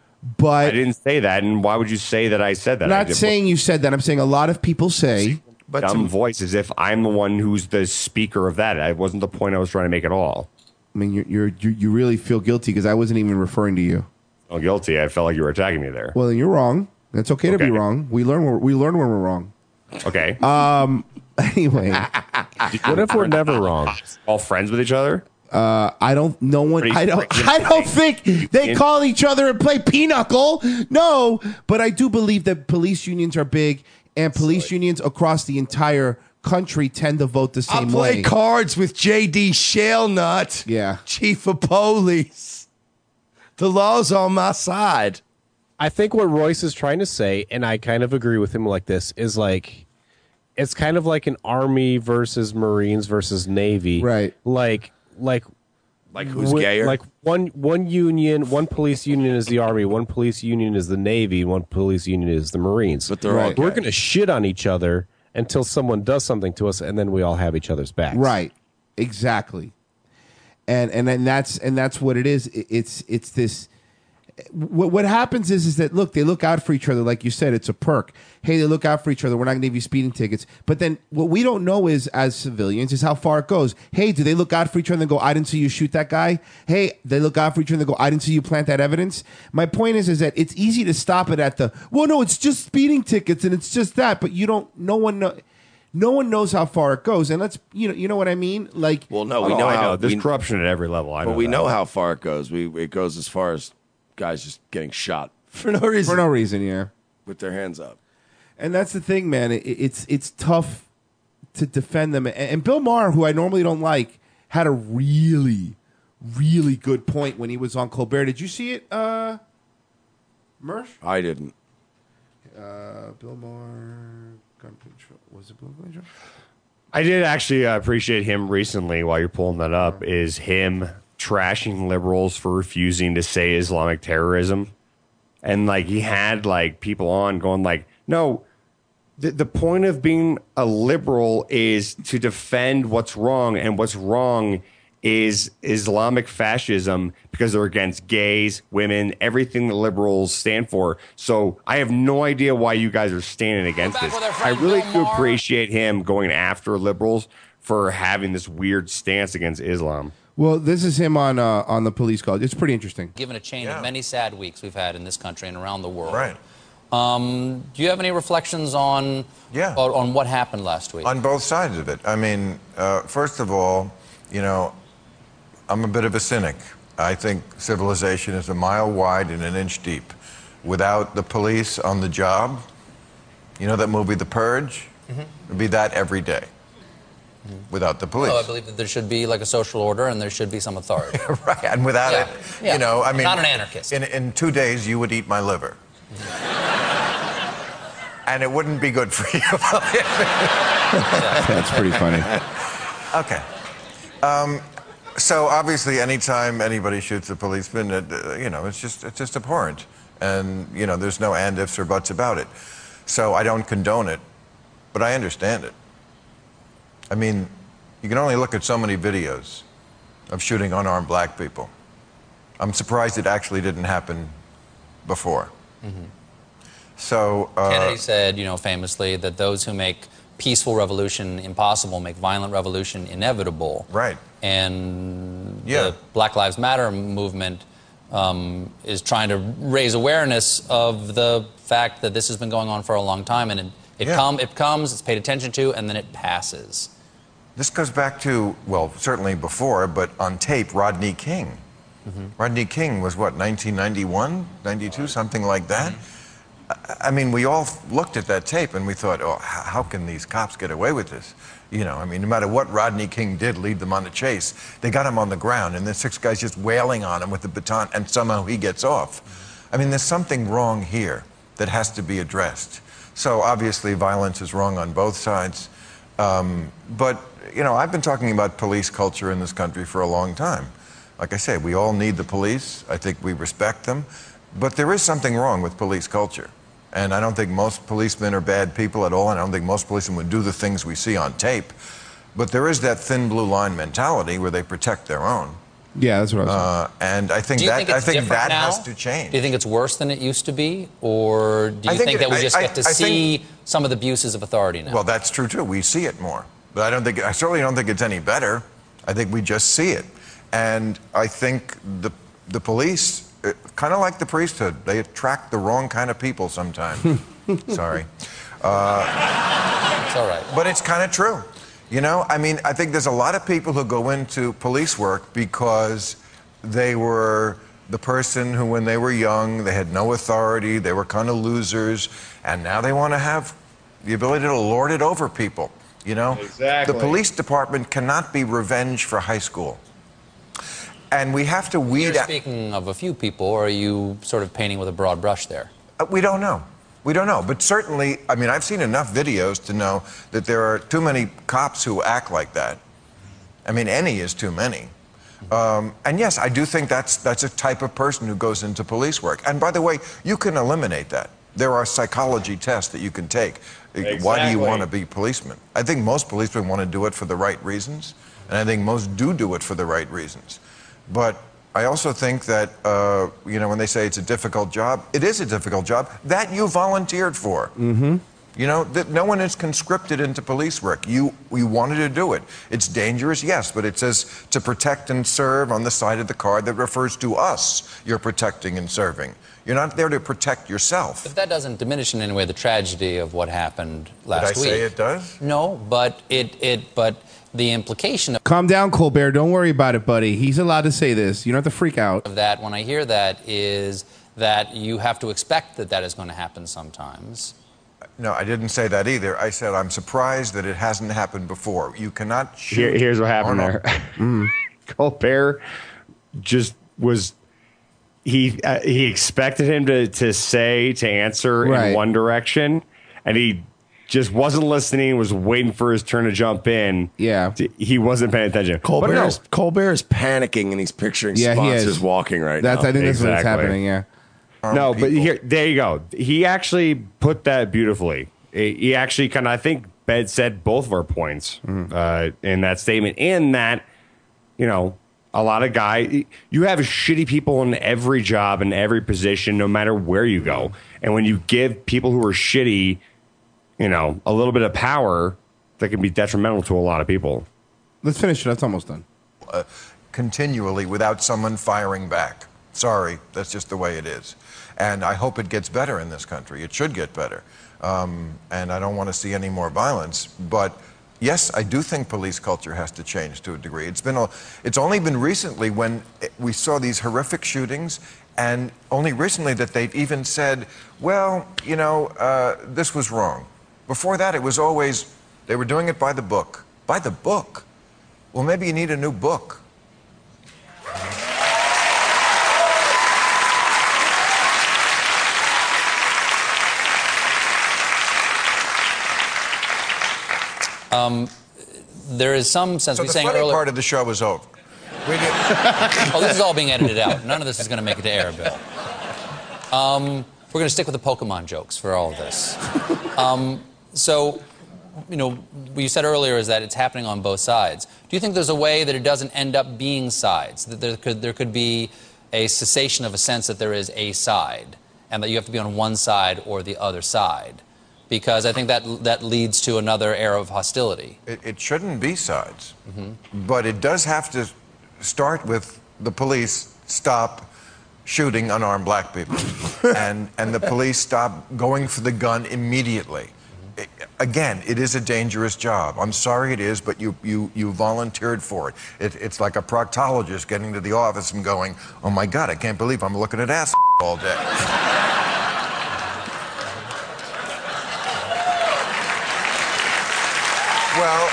but I didn't say that. And why would you say that I said that? I'm not saying you said that. I'm saying a lot of people say. But dumb to, voice as if I'm the one who's the speaker of that. It wasn't the point I was trying to make at all. I mean, you're, you're you you really feel guilty because I wasn't even referring to you. Oh, guilty. I felt like you were attacking me there. Well, then you're wrong. It's okay, okay. to be wrong. We learn. When, we learn when we're wrong. Okay. Um. Anyway, what if we're never wrong? All friends with each other? Uh, I don't. No one. I don't. I don't think they call each other and play pinochle. No, but I do believe that police unions are big, and police unions across the entire country tend to vote the same I play way. cards with J D Shalnut. Yeah, chief of police. The law's on my side. I think what Royce is trying to say, and I kind of agree with him like this, is like. It's kind of like an Army versus Marines versus Navy. Right. Like, like, like who's gayer? Like one one union, one police union is the Army, one police union is the Navy, one police union is the Marines. But they're right. all We're going to shit on each other until someone does something to us, and then we all have each other's backs. Right. Exactly. And and and that's and that's what it is. It's it's this. What what happens is is that look, they look out for each other, like you said. It's a perk. Hey, they look out for each other. We're not going to give you speeding tickets. But then what we don't know is, as civilians, is how far it goes. Hey, do they look out for each other and go, "I didn't see you shoot that guy"? Hey, they look out for each other and go, "I didn't see you plant that evidence." My point is, is that it's easy to stop it at the well, no, it's just speeding tickets and it's just that. But you don't. No one know. No one knows how far it goes, and let's you know you know what I mean. Like, well, no, we oh, know I how know. There's we, corruption at every level. I but know we that. know how far it goes. We it goes as far as guys just getting shot for no reason. For no reason, yeah. With their hands up. And that's the thing, man. It, it's it's tough to defend them. And, and Bill Maher, who I normally don't like, had a really, really good point when he was on Colbert. Did you see it, uh, Mersh? I didn't. Uh, Bill Maher, gun control. Was it gun control? I did actually uh, appreciate him recently, while you're pulling that up, is him trashing liberals for refusing to say Islamic terrorism. And like he had like people on going like, no, the, the point of being a liberal is to defend what's wrong, and what's wrong is Islamic fascism because they're against gays, women, everything the liberals stand for. So I have no idea why you guys are standing against this. I really do appreciate him going after liberals for having this weird stance against Islam. Well, this is him on uh, on the police call. It's pretty interesting. Given a chain of many sad weeks we've had in this country and around the world. Right. Um, do you have any reflections on yeah. on, on what happened last week? On both sides of it. I mean, uh, first of all, you know, I'm a bit of a cynic. I think civilization is a mile wide and an inch deep. Without the police on the job, you know that movie The Purge? Mm-hmm. It'd be that every day. Without the police. Well, I believe that there should be like a social order and there should be some authority. Right, and without yeah. it, yeah. you know, I mean... Not an anarchist. In, in two days, you would eat my liver. And it wouldn't be good for you. That's pretty funny. Okay. Um, so obviously, anytime anybody shoots a policeman, it, uh, you know, it's just it's just abhorrent, and you know, there's no and ifs or buts about it. So I don't condone it, but I understand it. I mean, you can only look at so many videos of shooting unarmed black people. I'm surprised it actually didn't happen before. Mm-hmm. So uh, Kennedy said, you know, famously that those who make peaceful revolution impossible make violent revolution inevitable. Right. And yeah. the Black Lives Matter movement um, is trying to raise awareness of the fact that this has been going on for a long time, and it it, yeah. come, it comes, it's paid attention to, and then it passes. This goes back to, well, certainly before, but on tape, Rodney King. Mm-hmm. Rodney King was what, nineteen ninety-one, ninety-two, something like that? Mm-hmm. I mean, we all looked at that tape and we thought, oh, how can these cops get away with this? You know, I mean, no matter what Rodney King did, lead them on a chase, they got him on the ground and the six guys just wailing on him with the baton, and somehow he gets off. I mean, there's something wrong here that has to be addressed. So obviously violence is wrong on both sides. Um, but, you know, I've been talking about police culture in this country for a long time. Like I say, we all need the police. I think we respect them. But there is something wrong with police culture. And I don't think most policemen are bad people at all. And I don't think most policemen would do the things we see on tape. But there is that thin blue line mentality where they protect their own. Yeah, that's what I was Uh, and I think Do you that think it's I think different that now? has to change. Do you think it's worse than it used to be, or do I you think think, it- that we I- just I- get to I see think- some of the abuses of authority now? Well, that's true too. We see it more, but I don't think I certainly don't think it's any better. I think we just see it, and I think the the police, kind of like the priesthood, they attract the wrong kind of people sometimes. Sorry, uh, it's all right, but it's kind of true. You know, I mean, I think there's a lot of people who go into police work because they were the person who, when they were young, they had no authority, they were kind of losers, and now they want to have the ability to lord it over people, you know? Exactly. The police department cannot be revenge for high school. And we have to weed You're out... speaking of a few people, or are you sort of painting with a broad brush there? Uh, We don't know. We don't know. But certainly, I mean, I've seen enough videos to know that there are too many cops who act like that. I mean, any is too many. Um, and yes, I do think that's that's a type of person who goes into police work. And by the way, you can eliminate that. There are psychology tests that you can take. Why do Exactly. you want to be policemen? I think most policemen want to do it for the right reasons, and I think most do do it for the right reasons. But I also think that, uh, you know, when they say it's a difficult job, it is a difficult job that you volunteered for. Mm-hmm. You know, that no one is conscripted into police work. You, you wanted to do it. It's dangerous, yes, but it says to protect and serve on the side of the card that refers to us. You're protecting and serving. You're not there to protect yourself. But that doesn't diminish in any way the tragedy of what happened last Did I week. say it does? No, but it, it but the implication of Calm down, Colbert. Don't worry about it, buddy. He's allowed to say this. You don't have to freak out. of that, when I hear that, is that you have to expect that that is going to happen sometimes. No, I didn't say that either. I said I'm surprised that it hasn't happened before. You cannot shoot. Here, here's what happened Arnold. there. Mm. Colbert just was he uh, he expected him to to say to answer Right. in one direction, and he just wasn't listening. Was waiting for his turn to jump in. Yeah, he wasn't paying attention. Colbert, But no, is, Colbert is panicking and he's picturing Yeah, he sponsors is. walking right That's now. I think that's what's Exactly. happening. Yeah. No, but here, there you go. He actually put that beautifully. He he actually kind of, I think, Bed said both of our points uh, in that statement. In that, you know, a lot of guy, you have shitty people in every job, in every position, no matter where you go. And when you give people who are shitty, you know, a little bit of power, that can be detrimental to a lot of people. Let's finish it. That's almost done. Uh, continually without someone firing back. Sorry, that's just the way it is. And I hope it gets better in this country. It should get better. Um, and I don't want to see any more violence. But yes, I do think police culture has to change to a degree. It's been a, it's only been recently when we saw these horrific shootings, and only recently that they've even said, well, you know, uh, this was wrong. Before that, it was always, they were doing it by the book. By the book? Well, maybe you need a new book. Um, there is some sense So we the saying funny earlier. part of the show is over. We did. Oh, this is all being edited out. None of this is going to make it to air, Bill. Um, we're going to stick with the Pokemon jokes for all of this. Um, so, you know, what you said earlier is that it's happening on both sides. Do you think there's a way that it doesn't end up being sides? That there could there could be a cessation of a sense that there is a side, and that you have to be on one side or the other side? Because I think that that leads to another era of hostility. It, it shouldn't be sides, but it does have to start with the police stop shooting unarmed black people, and and the police stop going for the gun immediately. I- again, it is a dangerous job. I'm sorry it is, but you you you volunteered for it. it. It's like a proctologist getting to the office and going, "Oh my God, I can't believe I'm looking at ass all day." Well,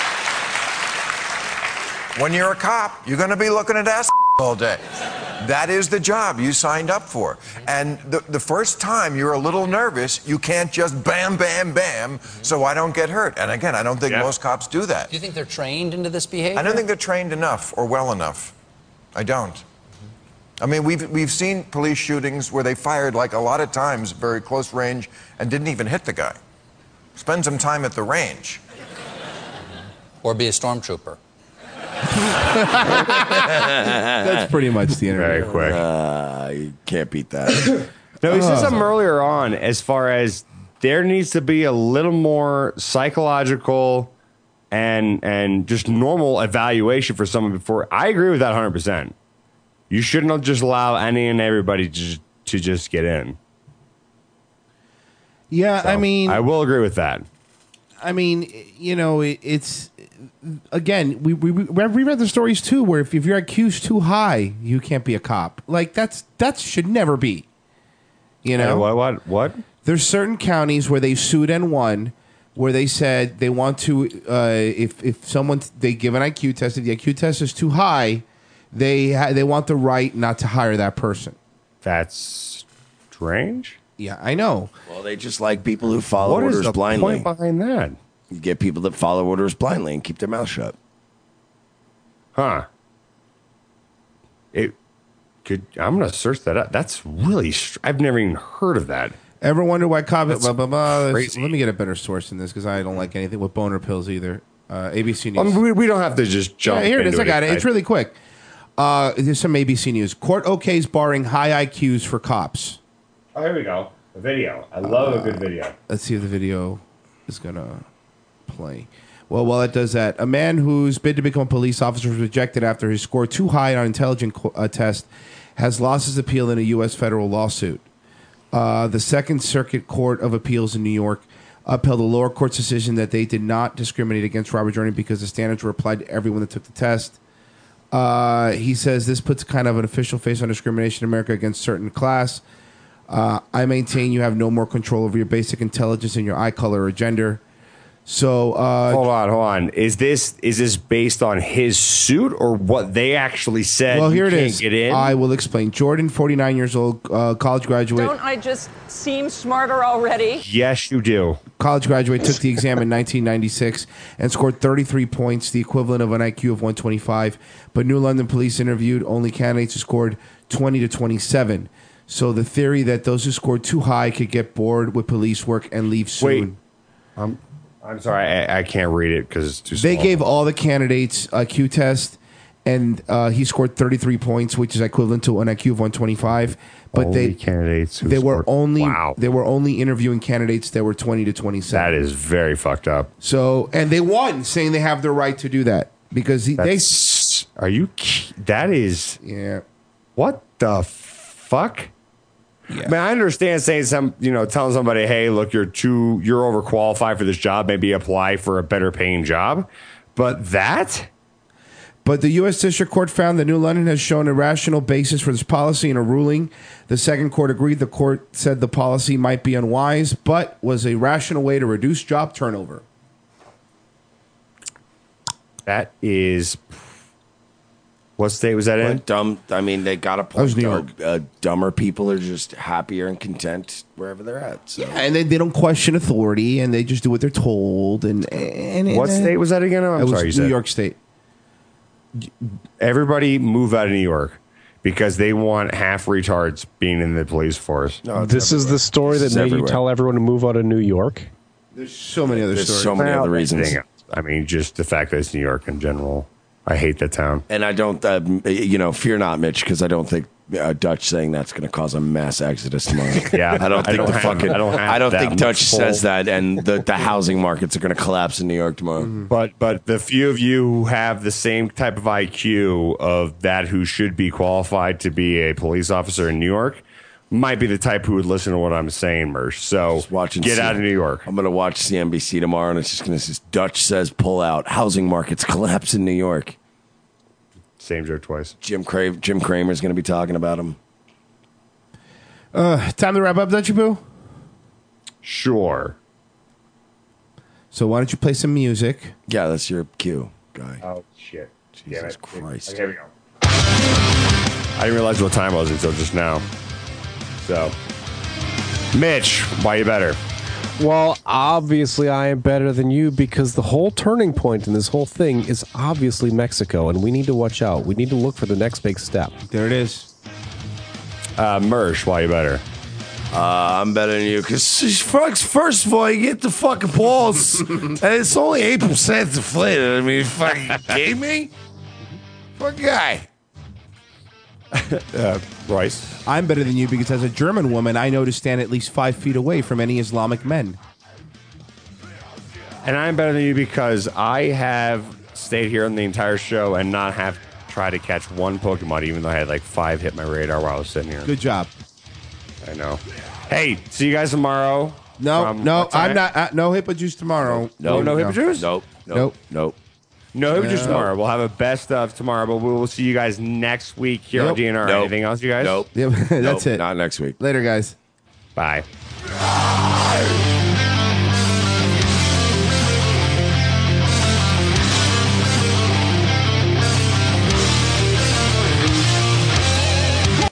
when you're a cop, you're going to be looking at ass all day. That is the job you signed up for. And the, the first time you're a little nervous, you can't just bam, bam, bam, so I don't get hurt. And again, I don't think most cops do that. Do you think they're trained into this behavior? I don't think they're trained enough or well enough. I don't. I mean, we've, we've seen police shootings where they fired, like, a lot of times, very close range, and didn't even hit the guy. Spend some time at the range. or be a stormtrooper. That's pretty much the interview. Very quick. Uh, you can't beat that. No, he said Oh. something earlier on as far as there needs to be a little more psychological and and just normal evaluation for someone before. I agree with that one hundred percent. You shouldn't just allow any and everybody to just, to just get in. Yeah, I mean, I will agree with that. I mean, you know, it, it's again, we, we we we read the stories too, where if, if you're accused too high, you can't be a cop. Like that's that should never be. You know Uh, what what what? There's certain counties where they sued and won, where they said they want to uh, if if someone they give an I Q test, if the I Q test is too high, they ha- they want the right not to hire that person. That's strange. Yeah, I know. Well, they just like people who follow What is orders the blindly. point behind that? You get people that follow orders blindly and keep their mouth shut. Huh. It could. I'm gonna search that up. That's really. Str- I've never even heard of that. Ever wonder why cops? Blah, blah, blah. Let's- crazy. Let me get a better source than this because I don't like anything with boner pills either. Uh, A B C News. I mean, we, we don't have to just jump. Yeah, here it is. into I got it. It's I- really quick. Uh, there's some A B C News. Court okays barring high I Qs for cops. Oh, here we go. A video. I love a good video. Let's see if the video is gonna play. Well, while it does that, a man whose bid to become a police officer was rejected after his score too high on an intelligence co- uh, test has lost his appeal in a U S federal lawsuit. Uh, the Second Circuit Court of Appeals in New York upheld the lower court's decision that they did not discriminate against Robert Jordan because the standards were applied to everyone that took the test. Uh, he says this puts kind of an official face on discrimination in America against certain class. Uh, I maintain you have no more control over your basic intelligence than your eye color or gender. So uh, hold on, hold on. Is this is this based on his suit or what they actually said? well, you here it can't is. Get in? I will explain. Jordan, forty-nine years old, uh, college graduate. Don't I just seem smarter already? Yes, you do. College graduate took the exam in nineteen ninety-six and scored thirty-three points, the equivalent of an I Q of one twenty-five. But New London police interviewed only candidates who scored twenty to twenty-seven. So the theory that those who scored too high could get bored with police work and leave soon. Wait, um, I'm sorry, I, I can't read it because it's too They small. gave all the candidates a Q test, and uh, he scored thirty-three points, which is equivalent to an I Q of one twenty-five. But All they the candidates who they were scored- only Wow. they were only interviewing candidates that were twenty to twenty-seven. That is very fucked up. So, and they won, saying they have the right to do that because he, they. That's- Are you? ki- That is. Yeah. What the fuck? I mean, I understand saying some, you know, telling somebody, "Hey, look, you're too, you're overqualified for this job. Maybe apply for a better paying job." But that. But the U S District Court found that New London has shown a rational basis for this policy in a ruling. The second court agreed. The court said the policy might be unwise, but was a rational way to reduce job turnover. That is. What state was that in? Dumb. I mean, they got a That was point. New Our, York. uh, dumber people are just happier and content wherever they're at. So. And they, they don't question authority, and they just do what they're told. And, and What state was that again? I'm It was sorry, you New said. York State. Everybody move out of New York because they want half retards being in the police force. this is the story that made you tell everyone to move out of New York. There's so many other There's stories. so many Well, other reasons. everything else. I mean, just the fact that it's New York in general. I hate that town. And I don't, uh, you know, fear not, Mitch, because I don't think uh, Dutch saying that's going to cause a mass exodus tomorrow. Yeah, I don't I think don't the have- fucking. I don't have I don't that think much Dutch pull. says that, and the, the housing markets are going to collapse in New York tomorrow. But but the few of you who have the same type of I Q of that who should be qualified to be a police officer in New York might be the type who would listen to what I'm saying, Mersh. So Watching get C- out of New York. I'm going to watch C N B C tomorrow, and it's just going to say Dutch says pull out. Housing markets collapse in New York. Same joke twice. Jim Cra- Jim Cramer's going to be talking about him. Uh, time to wrap up, Dutchy Boo? Sure. So why don't you play some music? Yeah, that's your cue, guy. Oh, shit. Jesus Christ. Okay, here we go. I didn't realize what time it was until just now. So, Mitch, why you better? Well, obviously I am better than you because the whole turning point in this whole thing is obviously Mexico, and we need to watch out. We need to look for the next big step. There it is. Uh, Mersh, why you better? Uh, I'm better than you because first of all, you get the fucking balls, and it's only eight percent deflated. I mean, you fucking kidding me? Fuck guy. uh, Royce. I'm better than you because as a German woman, I know to stand at least five feet away from any Islamic men. And I'm better than you because I have stayed here on the entire show and not have tried to catch one Pokemon, even though I had like five hit my radar while I was sitting here. Good job. I know. Hey, see you guys tomorrow. No, From no, what time? I'm not. Uh, no Hippo Juice tomorrow. No, no, no Hippo Juice? Nope. Nope. Nope. Nope. No Hippo Juice No. tomorrow. We'll have a best of tomorrow, but we will see you guys next week here on Nope. D N R. Nope. Anything else, you guys? Nope. Yep, that's Nope. it. Not next week. Later, guys. Bye.